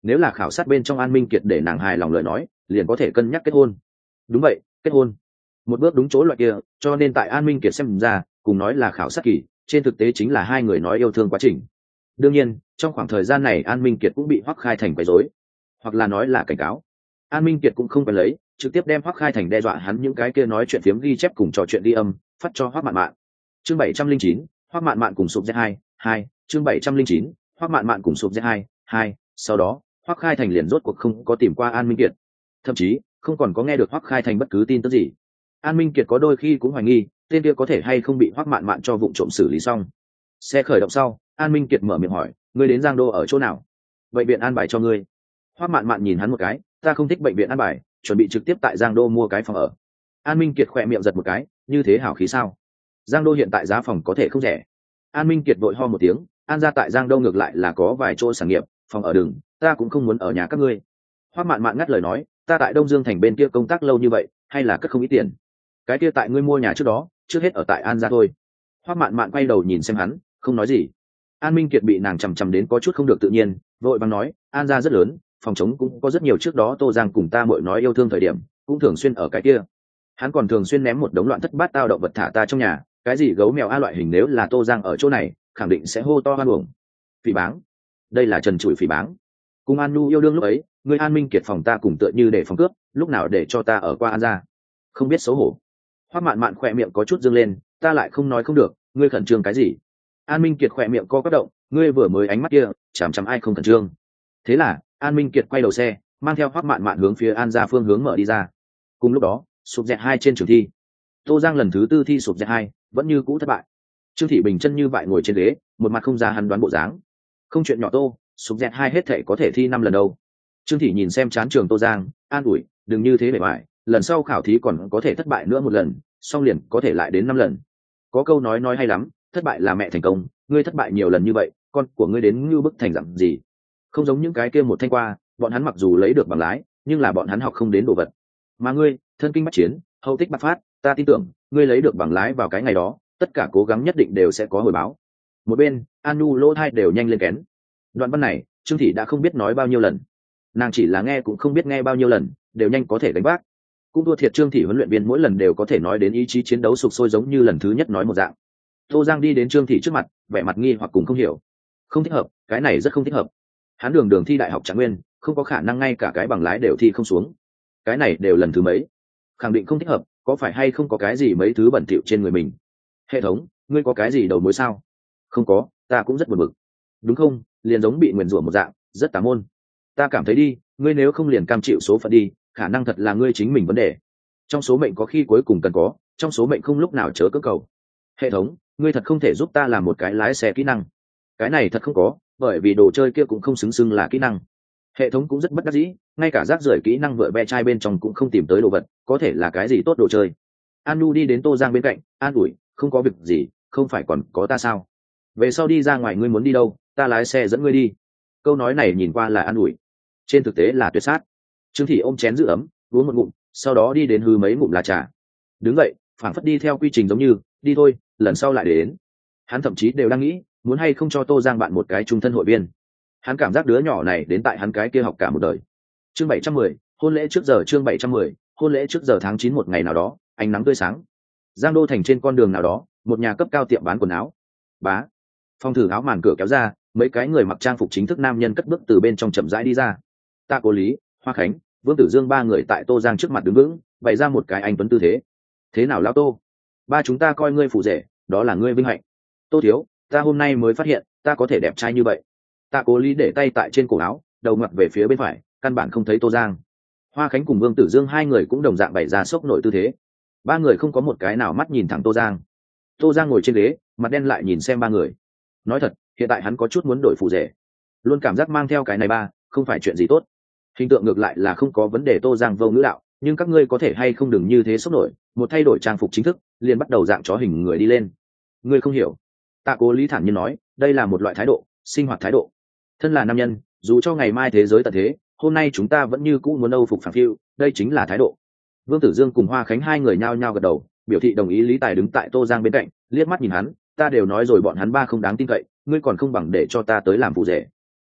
nếu là khảo sát bên trong An Minh Kiệt để nàng hài lòng lời nói liền có thể cân nhắc kết hôn. Đúng vậy, kết hôn, một bước đúng chỗ loại kia, cho nên tại An Minh Kiệt xem ra cùng nói là khảo sát kỳ, trên thực tế chính là hai người nói yêu thương quá trình. Đương nhiên trong khoảng thời gian này An Minh Kiệt cũng bị Hoắc Khai Thành quấy rối, hoặc là nói là cảnh cáo. An Minh Kiệt cũng không phải lấy, trực tiếp đem Hoắc Khai Thành đe dọa hắn những cái kia nói chuyện phiếm ghi chép cùng trò chuyện ghi âm phát cho Hoắc Mạn Mạn. Chương 709, Hoắc Mạn Mạn cùng sụp Z2, 2, chương 709, Hoắc Mạn Mạn cùng sụp Z2, 2, sau đó Hoắc Khai Thành liền rốt cuộc không có tìm qua An Minh Kiệt, thậm chí không còn có nghe được Hoắc Khai Thành bất cứ tin tức gì. An Minh Kiệt có đôi khi cũng hoài nghi tên kia có thể hay không bị Hoắc Mạn Mạn cho vụng trộm xử lý xong. Xe khởi động sau, An Minh Kiệt mở miệng hỏi, ngươi đến Giang Đô ở chỗ nào? Bệnh viện an bài cho ngươi. Hoắc Mạn Mạn nhìn hắn một cái, ta không thích bệnh viện an bài, chuẩn bị trực tiếp tại Giang Đô mua cái phòng ở. An Minh Kiệt khỏe miệng giật một cái, như thế hảo khí sao? Giang Đô hiện tại giá phòng có thể không rẻ. An Minh Kiệt vội ho một tiếng, An gia tại Giang Đô ngược lại là có vài chỗ sản nghiệp, phòng ở đừng, ta cũng không muốn ở nhà các ngươi. Hoắc Mạn Mạn ngắt lời nói, ta tại Đông Dương thành bên kia công tác lâu như vậy, hay là cất không ít tiền. Cái kia tại ngươi mua nhà trước đó, trước hết ở tại An gia thôi. Hoắc Mạn Mạn quay đầu nhìn xem hắn, không nói gì. An Minh Kiệt bị nàng chằm chằm đến có chút không được tự nhiên, vội vàng nói, An gia rất lớn, phòng chống cũng có rất nhiều, trước đó Tô Giang cùng ta muội nói yêu thương thời điểm, cũng thường xuyên ở cái kia. Hắn còn thường xuyên ném một đống loạn thất bát tao động vật thả ta trong nhà, cái gì gấu mèo a loại hình, nếu là Tô Giang ở chỗ này, khẳng định sẽ hô to hoan uổng. Phỉ báng, đây là trần trụi phỉ báng. Cùng An Nhu yêu đương lúc ấy, người An Minh Kiệt phòng ta cùng tựa như để phòng cướp, lúc nào để cho ta ở qua An gia, không biết xấu hổ. Hoắc Mạn Mạn khỏe miệng có chút dương lên, ta lại không nói không được, ngươi khẩn trương cái gì? An Minh Kiệt khỏe miệng co quắp động, ngươi vừa mới ánh mắt kia, chằm chằm ai không khẩn trương? Thế là An Minh Kiệt quay đầu xe, mang theo Hoắc Mạn Mạn hướng phía An gia phương hướng mở đi ra. Cùng lúc đó, sụp dẹt 2 trên trường thi, Tô Giang lần thứ tư thi sụp dẹt 2 vẫn như cũ thất bại. Trương Thị Bình chân như vậy ngồi trên ghế, một mặt không ra hắn đoán bộ dáng. Không chuyện nhỏ Tô, sụp dẹt 2 hết thể có thể thi 5 lần đâu. Trương Thị nhìn xem chán trường Tô Giang, an ủi, đừng như thế bề bại, lần sau khảo thí còn có thể thất bại nữa một lần, xong liền có thể lại đến 5 lần. Có câu nói hay lắm, thất bại là mẹ thành công, ngươi thất bại nhiều lần như vậy, con của ngươi đến như bức thành dạng gì? Không giống những cái kia một thanh qua, bọn hắn mặc dù lấy được bằng lái, nhưng là bọn hắn học không đến đồ vật. Mà ngươi, thân kinh bách chiến, hậu tích bạc phát, ta tin tưởng, ngươi lấy được bằng lái vào cái ngày đó, tất cả cố gắng nhất định đều sẽ có hồi báo. Một bên, An Nhu lỗ tai đều nhanh lên kén. Đoạn văn này, Trương Thị đã không biết nói bao nhiêu lần, nàng chỉ là nghe cũng không biết nghe bao nhiêu lần, đều nhanh có thể đánh vác. Cũng thua thiệt Trương Thị huấn luyện viên mỗi lần đều có thể nói đến ý chí chiến đấu sục sôi giống như lần thứ nhất nói một dạng. Tô Giang đi đến Trương Thị trước mặt, vẻ mặt nghi hoặc cùng không hiểu. Không thích hợp, cái này rất không thích hợp. Hắn đường thi đại học Trạng Nguyên, không có khả năng ngay cả cái bằng lái đều thi không xuống. Cái này đều lần thứ mấy, khẳng định không thích hợp, có phải hay không có cái gì mấy thứ bẩn thỉu trên người mình? Hệ thống, ngươi có cái gì đầu mối sao? Không có, ta cũng rất buồn bực. Đúng không, liền giống bị nguyền rủa một dạng, rất tà môn. Ta cảm thấy đi, ngươi nếu không liền cam chịu số phận đi, khả năng thật là ngươi chính mình vấn đề. Trong số mệnh có khi cuối cùng cần có, trong số mệnh không lúc nào chớ cưỡng cầu. Hệ thống, ngươi thật không thể giúp ta làm một cái lái xe kỹ năng. Cái này thật không có, bởi vì đồ chơi kia cũng không xứng xưng là kỹ năng. Hệ thống cũng rất bất đắc dĩ, ngay cả rác rưởi kỹ năng vựa be chai bên trong cũng không tìm tới đồ vật, có thể là cái gì tốt đồ chơi. An Nu đi đến Tô Giang bên cạnh, an ủi, không có việc gì, không phải còn có ta sao? Về sau đi ra ngoài ngươi muốn đi đâu, ta lái xe dẫn ngươi đi. Câu nói này nhìn qua là an ủi, trên thực tế là tuyệt sát. Trương Thị ôm chén giữ ấm, uống một ngụm, sau đó đi đến hư mấy ngụm lá trà. Đứng dậy, phảng phất đi theo quy trình giống như, đi thôi, lần sau lại để đến. Hắn thậm chí đều đang nghĩ, muốn hay không cho Tô Giang bạn một cái trung thân hội viên. Hắn cảm giác đứa nhỏ này đến tại hắn cái kia học cả một đời. Chương 710, hôn lễ trước giờ, chương 710, hôn lễ trước giờ tháng 9 một ngày nào đó, ánh nắng tươi sáng. Giang Đô thành trên con đường nào đó, một nhà cấp cao tiệm bán quần áo. Bá. Phòng thử áo màn cửa kéo ra, mấy cái người mặc trang phục chính thức nam nhân cất bước từ bên trong chậm rãi đi ra. Tạ Cố Lý, Hoa Khánh, Vương Tử Dương ba người tại Tô Giang trước mặt đứng vững, bày ra một cái anh tuấn tư thế. Thế nào lão Tô? Ba chúng ta coi ngươi phụ rể, đó là ngươi vinh hạnh. Tô thiếu, ta hôm nay mới phát hiện, ta có thể đẹp trai như vậy. Tạ Cố Lý để tay tại trên cổ áo, đầu ngoặt về phía bên phải, căn bản không thấy Tô Giang. Hoa Khánh cùng Vương Tử Dương hai người cũng đồng dạng bày ra sốc nổi tư thế. Ba người không có một cái nào mắt nhìn thẳng Tô Giang. Tô Giang ngồi trên ghế, mặt đen lại nhìn xem ba người. Nói thật, hiện tại hắn có chút muốn đổi phụ rể. Luôn cảm giác mang theo cái này ba, không phải chuyện gì tốt. Hình tượng ngược lại là không có vấn đề, Tô Giang vô ngữ đạo, nhưng các ngươi có thể hay không đừng như thế sốc nổi, một thay đổi trang phục chính thức, liền bắt đầu dạng chó hình người đi lên. Ngươi không hiểu. Tạ Cố Lý thản nhiên nói, đây là một loại thái độ, sinh hoạt thái độ. Thân là nam nhân, dù cho ngày mai thế giới tận thế, hôm nay chúng ta vẫn như cũ muốn âu phục phản phiu, đây chính là thái độ. Vương Tử Dương cùng Hoa Khánh hai người nhao nhao gật đầu, biểu thị đồng ý. Lý Tài đứng tại Tô Giang bên cạnh, liếc mắt nhìn hắn, ta đều nói rồi bọn hắn ba không đáng tin cậy, ngươi còn không bằng để cho ta tới làm phụ rể.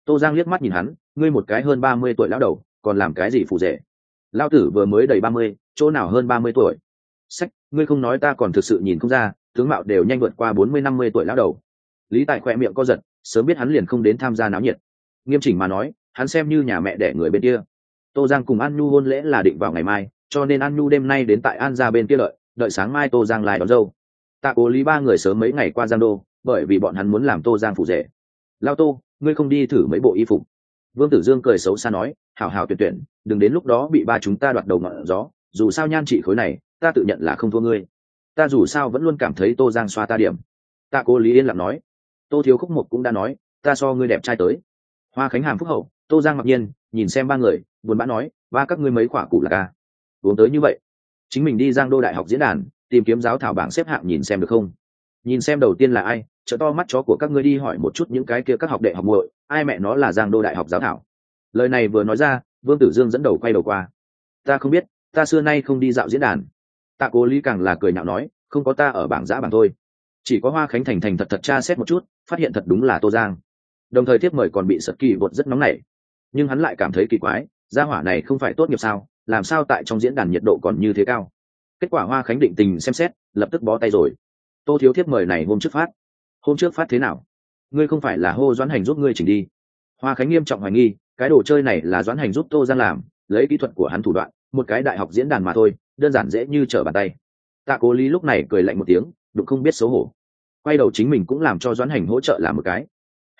Tô Giang liếc mắt nhìn hắn, ngươi một cái hơn 30 tuổi lão đầu còn làm cái gì phù rể? Lão tử vừa mới đầy 30, chỗ nào hơn 30 tuổi? Sách, ngươi không nói ta còn thực sự nhìn không ra, tướng mạo đều nhanh vượt qua 40-50 tuổi lão đầu. Lý Tài khỏe miệng co giật, sớm biết hắn liền không đến tham gia náo nhiệt. Nghiêm chỉnh mà nói, hắn xem như nhà mẹ đẻ người bên kia. Tô Giang cùng An Nhu hôn lễ là định vào ngày mai, cho nên An Nhu đêm nay đến tại An gia bên kia đợi sáng mai Tô Giang lại đón dâu. Tạ Cố Lý ba người sớm mấy ngày qua Giang Đô, bởi vì bọn hắn muốn làm Tô Giang phụ rể. Lao Tô, ngươi không đi thử mấy bộ y phục? Vương Tử Dương cười xấu xa nói, hảo hảo tuyển tuyển, đừng đến lúc đó bị ba chúng ta đoạt đầu ngọn gió. Dù sao nhan trị khối này, ta tự nhận là không thua ngươi. Ta dù sao vẫn luôn cảm thấy Tô Giang xoa ta điểm. Tạ Cố Lý yên lặng nói, Tô Thiếu Khúc Mục cũng đã nói, ta so ngươi đẹp trai tới. Hoa Khánh Hàm phúc hậu, Tô Giang mặc nhiên nhìn xem ba người, buồn bã nói, ba các ngươi mấy quả cụ là ca uống tới như vậy, chính mình đi Giang Đô Đại học diễn đàn tìm kiếm giáo thảo bảng xếp hạng nhìn xem được không? Nhìn xem đầu tiên là ai, trợ to mắt chó của các ngươi đi hỏi một chút những cái kia các học đệ học muội, ai mẹ nó là Giang Đô Đại học giáo thảo. Lời này vừa nói ra, Vương Tử Dương dẫn đầu quay đầu qua, ta không biết, ta xưa nay không đi dạo diễn đàn. Tạ Cố Lý càng là cười nhạo nói, không có ta ở bảng giã bảng thôi, chỉ có Hoa Khánh thành thật tra xét một chút, phát hiện thật đúng là Tô Giang. Đồng thời tiếp mời còn bị sật kỳ bột rất nóng nảy, nhưng hắn lại cảm thấy kỳ quái, gia hỏa này không phải tốt nghiệp sao, làm sao tại trong diễn đàn nhiệt độ còn như thế cao? Kết quả Hoa Khánh định tình xem xét, lập tức bó tay rồi. Tô Thiếu thiếp mời này hôm trước phát thế nào? Ngươi không phải là hô Doãn Hành giúp ngươi chỉnh đi? Hoa Khánh nghiêm trọng hoài nghi, cái đồ chơi này là Doãn Hành giúp Tô Giang làm, lấy kỹ thuật của hắn thủ đoạn, một cái đại học diễn đàn mà thôi, đơn giản dễ như trở bàn tay. Tạ Cố Lý lúc này cười lạnh một tiếng, đụng không biết xấu hổ, quay đầu chính mình cũng làm cho Doãn Hành hỗ trợ làm một cái.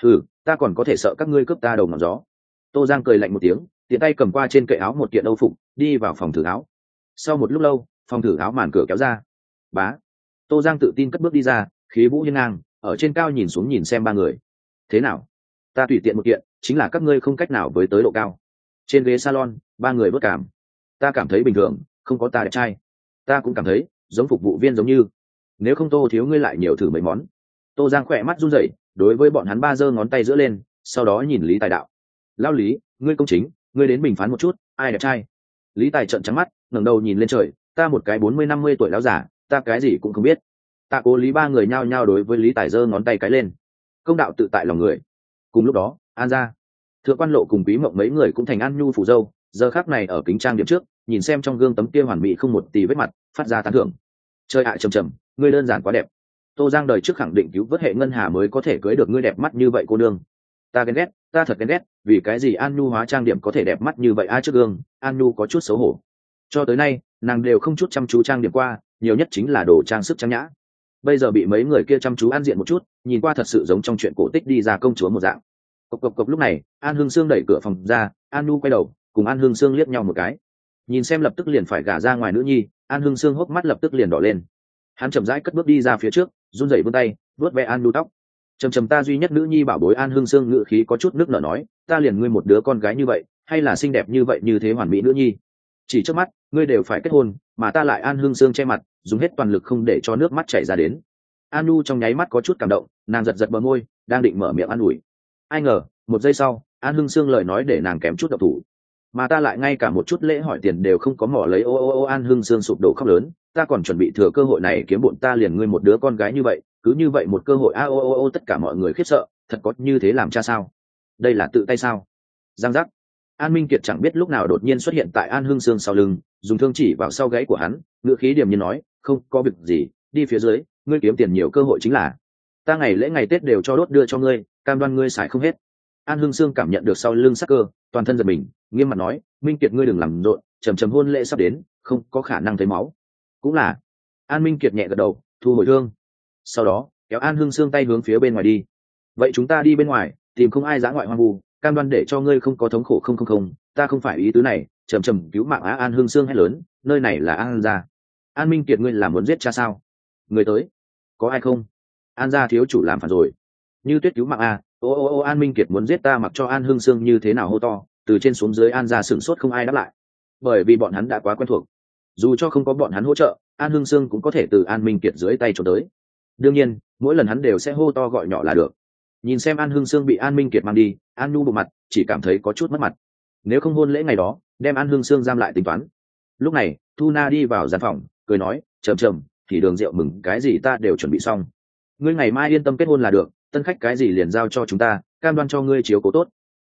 Ta còn có thể sợ các ngươi cướp ta đầu ngọn gió? Tô Giang cười lạnh một tiếng, tiện tay cầm qua trên kệ áo một kiện âu phục, đi vào phòng thử áo. Sau một lúc lâu, phòng thử áo màn cửa kéo ra. Bá. Tô Giang tự tin cất bước đi ra, khí vũ hiên ngang, ở trên cao nhìn xuống nhìn xem ba người. Thế nào? Ta tùy tiện một kiện, chính là các ngươi không cách nào với tới độ cao. Trên ghế salon, ba người bất cảm. Ta cảm thấy bình thường, không có ta đẹp trai. Ta cũng cảm thấy, giống phục vụ viên giống như. Nếu không Tô Thiếu ngươi lại nhiều thử mấy món. Tô Giang khỏe mắt run rẩy, đối với bọn hắn ba giơ ngón tay giữa lên, sau đó nhìn Lý Tài đạo, lao Lý, ngươi công chính, ngươi đến bình phán một chút, ai đẹp trai? Lý Tài trợn trắng mắt, ngẩng đầu nhìn lên trời, ta một cái 40-50 tuổi lão giả, ta cái gì cũng không biết. Tạ Cố Lý ba người nhao nhao đối với Lý Tài giơ ngón tay cái lên. Công đạo tự tại lòng người. Cùng lúc đó, An gia, Thượng Quan Lộ cùng Quý Mộng mấy người cũng thành An Nhu phủ dâu, giờ khắc này ở kính trang điểm trước, nhìn xem trong gương tấm kia hoàn mỹ không một tì vết mặt, phát ra tán thưởng. Chơi ạ trầm trầm, ngươi đơn giản quá đẹp. Tô Giang đời trước khẳng định cứu vớt hệ ngân hà mới có thể cưới được ngươi đẹp mắt như vậy cô nương. Ta ghen ghét, ta thật ghen ghét, vì cái gì An Nhu hóa trang điểm có thể đẹp mắt như vậy ai trước gương? An Nhu có chút xấu hổ. Cho tới nay, nàng đều không chút chăm chú trang điểm qua, nhiều nhất chính là đồ trang sức trang nhã. Bây giờ bị mấy người kia chăm chú ăn diện một chút, nhìn qua thật sự giống trong chuyện cổ tích đi ra công chúa một dạng. Cộc cộc cộc, lúc này, An Hương Sương đẩy cửa phòng ra, An Nhu quay đầu, cùng An Hương Sương liếc nhau một cái. Nhìn xem lập tức liền phải gả ra ngoài nữ nhi, An Hương Sương hốc mắt lập tức liền đỏ lên. Hắn chậm rãi cất bước đi ra phía trước, run rẩy vươn tay, vuốt ve An Nhu tóc. Trầm ta duy nhất nữ nhi bảo bối. An Hương Sương ngự khí có chút nước nở nói, ta liền ngươi một đứa con gái như vậy, hay là xinh đẹp như vậy như thế hoàn mỹ nữ nhi, chỉ trước mắt ngươi đều phải kết hôn, mà ta lại. An Hương Sương che mặt, dùng hết toàn lực không để cho nước mắt chảy ra đến. An Nhu trong nháy mắt có chút cảm động, nàng giật bờ môi, đang định mở miệng an ủi, ai ngờ một giây sau, An Hương Sương lời nói để nàng kém chút độc thủ, mà ta lại ngay cả một chút lễ hỏi tiền đều không có mỏ lấy. Ô. An Hương Sương sụp đổ khóc lớn, ta còn chuẩn bị thừa cơ hội này kiếm bộn, ta liền ngươi một đứa con gái như vậy, cứ như vậy một cơ hội. Tất cả mọi người khiếp sợ, thật có như thế làm cha sao? Đây là tự tay sao? Giang giác. An Minh Kiệt chẳng biết lúc nào đột nhiên xuất hiện tại An Hương Sương sau lưng, dùng thương chỉ vào sau gáy của hắn, ngựa khí điềm nhiên nói, không có việc gì, đi phía dưới, ngươi kiếm tiền nhiều cơ hội chính là. Ta ngày lễ ngày Tết đều cho đốt đưa cho ngươi, cam đoan ngươi xài không hết. An Hương Sương cảm nhận được sau lưng sắc cơ, toàn thân giật mình, nghiêm mặt nói, Minh Kiệt ngươi đừng làm rộn, trầm hôn lễ sắp đến, không có khả năng thấy máu. Cũng là. An Minh Kiệt nhẹ gật đầu, thu hồi thương. Sau đó kéo An Hương Sương tay hướng phía bên ngoài đi. Vậy chúng ta đi bên ngoài, tìm không ai dã ngoại hoang vu, cam đoan để cho ngươi không có thống khổ. Không, ta không phải ý tứ này. Trầm cứu mạng á. An Hương Sương hét lớn, nơi này là An gia. An Minh Kiệt ngươi là muốn giết cha sao? Người tới, có ai không? An gia thiếu chủ làm phản rồi. Như Tuyết cứu mạng a. Ô. An Minh Kiệt muốn giết ta, mặc cho An Hương Sương như thế nào hô to, từ trên xuống dưới An gia sửng sốt không ai đáp lại, bởi vì bọn hắn đã quá quen thuộc. Dù cho không có bọn hắn hỗ trợ, An Hương Sương cũng có thể từ An Minh Kiệt dưới tay trốn tới. Đương nhiên, mỗi lần hắn đều sẽ hô to gọi nhỏ là được. Nhìn xem An Hương Sương bị An Minh Kiệt mang đi, An Nhu bộ mặt chỉ cảm thấy có chút mất mặt. Nếu không hôn lễ ngày đó, đem An Hương Sương giam lại tính toán. Lúc này, Thu Na đi vào gian phòng, cười nói, Trầm, thì đường rượu mừng cái gì ta đều chuẩn bị xong. Ngươi ngày mai yên tâm kết hôn là được, tân khách cái gì liền giao cho chúng ta, cam đoan cho ngươi chiếu cố tốt.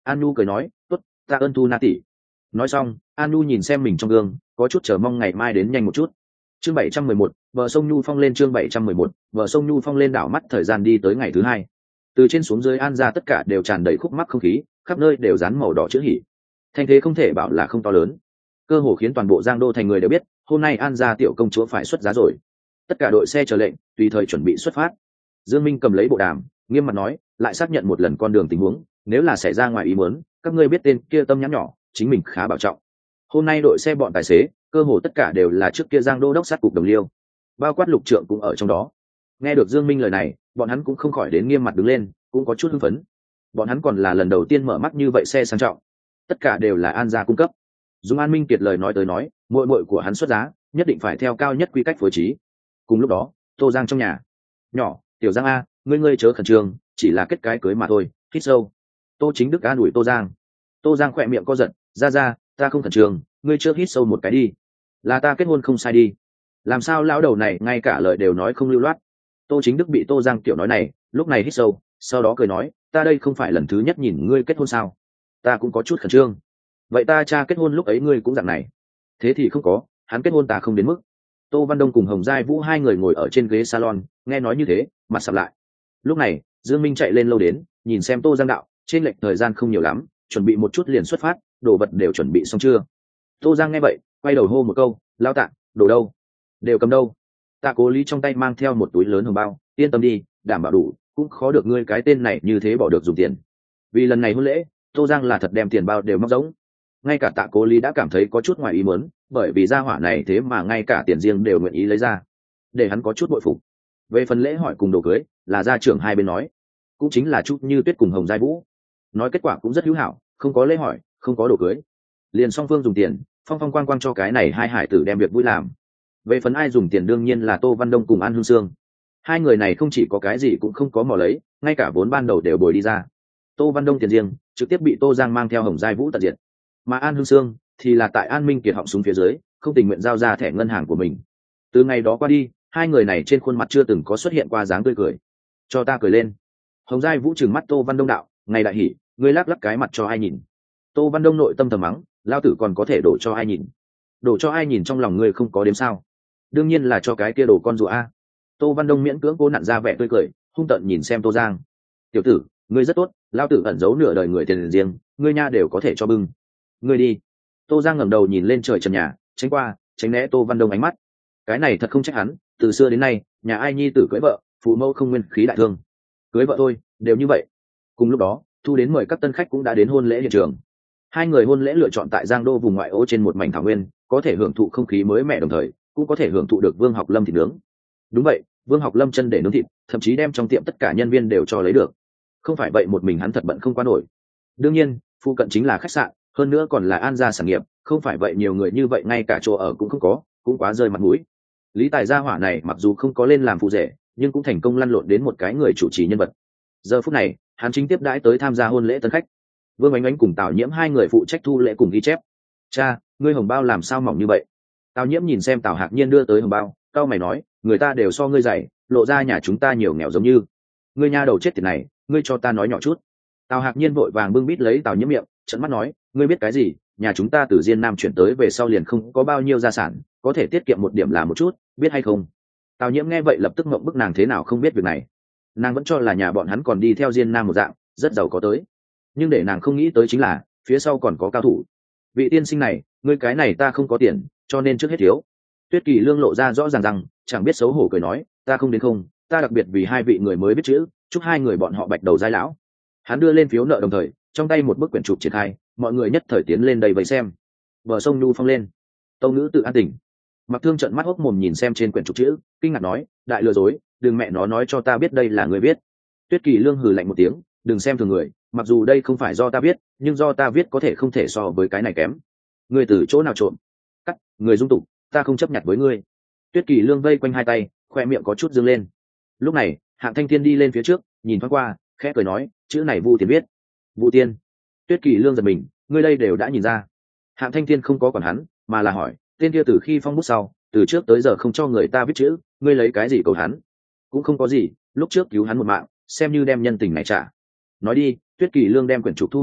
An Nhu cười nói, tốt, tạ ơn Thu Na tỷ. Nói xong, An Nhu nhìn xem mình trong gương, có chút chờ mong ngày mai đến nhanh một chút. Chương 711, bờ sông Nhu Phong lên. Chương 711, bờ sông Nhu Phong lên. Đảo mắt thời gian đi tới ngày thứ hai. Từ trên xuống dưới An ra tất cả đều tràn đầy khúc mắc không khí, khắp nơi đều dán màu đỏ chữ hỉ. Thanh thế không thể bảo là không to lớn, cơ hồ khiến toàn bộ Giang Đô thành người đều biết, hôm nay An gia tiểu công chúa phải xuất giá rồi. Tất cả đội xe chờ lệnh, tùy thời chuẩn bị xuất phát. Dương Minh cầm lấy bộ đàm, nghiêm mặt nói, lại xác nhận một lần con đường tình huống, nếu là xảy ra ngoài ý muốn, các ngươi biết tên kia tâm nhắn nhỏ, chính mình khá bảo trọng. Hôm nay đội xe bọn tài xế, cơ hồ tất cả đều là trước kia Giang Đô đốc sát cục đồng liêu, bao quát Lục Trượng cũng ở trong đó. Nghe được Dương Minh lời này, bọn hắn cũng không khỏi đến nghiêm mặt đứng lên, cũng có chút hưng phấn. Bọn hắn còn là lần đầu tiên mở mắt như vậy xe sang trọng, tất cả đều là An gia cung cấp. Dùng An Minh Kiệt lời nói tới nói, muội muội của hắn xuất giá, nhất định phải theo cao nhất quy cách phối trí. Cùng lúc đó, Tô Giang trong nhà, nhỏ, Tiểu Giang a, ngươi chớ khẩn trương, chỉ là kết cái cưới mà thôi. Hít sâu. Tô Chính Đức an ủi Tô Giang. Tô Giang khỏe miệng co giật, ra, ta không khẩn trương, ngươi trước hít sâu một cái đi. Là ta kết hôn không sai đi. Làm sao lão đầu này ngay cả lời đều nói không lưu loát. Tô Chính Đức bị Tô Giang tiểu nói này, lúc này hít sâu, sau đó cười nói, ta đây không phải lần thứ nhất nhìn ngươi kết hôn sao? Ta cũng có chút khẩn trương. Vậy ta cha kết hôn lúc ấy ngươi cũng dạng này? Thế thì không có, hắn kết hôn ta không đến mức. Tô Văn Đông cùng Hồng Giai Vũ hai người ngồi ở trên ghế salon, nghe nói như thế, mặt sầm lại. Lúc này, Dương Minh chạy lên lâu đến, nhìn xem Tô Giang đạo, trên lệch thời gian không nhiều lắm, chuẩn bị một chút liền xuất phát, đồ vật đều chuẩn bị xong chưa? Tô Giang nghe vậy, quay đầu hô một câu, lao tạ, đồ đâu? Đều cầm đâu? Tạ Cố Lý trong tay mang theo một túi lớn hồng bao, yên tâm đi, đảm bảo đủ, cũng khó được ngươi cái tên này như thế bỏ được dùng tiền. Vì lần này hôn lễ, Tô Giang là thật đem tiền bao đều móc rỗng. Ngay cả Tạ Cố Lý đã cảm thấy có chút ngoài ý muốn, bởi vì gia hỏa này thế mà ngay cả tiền riêng đều nguyện ý lấy ra, để hắn có chút bội phục. Về phần lễ hỏi cùng đồ cưới, là gia trưởng hai bên nói, cũng chính là Trúc Như Tuyết cùng Hồng Giai Vũ nói, kết quả cũng rất hữu hảo, không có lễ hỏi, không có đồ cưới, liền song phương dùng tiền, phong phong quang quang cho cái này hai hải tử đem việc vui làm. Về phần ai dùng tiền đương nhiên là Tô Văn Đông cùng An Hương Sương. Hai người này không chỉ có cái gì cũng không có mò lấy, ngay cả vốn ban đầu đều bồi đi ra. Tô Văn Đông tiền riêng trực tiếp bị Tô Giang mang theo Hồng Giai Vũ tận diệt, mà An Hương Sương thì là tại An Minh Kiệt họng súng phía dưới, không tình nguyện giao ra thẻ ngân hàng của mình. Từ ngày đó qua đi, hai người này trên khuôn mặt chưa từng có xuất hiện qua dáng tươi cười. Cho ta cười lên. Hồng Giai Vũ trừng mắt Tô Văn Đông đạo, ngày đại hỉ, ngươi lắc lắc cái mặt cho ai nhìn? Tô Văn Đông nội tâm thầm mắng, lao tử còn có thể đổ cho ai nhìn? Đổ cho ai nhìn trong lòng ngươi không có đếm sao? Đương nhiên là cho cái kia đồ con rùa a. Tô Văn Đông miễn cưỡng cố nặn ra vẻ tươi cười, hung tợn nhìn xem Tô Giang. Tiểu tử, ngươi rất tốt, lao tử ẩn giấu nửa đời người tiền riêng, ngươi nha đều có thể cho bưng. Ngươi đi. Tô Giang ngẩng đầu nhìn lên trời trần nhà, tránh né Tô Văn Đông ánh mắt. Cái này thật không trách hắn, từ xưa đến nay, nhà ai nhi tử cưới vợ, phụ mẫu không nguyên khí đại thương. Cưới vợ thôi, đều như vậy. Cùng lúc đó, thu đến mời các tân khách cũng đã đến hôn lễ hiện trường. Hai người hôn lễ lựa chọn tại Giang Đô vùng ngoại ô trên một mảnh thảo nguyên, có thể hưởng thụ không khí mới mẻ, đồng thời cũng có thể hưởng thụ được Vương Học Lâm thịt nướng. Đúng vậy, Vương Học Lâm chân để nướng thịt, thậm chí đem trong tiệm tất cả nhân viên đều cho lấy được. Không phải vậy một mình hắn thật bận không qua nổi. Đương nhiên, phụ cận chính là khách sạn, hơn nữa còn là An gia sản nghiệp, không phải vậy nhiều người như vậy ngay cả chỗ ở cũng không có, cũng quá rơi mặt mũi. Lý Tài gia hỏa này mặc dù không có lên làm phụ rể, nhưng cũng thành công lăn lộn đến một cái người chủ trì nhân vật. Giờ phút này, hắn chính tiếp đãi tới tham gia hôn lễ tân khách. Vương Ánh Ánh cùng Tào Nhiễm hai người phụ trách thu lễ cùng ghi chép. Cha, ngươi hồng bao làm sao mỏng như vậy? Tào Nhiễm nhìn xem Tào Hạc Nhiên đưa tới hồng bao, cau mày nói, người ta đều so ngươi dày, lộ ra nhà chúng ta nhiều nghèo giống như. Ngươi nha đầu chết tiệt này, ngươi cho ta nói nhỏ chút. Tào Hạc Nhiên vội vàng bưng bít lấy Tào Nhiễm miệng, trợn mắt nói, ngươi biết cái gì? Nhà chúng ta từ Diên Nam chuyển tới về sau liền không có bao nhiêu gia sản, có thể tiết kiệm một điểm là một chút, biết hay không? Tào Nhiễm nghe vậy lập tức ngậm bức, nàng thế nào không biết việc này? Nàng vẫn cho là nhà bọn hắn còn đi theo Diên Nam một dạng, rất giàu có tới. Nhưng để nàng không nghĩ tới chính là phía sau còn có cao thủ. Vị tiên sinh này, ngươi cái này ta không có tiền, cho nên trước hết thiếu. Tuyết Kỳ Lương lộ ra rõ ràng rằng chẳng biết xấu hổ cười nói, ta không đến không, ta đặc biệt vì hai vị người mới biết chữ, chúc hai người bọn họ bạch đầu giai lão. Hắn đưa lên phiếu nợ đồng thời trong tay một bức quyển chụp triển khai, mọi người nhất thời tiến lên đầy vây xem. Bờ sông Nhu Phong lên. Tâu nữ tự an tỉnh. Mặc Thương trợn mắt hốc mồm nhìn xem trên quyển trục chữ, kinh ngạc nói, đại lừa dối, đừng mẹ nó nói cho ta biết đây là người viết. Tuyết Kỳ Lương hừ lạnh một tiếng, đừng xem thường người, mặc dù đây không phải do ta viết, nhưng do ta viết có thể không thể so với cái này kém. Ngươi từ chỗ nào trộm? Cắt, người dung tục, ta không chấp nhận với ngươi. Tuyết Kỳ Lương vây quanh hai tay, khoe miệng có chút dương lên. Lúc này, Hạng Thanh Thiên đi lên phía trước, nhìn thoáng qua, khẽ cười nói, chữ này Vu Tiên viết. Vu Tiên? Tuyết Kỳ Lương giật mình, ngươi đây đều đã nhìn ra. Hạng Thanh Thiên không có còn hắn, mà là hỏi, tên kia từ khi phong bút sau, từ trước tới giờ không cho người ta viết chữ, ngươi lấy cái gì cầu hắn? Cũng không có gì, lúc trước cứu hắn một mạng, xem như đem nhân tình này trả. Nói đi. Tuyết Kỳ Lương đem quyển trục thu hồi,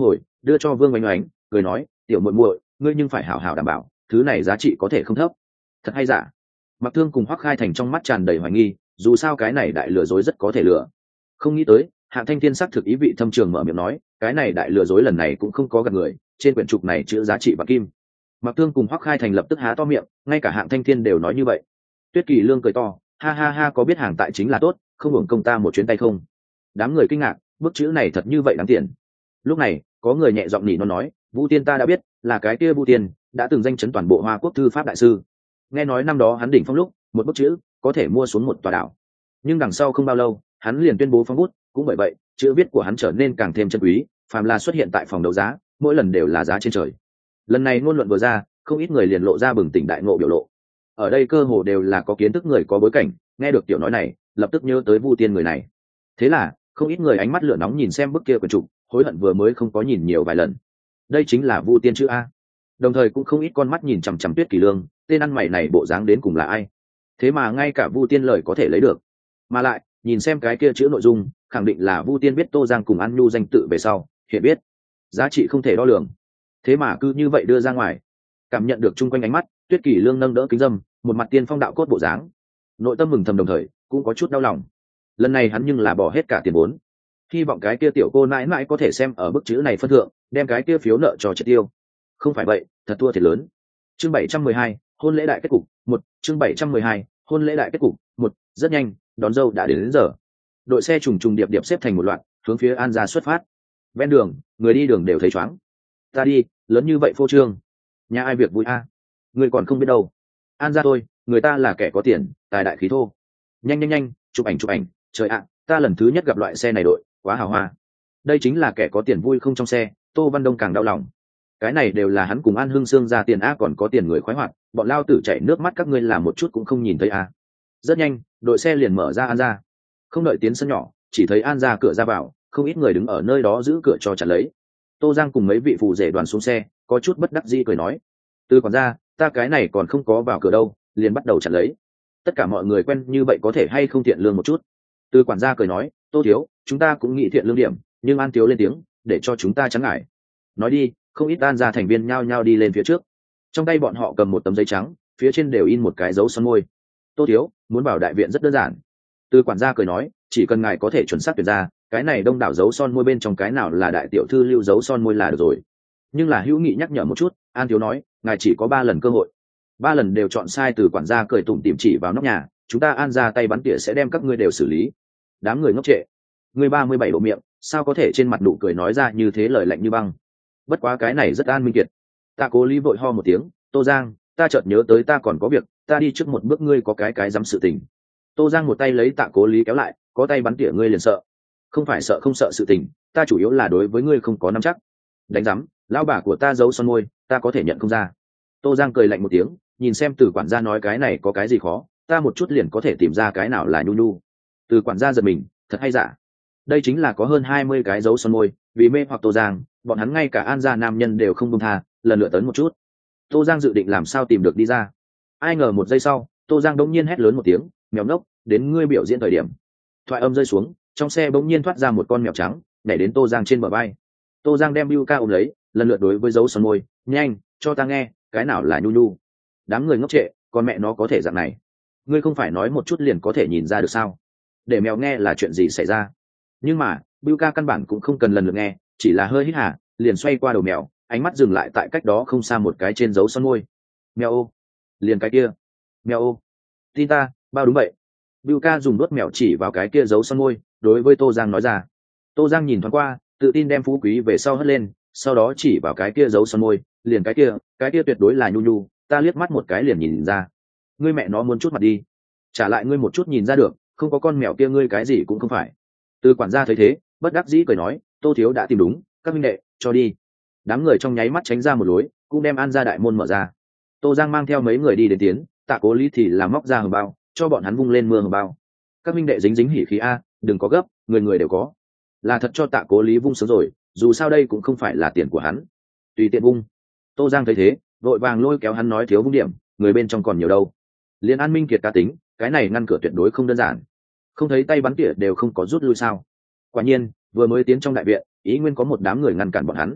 đưa cho Vương Oánh Oánh, cười nói, tiểu muội muội, ngươi nhưng phải hảo hảo đảm bảo, thứ này giá trị có thể không thấp. Thật hay giả? Mặc Thương cùng Hoắc Khai Thành trong mắt tràn đầy hoài nghi, dù sao cái này đại lừa dối rất có thể lừa. Không nghĩ tới, Hạng Thanh Thiên sắc thực ý vị thâm trường mở miệng nói, cái này đại lừa dối lần này cũng không có gạt người, trên quyển trục này chứa giá trị vàng kim. Mặc Thương cùng Hoắc Khai Thành lập tức há to miệng, ngay cả Hạng Thanh Thiên đều nói như vậy. Tuyết Kỳ Lương cười to, ha ha ha, có biết hàng tại chính là tốt, không hưởng công ta một chuyến tay không. Đám người kinh ngạc, bức chữ này thật như vậy đáng tiền. Lúc này, có người nhẹ giọng nỉ non nói, Vu Tiên ta đã biết, là cái kia Vu Tiên, đã từng danh chấn toàn bộ Hoa Quốc thư pháp đại sư. Nghe nói năm đó hắn đỉnh phong lúc, một bức chữ có thể mua xuống một tòa đảo. Nhưng đằng sau không bao lâu, hắn liền tuyên bố phóng bút, cũng bởi vậy, chữ viết của hắn trở nên càng thêm chân quý, phàm là xuất hiện tại phòng đấu giá, mỗi lần đều là giá trên trời. Lần này ngôn luận vừa ra, không ít người liền lộ ra bừng tỉnh đại ngộ biểu lộ. Ở đây cơ hồ đều là có kiến thức người có bối cảnh, nghe được tiểu nói này, lập tức nhớ tới Vu Tiên người này. Thế là, không ít người ánh mắt lửa nóng nhìn xem bức kia quyển trục, hối hận vừa mới không có nhìn nhiều vài lần. Đây chính là Vu Tiên chữ a. Đồng thời cũng không ít con mắt nhìn chằm chằm Tuyết Kỳ Lương, tên ăn mày này bộ dáng đến cùng là ai? Thế mà ngay cả Vu Tiên lời có thể lấy được. Mà lại, nhìn xem cái kia chữ nội dung, khẳng định là Vu Tiên biết Tô Giang cùng An Nhu danh tự về sau, hiện biết giá trị không thể đo lường. Thế mà cứ như vậy đưa ra ngoài. Cảm nhận được chung quanh ánh mắt, Tuyết Kỳ Lương nâng đỡ kính dâm, một mặt tiên phong đạo cốt bộ dáng. Nội tâm mừng thầm đồng thời, cũng có chút đau lòng. Lần này hắn nhưng là bỏ hết cả tiền vốn. Hy vọng cái kia tiểu cô mãi mãi có thể xem ở bức chữ này phân thượng, đem cái kia phiếu nợ cho triệt tiêu. Không phải vậy, thật thua thiệt lớn. Chương 712, hôn lễ đại kết cục, 1, chương 712, hôn lễ đại kết cục, 1, rất nhanh, đón dâu đã đến giờ. Đội xe trùng trùng điệp điệp xếp thành một loạt, hướng phía An gia xuất phát. Ven đường, người đi đường đều thấy choáng. Ta đi, lớn như vậy phô trương. Nhà ai việc vui a? Người còn không biết đâu. An gia thôi, người ta là kẻ có tiền, tài đại khí thô. Nhanh nhanh nhanh, chụp ảnh, trời ạ, ta lần thứ nhất gặp loại xe này đội, quá hào hoa. Đây chính là kẻ có tiền vui không trong xe, Tô Văn Đông càng đau lòng. Cái này đều là hắn cùng An Hưng Sương ra tiền a, còn có tiền người khoái hoạt, bọn lao tử chảy nước mắt các ngươi làm một chút cũng không nhìn thấy a. Rất nhanh, đội xe liền mở ra An gia. Không đợi tiến sân nhỏ, chỉ thấy An gia cửa ra vào, không ít người đứng ở nơi đó giữ cửa cho chặt lấy. Tô Giang cùng mấy vị phù rể đoàn xuống xe, có chút bất đắc dĩ cười nói, từ quản gia, ta cái này còn không có vào cửa đâu, liền bắt đầu chặt lấy. Tất cả mọi người quen như vậy có thể hay không thiện lương một chút. Từ quản gia cười nói, Tô thiếu, chúng ta cũng nghĩ thiện lương điểm, nhưng An thiếu lên tiếng, để cho chúng ta chắn ngại. Nói đi, không ít An gia thành viên nhao nhao đi lên phía trước. Trong tay bọn họ cầm một tấm giấy trắng, phía trên đều in một cái dấu son môi. Tô thiếu, muốn vào đại viện rất đơn giản. Từ quản gia cười nói, chỉ cần ngài có thể chuẩn xác tuyển ra, cái này đông đảo dấu son môi bên trong cái nào là đại tiểu thư lưu dấu son môi là được rồi. Nhưng là hữu nghị nhắc nhở một chút, An thiếu nói, ngài chỉ có 3 lần cơ hội. 3 lần đều chọn sai. Từ quản gia cười tủm tỉm chỉ vào nóc nhà, chúng ta An ra tay bắn tỉa sẽ đem các ngươi đều xử lý. Đám người ngốc trệ. Người 37 độ miệng, sao có thể trên mặt nụ cười nói ra như thế lời lạnh như băng. Bất quá cái này rất An Minh Kiệt. Tạ Cố Lý vội ho một tiếng, Tô Giang, ta chợt nhớ tới ta còn có việc, ta đi trước một bước, ngươi có cái dám sự tình. Tô Giang một tay lấy Tạ Cố Lý kéo lại, có tay bắn tỉa ngươi liền sợ. Không phải sợ không sợ sự tình, ta chủ yếu là đối với ngươi không có nắm chắc. Đánh rắm, lão bà của ta giấu son môi, ta có thể nhận không ra. Tô Giang cười lạnh một tiếng, nhìn xem Từ quản gia nói cái này có cái gì khó, ta một chút liền có thể tìm ra cái nào là nhu nhu. Từ quản gia giật mình, thật hay giả. Đây chính là có hơn 20 cái dấu son môi, vì mê hoặc Tô Giang, bọn hắn ngay cả An gia nam nhân đều không buông tha, lần lượt tấn một chút. Tô Giang dự định làm sao tìm được đi ra. Ai ngờ một giây sau, Tô Giang bỗng nhiên hét lớn một tiếng, mèo ngốc, đến ngươi biểu diễn thời điểm. Thoại âm rơi xuống, trong xe bỗng nhiên thoát ra một con mèo trắng, nhảy đến Tô Giang trên bờ vai. Tô Giang đem Biu Ca ôm lấy, lần lượt đối với dấu son môi, nhanh, cho ta nghe, cái nào là nhu nhu. Đám người ngốc trệ, con mẹ nó có thể dạng này. Ngươi không phải nói một chút liền có thể nhìn ra được sao? Để mèo nghe là chuyện gì xảy ra? Nhưng mà, Biu Ca căn bản cũng không cần lần lượt nghe, chỉ là hơi hít hà, liền xoay qua đầu mèo, ánh mắt dừng lại tại cách đó không xa một cái trên dấu son môi. Mèo ô, liền cái kia. Mèo ô, tin ta, bao đúng vậy. Biu Ca dùng đuốt mèo chỉ vào cái kia dấu son môi, đối với Tô Giang nói ra. Tô Giang nhìn thoáng qua, tự tin đem phú quý về sau hất lên, sau đó chỉ vào cái kia dấu son môi, liền cái kia tuyệt đối là nhu nhu, ta liếc mắt một cái liền nhìn ra. Ngươi mẹ nó muốn chút mặt đi, trả lại ngươi một chút nhìn ra được, không có con mèo kia ngươi cái gì cũng không phải. Từ quản gia thấy thế, bất đắc dĩ cười nói, Tô thiếu đã tìm đúng, các minh đệ, cho đi. Đám người trong nháy mắt tránh ra một lối, cũng đem An gia đại môn mở ra. Tô Giang mang theo mấy người đi đến tiến, Tạ Cố Lý thì làm móc ra hồng bao, cho bọn hắn vung lên mưa hồng bao. Các minh đệ dính dính hỉ khí a, đừng có gấp, người người đều có. Là thật cho Tạ Cố Lý vung sớm rồi, dù sao đây cũng không phải là tiền của hắn. Tùy tiện vung. Tô Giang thấy thế, vội vàng lôi kéo hắn nói thiếu vung điểm, người bên trong còn nhiều đâu. Liên An Minh Kiệt cá tính, cái này ngăn cửa tuyệt đối không đơn giản. Không thấy tay bắn tỉa đều không có rút lui sao? Quả nhiên, vừa mới tiến trong đại viện, ý nguyên có một đám người ngăn cản bọn hắn.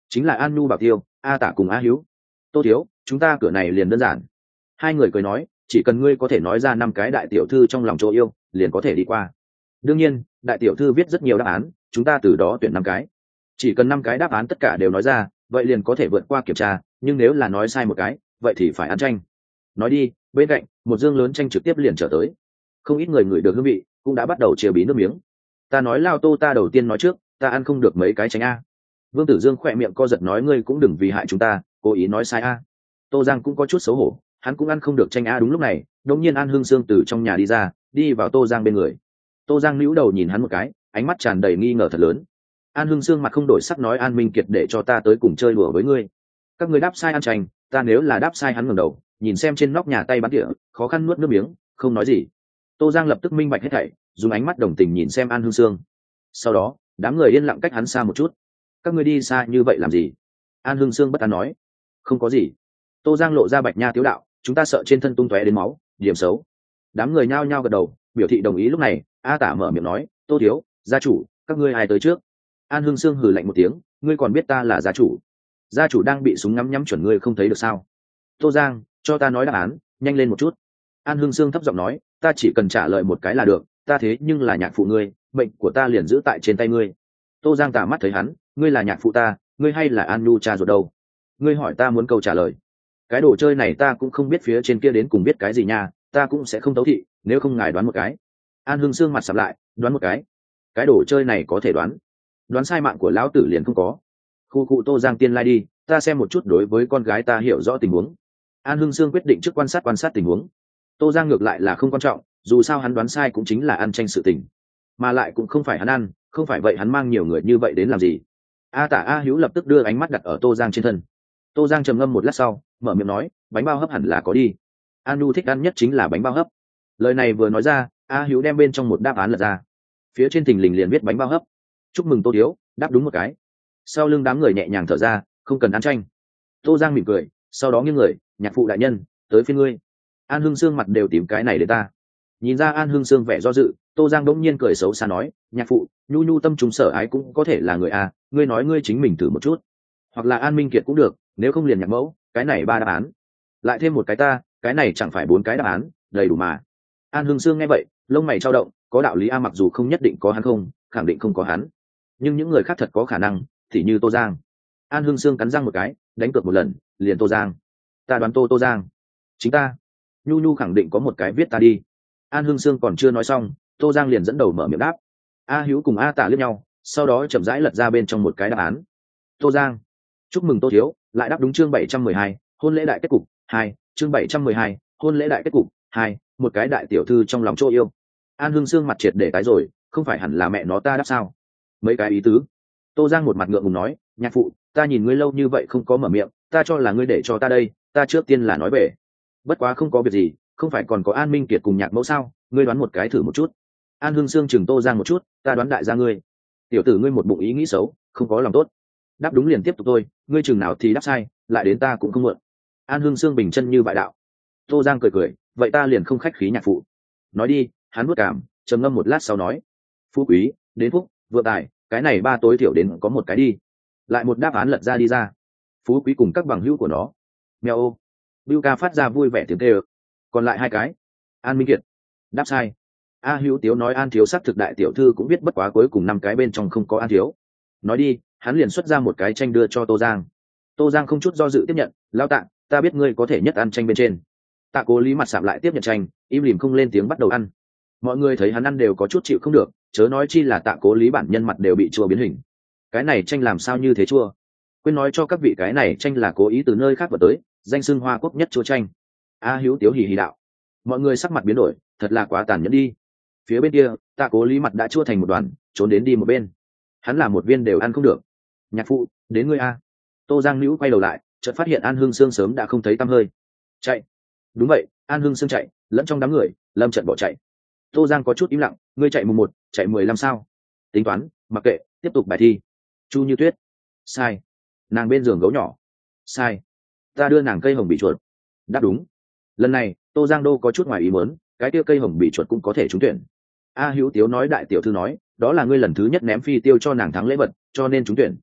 chính là An Nhu Bảo Tiêu, A Tả cùng A Hiếu. Tô thiếu, chúng ta cửa này liền đơn giản. Hai người cười nói, chỉ cần ngươi có thể nói ra 5 cái đại tiểu thư trong lòng chỗ yêu, liền có thể đi qua. Đương nhiên, đại tiểu thư viết rất nhiều đáp án, chúng ta từ đó tuyển 5 cái. Chỉ cần 5 cái đáp án tất cả đều nói ra, vậy liền có thể vượt qua kiểm tra, nhưng nếu là nói sai một cái, vậy thì phải ăn chanh. Nói đi, bên cạnh, một dương lớn chanh trực tiếp liền trở tới. Không ít người ngửi được hương vị, cũng đã bắt đầu chia bí nước miếng. Ta nói Lao Tô ta đầu tiên nói trước, ta ăn không được mấy cái chanh a. Vương Tử Dương khỏe miệng co giật nói ngươi cũng đừng vì hại chúng ta, cố ý nói sai a. Tô Giang cũng có chút xấu hổ, hắn cũng ăn không được chanh a. Đúng lúc này, đột nhiên An Hương Sương từ trong nhà đi ra, đi vào Tô Giang bên người. Tô Giang níu đầu nhìn hắn một cái, ánh mắt tràn đầy nghi ngờ thật lớn. An Hương Sương mặt không đổi sắc nói An Minh Kiệt để cho ta tới cùng chơi đùa với ngươi. Các ngươi đáp sai ăn chanh, ta nếu là đáp sai hắn ngẩng đầu, nhìn xem trên nóc nhà tay bắn tỉa, khó khăn nuốt nước miếng, không nói gì. Tô Giang lập tức minh bạch hết thảy, dùng ánh mắt đồng tình nhìn xem An Hương Sương. Sau đó, đám người yên lặng cách hắn xa một chút. Các ngươi đi xa như vậy làm gì? An Hương Sương bất an nói. Không có gì. Tô Giang lộ ra bạch nha tiếu đạo, chúng ta sợ trên thân tung tóe đến máu, điểm xấu. Đám người nhao nhao gật đầu, biểu thị đồng ý. Lúc này, A Tả mở miệng nói, Tô thiếu, gia chủ, các ngươi ai tới trước? An Hương Sương hừ lạnh một tiếng, ngươi còn biết ta là gia chủ? Gia chủ đang bị súng ngắm nhắm chuẩn ngươi không thấy được sao? Tô Giang, cho ta nói đáp án, nhanh lên một chút. An Hương Sương thấp giọng nói, ta chỉ cần trả lời một cái là được, ta thế nhưng là nhạc phụ ngươi, bệnh của ta liền giữ tại trên tay ngươi. Tô Giang tả mắt thấy hắn, ngươi là nhạc phụ ta, ngươi hay là An Nhu cha ruột đâu? Ngươi hỏi ta muốn câu trả lời. Cái đồ chơi này ta cũng không biết phía trên kia đến cùng biết cái gì nha, ta cũng sẽ không tấu thị, nếu không ngài đoán một cái. An Hương Sương mặt sầm lại, đoán một cái đồ chơi này có thể đoán sai mạng của lão tử liền không có. Khu cụ Tô Giang tiên lai đi, ta xem một chút đối với con gái ta hiểu rõ tình huống. An Hương Sương quyết định trước quan sát tình huống. Tô Giang ngược lại là không quan trọng, dù sao hắn đoán sai cũng chính là ăn tranh sự tình, mà lại cũng không phải hắn ăn, không phải vậy hắn mang nhiều người như vậy đến làm gì. A Tả A Hiếu lập tức đưa ánh mắt đặt ở Tô Giang trên thân. Tô Giang trầm ngâm một lát sau, mở miệng nói, bánh bao hấp hẳn là có đi. An Nhu thích ăn nhất chính là bánh bao hấp. Lời này vừa nói ra, A Hiếu đem bên trong một đáp án lật ra. Phía trên thình lình liền viết bánh bao hấp. Chúc mừng Tô thiếu, đáp đúng một cái. Sau lưng đám người nhẹ nhàng thở ra, không cần ăn tranh. Tô Giang mỉm cười, sau đó nghiêng người, nhạc phụ đại nhân, tới phiên ngươi. An Hương Sương mặt đều tìm cái này để ta. Nhìn ra An Hương Sương vẻ do dự, Tô Giang đỗng nhiên cười xấu xa nói, nhạc phụ, nhu nhu tâm trùng sở ái cũng có thể là người a, ngươi nói ngươi chính mình thử một chút. Hoặc là An Minh Kiệt cũng được, nếu không liền nhạc mẫu, cái này 3 đáp án. Lại thêm một cái ta, cái này chẳng phải 4 cái đáp án, đầy đủ mà. An Hương Sương nghe vậy, lông mày trao động, có đạo lý a, mặc dù không nhất định có hắn không, khẳng định không có hắn. Nhưng những người khác thật có khả năng, thì như Tô Giang. An Hương Sương cắn răng một cái, đánh cược một lần, liền Tô Giang. Ta đoán Tô Giang. Chính ta. Nhu nhu khẳng định có một cái viết ta đi. An Hương Sương còn chưa nói xong, Tô Giang liền dẫn đầu mở miệng đáp. A Hiếu cùng A Tả liếc nhau, sau đó chậm rãi lật ra bên trong một cái đáp án. Tô Giang. Chúc mừng Tô thiếu, lại đáp đúng chương 712, hôn lễ đại kết cục 2, chương 712, hôn lễ đại kết cục 2, một cái đại tiểu thư trong lòng chỗ yêu. An Hương Sương mặt triệt để tái rồi, không phải hẳn là mẹ nó ta đáp sao? Mấy cái ý tứ. Tô Giang một mặt ngượng ngùng nói, nhạc phụ, ta nhìn ngươi lâu như vậy không có mở miệng, ta cho là ngươi để cho ta đây, ta trước tiên là nói về. Bất quá không có việc gì, không phải còn có An Minh Kiệt cùng nhạc mẫu sao, ngươi đoán một cái thử một chút. An Hương Sương chừng Tô Giang một chút, ta đoán đại gia ngươi. Tiểu tử ngươi một bụng ý nghĩ xấu, không có lòng tốt. Đáp đúng liền tiếp tục thôi, ngươi chừng nào thì đáp sai, lại đến ta cũng không mượn. An Hương Sương bình chân như bại đạo. Tô Giang cười cười, vậy ta liền không khách khí nhạc phụ. Nói đi, hắn nuốt cảm, trầm ngâm một lát sau nói, phú quý, đến phúc, vượng tài, cái này 3 tối thiểu đến có một cái đi. Lại một đáp án lật ra đi ra. Phú quý cùng các bằng hữu của nó. Mèo ô. Bưu ca phát ra vui vẻ tiếng kêu. Còn lại 2 cái. An Minh Kiệt. Đáp sai. A Hữu Tiếu nói An thiếu sắc thực đại tiểu thư cũng biết, bất quá cuối cùng 5 cái bên trong không có An thiếu. Nói đi, hắn liền xuất ra một cái tranh đưa cho Tô Giang. Tô Giang không chút do dự tiếp nhận, lao tạ, ta biết ngươi có thể nhất ăn tranh bên trên. Tạ Cố Lý mặt sạm lại tiếp nhận tranh, im lìm không lên tiếng bắt đầu ăn. Mọi người thấy hắn ăn đều có chút chịu không được, chớ nói chi là Tạ Cố Lý bản nhân mặt đều bị chua biến hình. Cái này tranh làm sao như thế chua? Quên nói cho các vị, cái này tranh là cố ý từ nơi khác vào tới, danh xưng Hoa Quốc nhất chua tranh. A Hữu Tiếu hì hì đạo. Mọi người sắc mặt biến đổi, thật là quá tàn nhẫn đi. Phía bên kia, Tạ Cố Lý mặt đã chua thành một đoàn, trốn đến đi một bên. Hắn là một viên đều ăn không được. Nhạc phụ, đến ngươi a. Tô Giang Nữu quay đầu lại, chợt phát hiện An Hương Sương sớm đã không thấy tăm hơi. Chạy. Đúng vậy, An Hương Sương chạy, lẫn trong đám người, lâm trận bỏ chạy. Tô Giang có chút im lặng, ngươi chạy mùng 1, chạy 15 sao? Tính toán, mặc kệ, tiếp tục bài thi. Chu Như Tuyết. Sai. Nàng bên giường gấu nhỏ. Sai. Ta đưa nàng cây hồng bị chuột. Đáp đúng. Lần này, Tô Giang Đô có chút ngoài ý muốn, cái kia cây hồng bị chuột cũng có thể trúng tuyển. A Hữu Tiếu nói đại tiểu thư nói, đó là ngươi lần thứ nhất ném phi tiêu cho nàng thắng lễ vật, cho nên trúng tuyển.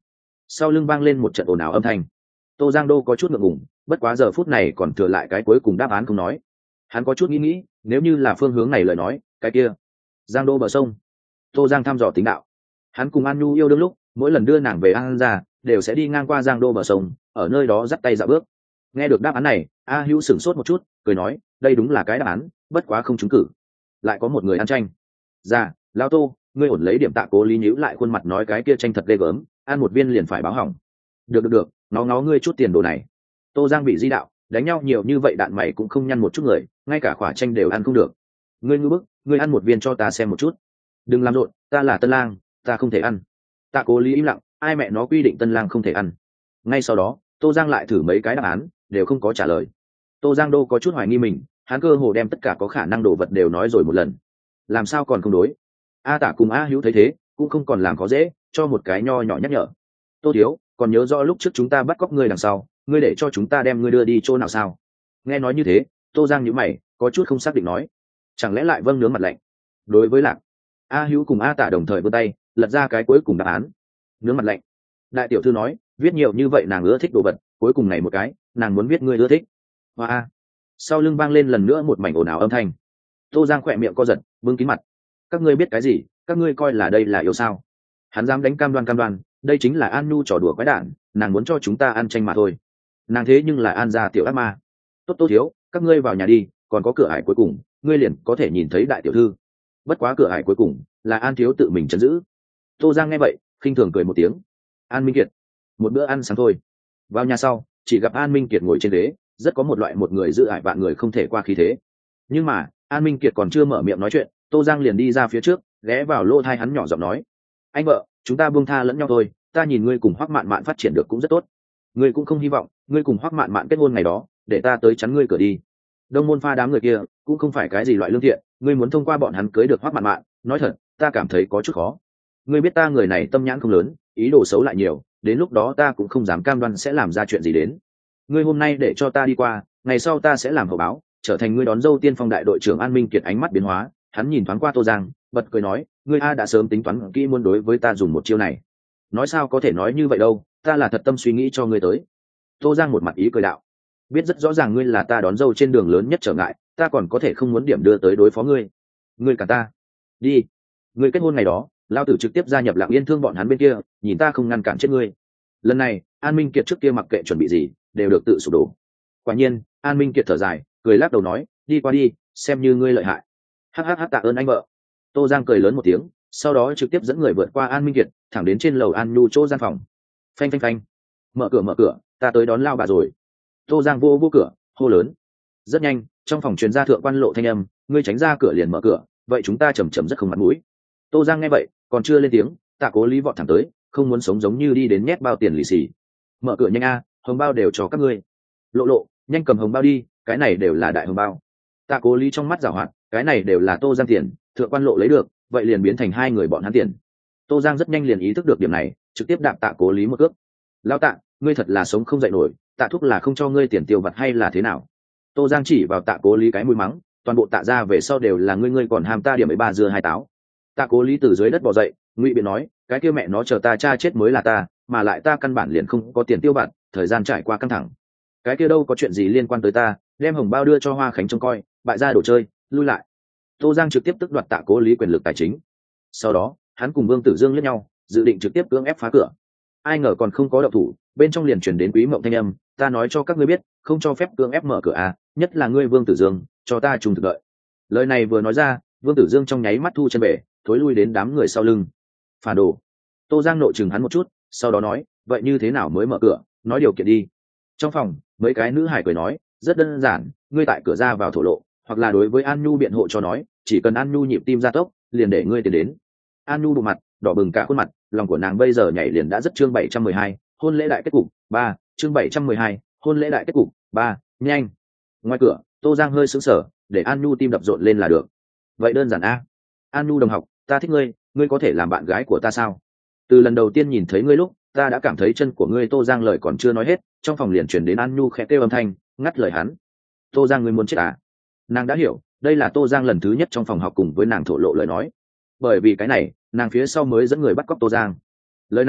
sau lưng vang lên một trận ồn ào âm thanh. Tô Giang Đô có chút ngượng ngùng, bất quá giờ phút này còn thừa lại cái cuối cùng đáp án không nói. Hắn có chút nghĩ nếu như là phương hướng này lời nói, cái kia Giang Đô bờ sông. Tô Giang thăm dò tính đạo. Hắn cùng An Nhu yêu đương lúc, mỗi lần đưa nàng về An ra đều sẽ đi ngang qua Giang Đô bờ sông, ở nơi đó dắt tay dạo bước. Nghe được đáp án này, A Hữu sửng sốt một chút, cười nói, đây đúng là cái đáp án, bất quá không trúng cử. Lại có một người ăn tranh. Dạ, Lão Tô, ngươi ổn lấy điểm. Tạ Cố Lý nhíu lại khuôn mặt nói, cái kia tranh thật ghê gớm, ăn một viên liền phải báo hỏng. Được, nó ngươi chút tiền đồ này. Tô Giang bị di đạo, đánh nhau nhiều như vậy đạn mày cũng không nhăn một chút người, ngay cả quả tranh đều ăn không được. Ngươi ngư bức, ngươi ăn một viên cho ta xem một chút. Đừng làm rộn, ta là Tân Lang, ta không thể ăn. Tạ Cố Lý im lặng, ai mẹ nó quy định Tân Lang không thể ăn. Ngay sau đó, Tô Giang lại thử mấy cái đáp án, đều không có trả lời. Tô Giang Đô có chút hoài nghi mình, hắn cơ hồ đem tất cả có khả năng đồ vật đều nói rồi một lần, làm sao còn không đối. A Tả cùng A Hữu thấy thế cũng không còn làm khó dễ, cho một cái nho nhỏ nhắc nhở. Tô thiếu, còn nhớ rõ lúc trước chúng ta bắt cóc ngươi đằng sau, ngươi để cho chúng ta đem ngươi đưa đi chỗ nào sao? Nghe nói như thế, Tô Giang nhíu mày, có chút không xác định nói, chẳng lẽ lại vâng nướng mặt lạnh. Đối với Lạc, A Hữu cùng A Tả đồng thời vươn tay lật ra cái cuối cùng đáp án. Nướng mặt lạnh. Đại tiểu thư nói, viết nhiều như vậy nàng ưa thích đồ vật, cuối cùng này một cái nàng muốn viết ngươi ưa thích. Hoa. Sau lưng vang lên lần nữa một mảnh ồn ào âm thanh. Tô Giang khỏe miệng co giật, bưng kín mặt. Các ngươi biết cái gì? Các ngươi coi là đây là yêu sao? Hắn dám đánh cam đoan, đây chính là An Nhu trò đùa quái đản, nàng muốn cho chúng ta ăn tranh mà thôi. Nàng thế nhưng là An gia tiểu ác ma. Tốt Tô thiếu, các ngươi vào nhà đi, còn có cửa ải cuối cùng, ngươi liền có thể nhìn thấy đại tiểu thư. Bất quá cửa ải cuối cùng là An thiếu tự mình trấn giữ. Tô Giang nghe vậy, khinh thường cười một tiếng. An Minh Kiệt, một bữa ăn sáng thôi. Vào nhà sau, chỉ gặp An Minh Kiệt ngồi trên ghế, rất có một loại một người giữ ải vạn người không thể qua khí thế. Nhưng mà An Minh Kiệt còn chưa mở miệng nói chuyện, Tô Giang liền đi ra phía trước, ghé vào lỗ tai hắn nhỏ giọng nói, anh vợ, chúng ta buông tha lẫn nhau thôi, ta nhìn ngươi cùng Hoắc Mạn Mạn phát triển được cũng rất tốt, ngươi cũng không hy vọng ngươi cùng Hoắc Mạn Mạn kết hôn ngày đó để ta tới chắn ngươi cửa đi. Đông môn pha đám người kia cũng không phải cái gì loại lương thiện, ngươi muốn thông qua bọn hắn cưới được Hoắc Mạn Mạn, nói thật ta cảm thấy có chút khó. Ngươi biết ta người này tâm nhãn không lớn, ý đồ xấu lại nhiều, đến lúc đó ta cũng không dám cam đoan sẽ làm ra chuyện gì đến. Ngươi hôm nay để cho ta đi qua, ngày sau ta sẽ làm hậu báo, trở thành ngươi đón dâu tiên phong đại đội trưởng. An Minh Kiệt ánh mắt biến hóa, hắn nhìn thoáng qua Tô Giang, bật cười nói, ngươi a đã sớm tính toán kỹ muốn đối với ta dùng một chiêu này. Nói sao có thể nói như vậy đâu, ta là thật tâm suy nghĩ cho ngươi tới. Tô Giang một mặt ý cười đạo, biết rất rõ ràng ngươi là ta đón dâu trên đường lớn nhất trở ngại, ta còn có thể không muốn điểm đưa tới đối phó ngươi. Ngươi cả ta đi, ngươi kết hôn ngày đó lao tử trực tiếp gia nhập Lặng Yên Thương bọn hắn bên kia, nhìn ta không ngăn cản chết ngươi. Lần này An Minh Kiệt trước kia mặc kệ chuẩn bị gì đều được tự sụp đổ. Quả nhiên An Minh Kiệt thở dài, cười lắc đầu nói, đi qua đi, xem như ngươi lợi hại. Hắc tạ ơn anh vợ. Tô Giang cười lớn một tiếng, sau đó trực tiếp dẫn người vượt qua An Minh Kiệt, thẳng đến trên lầu An Nhu chỗ gian phòng. Phanh. Mở cửa, ta tới đón lao bà rồi. Tô Giang vô cửa, hô lớn. Rất nhanh, trong phòng truyền ra thượng quan lộ thanh âm, ngươi tránh ra cửa liền mở cửa, vậy chúng ta chầm rất không mặt mũi. Tô Giang nghe vậy, còn chưa lên tiếng, Tạ Cố Lý vọt thẳng tới, không muốn sống giống như đi đến nhét bao tiền lì xì. Mở cửa nhanh a, hồng bao đều cho các ngươi. Lộ, nhanh cầm hồng bao đi, cái này đều là đại hồng bao. Tạ Cố Lý trong mắt giảo hoạt, cái này đều là Tô Giang tiền, thượng quan lộ lấy được, vậy liền biến thành hai người bọn hắn tiền. Tô Giang rất nhanh liền ý thức được điểm này, trực tiếp đạp Tạ Cố Lý một cước. Lao Tạ, ngươi thật là sống không dậy nổi, Tạ thúc là không cho ngươi tiền tiêu vặt hay là thế nào? Tô Giang chỉ vào Tạ Cố Lý cái mũi mắng, toàn bộ Tạ ra về sau đều là ngươi còn ham ta điểm ấy ba dưa hai táo. Tạ Cố Lý từ dưới đất bò dậy, ngụy biện nói, cái kia mẹ nó chờ ta cha chết mới là ta, mà lại ta căn bản liền không có tiền tiêu vặt, thời gian trải qua căng thẳng. Cái kia đâu có chuyện gì liên quan tới ta, đem hồng bao đưa cho Hoa Khánh trông coi, bại ra đồ chơi, lui lại. Tô Giang trực tiếp tức đoạt Tạ Cố Lý quyền lực tài chính. Sau đó hắn cùng Vương Tử Dương liếc nhau, dự định trực tiếp cưỡng ép phá cửa. Ai ngờ còn không có động thủ, bên trong liền truyền đến Quý Mộng thanh âm, ta nói cho các ngươi biết, không cho phép cưỡng ép mở cửa à, nhất là ngươi Vương Tử Dương, cho ta trùng thực đợi. Lời này vừa nói ra, Vương Tử Dương trong nháy mắt thu chân bể, thối lui đến đám người sau lưng. Phản đồ. Tô Giang nội chừng hắn một chút, sau đó nói, vậy như thế nào mới mở cửa, nói điều kiện đi. Trong phòng mấy cái nữ hải cười nói, rất đơn giản, ngươi tại cửa ra vào thổ lộ, hoặc là đối với An Nhu biện hộ cho nói, chỉ cần An Nhu nhịp tim gia tốc, liền để ngươi tiến đến. An Nhu bụng mặt đỏ bừng cả khuôn mặt, lòng của nàng bây giờ nhảy liền đã rất. Chương 712, hôn lễ đại kết cục 3, chương 712, hôn lễ đại kết cục 3, nhanh. Ngoài cửa, Tô Giang hơi sững sờ, để An Nhu tim đập rộn lên là được. Vậy đơn giản a. An Nhu đồng học, ta thích ngươi, ngươi có thể làm bạn gái của ta sao? Từ lần đầu tiên nhìn thấy ngươi lúc, ta đã cảm thấy chân của ngươi. Tô Giang lời còn chưa nói hết, trong phòng liền chuyển đến An Nhu khẽ kêu âm thanh, ngắt lời hắn. Tô Giang, ngươi muốn chết à? Nàng đã hiểu, đây là Tô Giang lần thứ nhất trong phòng học cùng với nàng thổ lộ lời nói. Bởi vì cái này, nàng phía sau mới dẫn người bắt cóc Tô Giang. Lời này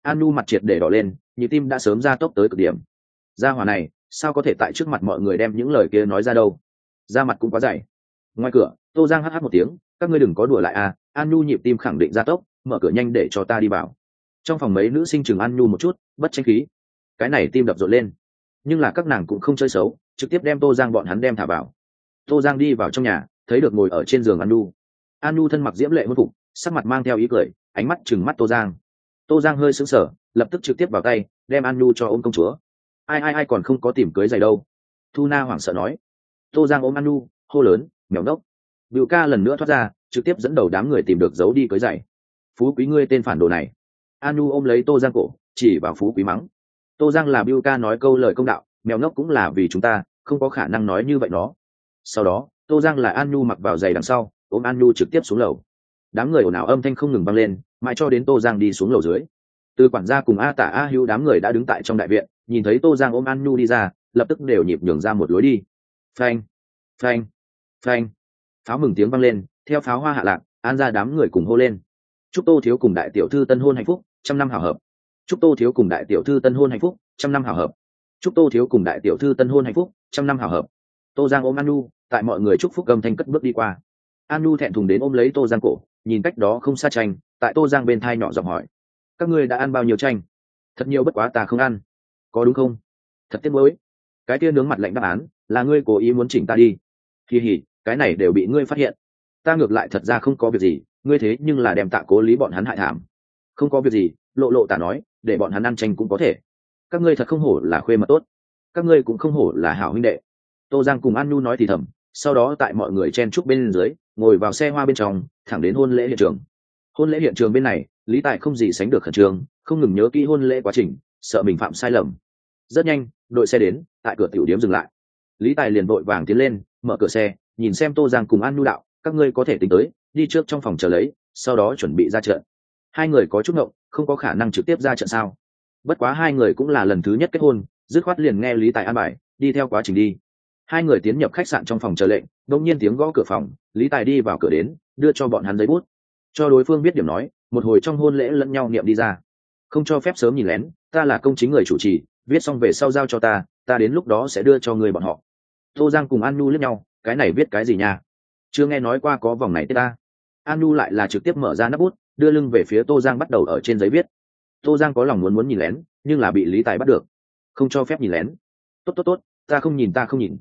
An Nu mặt triệt để đỏ lên, nhịp tim đã sớm gia tốc tới cực điểm. Gia hỏa này sao có thể tại trước mặt mọi người đem những lời kia nói ra đâu? Da mặt cũng quá dày. Ngoài cửa, Tô Giang hh một tiếng, các ngươi đừng có đùa lại à? An Nu nhịp tim khẳng định gia tốc, mở cửa nhanh để cho ta đi vào. Trong phòng mấy nữ sinh chừng An Nu một chút, bất tranh khí. Cái này tim đập rộn lên, nhưng là các nàng cũng không chơi xấu, trực tiếp đem Tô Giang bọn hắn đem thả vào. Tô Giang đi vào trong nhà, thấy được ngồi ở trên giường An Nu. An Nu thân mặc diễm lệ hôn phục, sắc mặt mang theo ý cười, ánh mắt trừng mắt Tô Giang. Tô Giang hơi sững sờ, lập tức trực tiếp vào tay, đem An Nu cho ôm công chúa. Ai còn không có tìm cưới giày đâu. Thu Na hoảng sợ nói. Tô Giang ôm An Nu, hô lớn, mèo đốc. Bưu ca lần nữa thoát ra, trực tiếp dẫn đầu đám người tìm được giấu đi cưới giày. Phú quý ngươi tên phản đồ này. An Nu ôm lấy Tô Giang cổ, chỉ vào Phú quý mắng. Tô Giang là Bưu ca nói câu lời công đạo, mèo ngốc cũng là vì chúng ta, không có khả năng nói như vậy đó. Sau đó, Tô Giang là An Nu mặc vào giày đằng sau, ôm An Nu trực tiếp xuống lầu. Đám người ồn ào âm thanh không ngừng vang lên, mãi cho đến Tô Giang đi xuống lầu dưới. Từ quản gia cùng A Tả A Hưu đám người đã đứng tại trong đại viện, nhìn thấy Tô Giang ôm An Nu đi ra, lập tức đều nhịp nhường ra một lối đi. Phanh, phanh, phanh. Pháo mừng tiếng vang lên, theo pháo hoa hạ lạc, An ra đám người cùng hô lên. Chúc Tô thiếu cùng đại tiểu thư tân hôn hạnh phúc, trăm năm hảo hợp. Chúc Tô thiếu cùng đại tiểu thư tân hôn hạnh phúc, trăm năm hảo hợp. Chúc Tô thiếu cùng đại tiểu thư tân hôn hạnh phúc, trăm năm hảo hợp. Tô Giang ôm An Nu, tại mọi người chúc phúc âm thanh cất bước đi qua. An Nu thẹn thùng đến ôm lấy Tô Giang cổ, nhìn cách đó không xa tranh, tại Tô Giang bên thai nhỏ giọng hỏi: các ngươi đã ăn bao nhiêu tranh? Thật nhiều bất quá ta không ăn. Có đúng không? Thật tiếc nuối. Cái tia nướng mặt lạnh đáp án là ngươi cố ý muốn chỉnh ta đi. Kỳ hỉ, cái này đều bị ngươi phát hiện. Ta ngược lại thật ra không có việc gì, ngươi thế nhưng là đem Tạ Cố Lý bọn hắn hại thảm. Không có việc gì, Lộ Lộ Tả nói, để bọn hắn ăn tranh cũng có thể. Các ngươi thật không hổ là khuê mật tốt, các ngươi cũng không hổ là hảo huynh đệ. Tô Giang cùng An Nu nói thì thầm, sau đó tại mọi người chen chúc bên dưới, ngồi vào xe hoa bên trong, thẳng đến hôn lễ hiện trường. Hôn lễ hiện trường bên này, Lý Tài không gì sánh được khẩn trương, không ngừng nhớ kỹ hôn lễ quá trình, sợ mình phạm sai lầm. Rất nhanh, đội xe đến, tại cửa tiểu điếm dừng lại. Lý Tài liền vội vàng tiến lên, mở cửa xe, nhìn xem Tô Giang cùng An Nu đạo, các ngươi có thể tính tới, đi trước trong phòng chờ lấy, sau đó chuẩn bị ra trận. Hai người có chút ngộng, không có khả năng trực tiếp ra trận sao? Bất quá hai người cũng là lần thứ nhất kết hôn, dứt khoát liền nghe Lý Tài an bài, đi theo quá trình đi. Hai người tiến nhập khách sạn trong phòng chờ lệnh, đột nhiên tiếng gõ cửa phòng, Lý Tài đi vào cửa đến, đưa cho bọn hắn giấy bút, cho đối phương biết điểm nói, một hồi trong hôn lễ lẫn nhau niệm đi ra. Không cho phép sớm nhìn lén, ta là công chính người chủ trì, viết xong về sau giao cho ta đến lúc đó sẽ đưa cho người bọn họ. Tô Giang cùng An Nu liếc nhau, cái này viết cái gì nha? Chưa nghe nói qua có vòng này ta. An Nu lại là trực tiếp mở ra nắp bút, đưa lưng về phía Tô Giang bắt đầu ở trên giấy viết. Tô Giang có lòng muốn nhìn lén, nhưng là bị Lý Tài bắt được. Không cho phép nhìn lén. Tốt, ta không nhìn.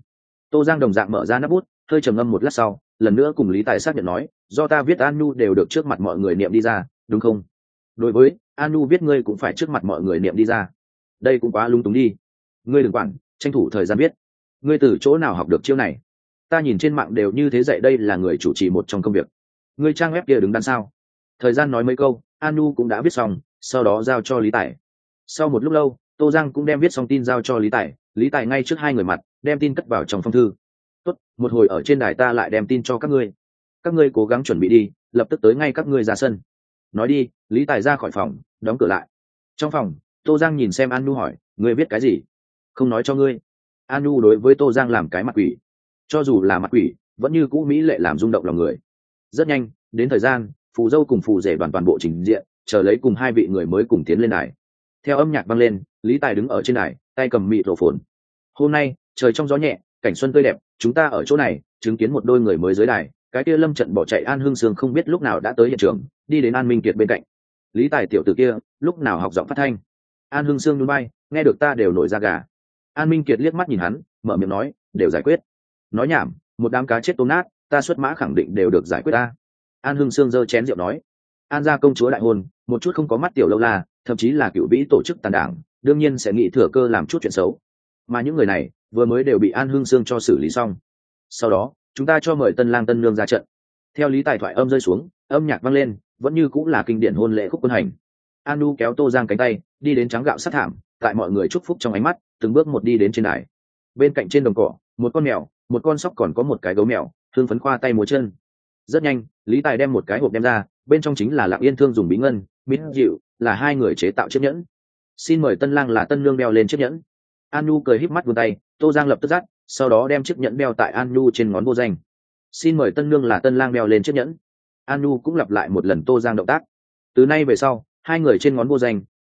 Tô Giang đồng dạng mở ra nắp bút, hơi trầm ngâm một lát sau, lần nữa cùng Lý Tài xác nhận nói, do ta viết An Nu đều được trước mặt mọi người niệm đi ra, đúng không? Đối với An Nu viết ngươi cũng phải trước mặt mọi người niệm đi ra. Đây cũng quá lung túng đi. Ngươi đừng quản, tranh thủ thời gian viết. Ngươi từ chỗ nào học được chiêu này? Ta nhìn trên mạng đều như thế dạy, đây là người chủ trì một trong công việc. Ngươi trang web kia đứng đằng sau. Thời gian nói mấy câu, An Nu cũng đã viết xong, sau đó giao cho Lý Tài. Sau một lúc lâu, Tô Giang cũng đem viết xong tin giao cho Lý Tài. Lý Tài ngay trước hai người mặt, đem tin cất vào trong phong thư. Tốt, một hồi ở trên đài ta lại đem tin cho các ngươi. Các ngươi cố gắng chuẩn bị đi, lập tức tới ngay các ngươi ra sân. Nói đi, Lý Tài ra khỏi phòng, đóng cửa lại. Trong phòng, Tô Giang nhìn xem An Nu hỏi, ngươi viết cái gì? Không nói cho ngươi. An Nu đối với Tô Giang làm cái mặt quỷ. Cho dù là mặt quỷ, vẫn như cũ mỹ lệ làm rung động lòng người. Rất nhanh, đến thời gian, phù dâu cùng phù rể toàn bộ trình diện, chờ lấy cùng hai vị người mới cùng tiến lên đài. Theo âm nhạc vang lên, Lý Tài đứng ở trên đài, tay cầm mịt rổ phồn. Hôm nay, trời trong gió nhẹ, cảnh xuân tươi đẹp, chúng ta ở chỗ này chứng kiến một đôi người mới dưới đài. Cái kia lâm trận bỏ chạy An Hưng Sương không biết lúc nào đã tới hiện trường, đi đến An Minh Kiệt bên cạnh. Lý Tài tiểu tử kia lúc nào học giọng phát thanh? An Hưng Sương nhún vai, nghe được ta đều nổi da gà. An Minh Kiệt liếc mắt nhìn hắn, mở miệng nói, đều giải quyết. Nói nhảm, một đám cá chết tôm nát, ta xuất mã khẳng định đều được giải quyết ta. An Hưng Sương giơ chén rượu nói, An gia công chúa đại hôn, một chút không có mắt tiểu lâu la, thậm chí là cựu vĩ tổ chức tàn đảng, đương nhiên sẽ nghĩ thừa cơ làm chút chuyện xấu. Mà những người này vừa mới đều bị An Hưng Sương cho xử lý xong. Sau đó, chúng ta cho mời tân lang tân nương ra trận. Theo Lý Tài thoại âm rơi xuống, âm nhạc vang lên, vẫn như cũng là kinh điển hôn lễ khúc quân hành. An Nu kéo Tô Giang cánh tay, đi đến trắng gạo sát thảm, tại mọi người chúc phúc trong ánh mắt, từng bước một đi đến trên đài. Bên cạnh trên đồng cỏ, một con mèo, một con sóc còn có một cái gấu mèo, thương phấn khoa tay múa chân. Rất nhanh, Lý Tài đem một cái hộp đem ra, bên trong chính là Lặng Yên Thương dùng bí ngân, mít dịu, là hai người chế tạo chiếc nhẫn. Xin mời tân lang là tân nương đeo lên chiếc nhẫn. An Nu cười híp mắt vươn tay, Tô Giang lập tức dắt, sau đó đem chiếc nhẫn đeo tại An Nu trên ngón vô danh. Xin mời tân nương là tân lang đeo lên chiếc nhẫn. An Nu cũng lặp lại một lần Tô Giang động tác. Từ nay về sau, hai người trên ngón vô danh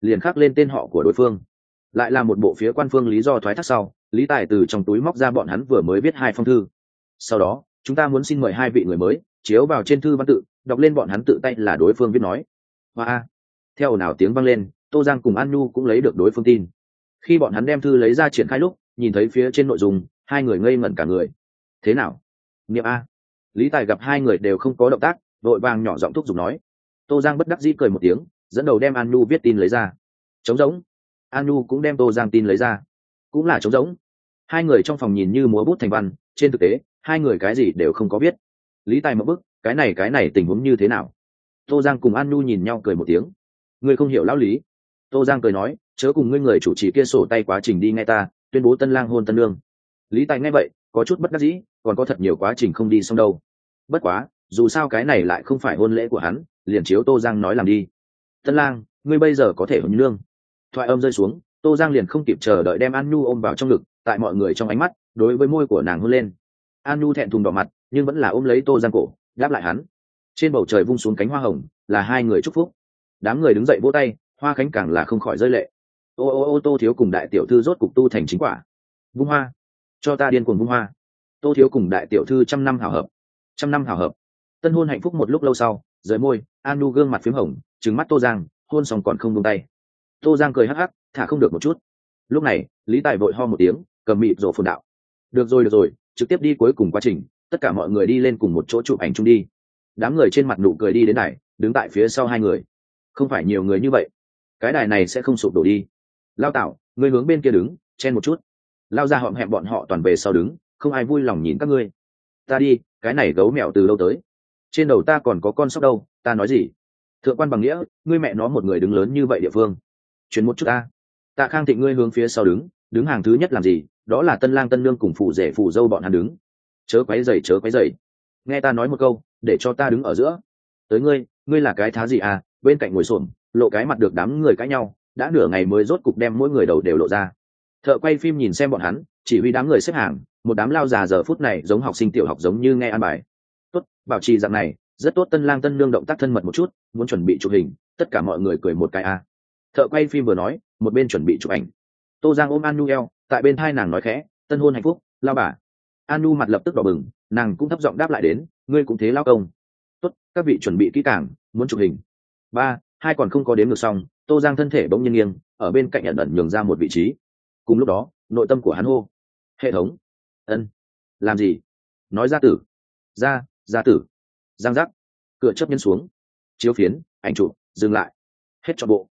liền khắc lên tên họ của đối phương. Lại là một bộ phía quan phương lý do thoái thác sau, Lý Tài từ trong túi móc ra bọn hắn vừa mới viết 2 phong thư. Sau đó chúng ta muốn xin mời 2 vị người mới chiếu vào trên thư văn tự, đọc lên bọn hắn tự tay là đối phương viết nói. Và theo ồn ào tiếng vang lên, Tô Giang cùng An Nhu cũng lấy được đối phương tin. Khi bọn hắn đem thư lấy ra triển khai lúc, nhìn thấy phía trên nội dung, 2 người ngây ngẩn cả người. Thế nào? Niệm a. Lý Tài gặp 2 người đều không có động tác, vội vàng nhỏ giọng thúc giục nói. Tô Giang bất đắc dĩ cười một tiếng, dẫn đầu đem An Nhu viết tin lấy ra. Trống rỗng. An Nhu cũng đem Tô Giang tin lấy ra, cũng là trống rỗng. 2 người trong phòng nhìn như múa bút thành văn, trên thực tế 2 người cái gì đều không có viết. Lý Tài một bức, cái này tình huống như thế nào? Tô Giang cùng An Nhu nhìn nhau cười một tiếng. Ngươi không hiểu lão lý. Tô Giang cười nói, chớ cùng ngươi người chủ trì kia sổ tay quá trình đi nghe ta tuyên bố tân lang hôn tân nương. Lý Tài nghe vậy có chút bất đắc dĩ, còn có thật nhiều quá trình không đi xong đâu. Bất quá dù sao cái này lại không phải hôn lễ của hắn, liền chiếu Tô Giang nói làm đi. Tân lang, ngươi bây giờ có thể hôn nương. Thoại âm rơi xuống, Tô Giang liền không kịp chờ đợi đem An Nhu ôm vào trong ngực, tại mọi người trong ánh mắt đối với môi của nàng hôn lên. An Nhu thẹn thùng đỏ mặt, nhưng vẫn là ôm lấy Tô Giang cổ, đáp lại hắn. Trên bầu trời vung xuống cánh hoa hồng, là 2 người chúc phúc. Đám người đứng dậy vỗ tay, hoa khánh càng là không khỏi rơi lệ. Ô Tô thiếu cùng đại tiểu thư rốt cục tu thành chính quả. Vung hoa, cho ta điên cuồng vung hoa. Tô thiếu cùng đại tiểu thư 100 năm hảo hợp. 100 năm hảo hợp. Tân hôn hạnh phúc một lúc lâu sau, rời môi, An Nhu gương mặt phím hồng, trừng mắt Tô Giang, hôn xong còn không buông tay. Tô Giang cười hắc hắc, thả không được một chút. Lúc này Lý Tài vội ho một tiếng, cầm mịt rổ phồn đạo. Được rồi, trực tiếp đi cuối cùng quá trình, tất cả mọi người đi lên cùng một chỗ chụp ảnh chung đi. Đám người trên mặt nụ cười đi đến đài, đứng tại phía sau 2 người. Không phải nhiều người như vậy, cái đài này sẽ không sụp đổ đi. Lao Tảo, ngươi hướng bên kia đứng, chen một chút. Lao ra họm hẹm bọn họ toàn về sau đứng, không ai vui lòng nhìn các ngươi. Ta đi, cái này gấu mèo từ lâu tới. Trên đầu ta còn có con sóc đâu, ta nói gì? Thượng quan bằng nghĩa, ngươi mẹ nó một người đứng lớn như vậy địa phương. Chuyển một chút ta. Tạ Khang Thịnh, ngươi hướng phía sau đứng hàng thứ nhất làm gì? Đó là tân lang tân nương cùng phụ rể phụ dâu bọn hắn đứng. Chớ quấy rầy. Nghe ta nói một câu, để cho ta đứng ở giữa. Tới ngươi là cái thá gì à? Bên cạnh ngồi xổm, lộ cái mặt được đám người cãi nhau, đã nửa ngày mới rốt cục đem mỗi người đầu đều lộ ra. Thợ quay phim nhìn xem bọn hắn, chỉ huy đám người xếp hàng, một đám lao già giờ phút này giống học sinh tiểu học giống như nghe an bài. Tốt, bảo trì dạng này, rất tốt. Tân lang tân nương động tác thân mật một chút, muốn chuẩn bị chụp hình, tất cả mọi người cười một cái a. Thợ quay phim vừa nói, một bên chuẩn bị chụp ảnh. Tô Giang ôm An Nhu eo, tại bên thai nàng nói khẽ, tân hôn hạnh phúc, lao bà. An Nhu mặt lập tức đỏ bừng, nàng cũng thấp giọng đáp lại đến, ngươi cũng thế lao công. Tốt, các vị chuẩn bị kỹ càng, muốn chụp hình. 3, 2 còn không có đếm được xong, Tô Giang thân thể bỗng nhiên nghiêng, ở bên cạnh ẩn ẩn nhường ra một vị trí. Cùng lúc đó, nội tâm của hắn hô, hệ thống. Ân. Làm gì? Nói ra tử. Ra tử. Giang giác. Cửa chớp nhân xuống. Chiếu phiến, ảnh chụp, dừng lại. Hết trọn bộ.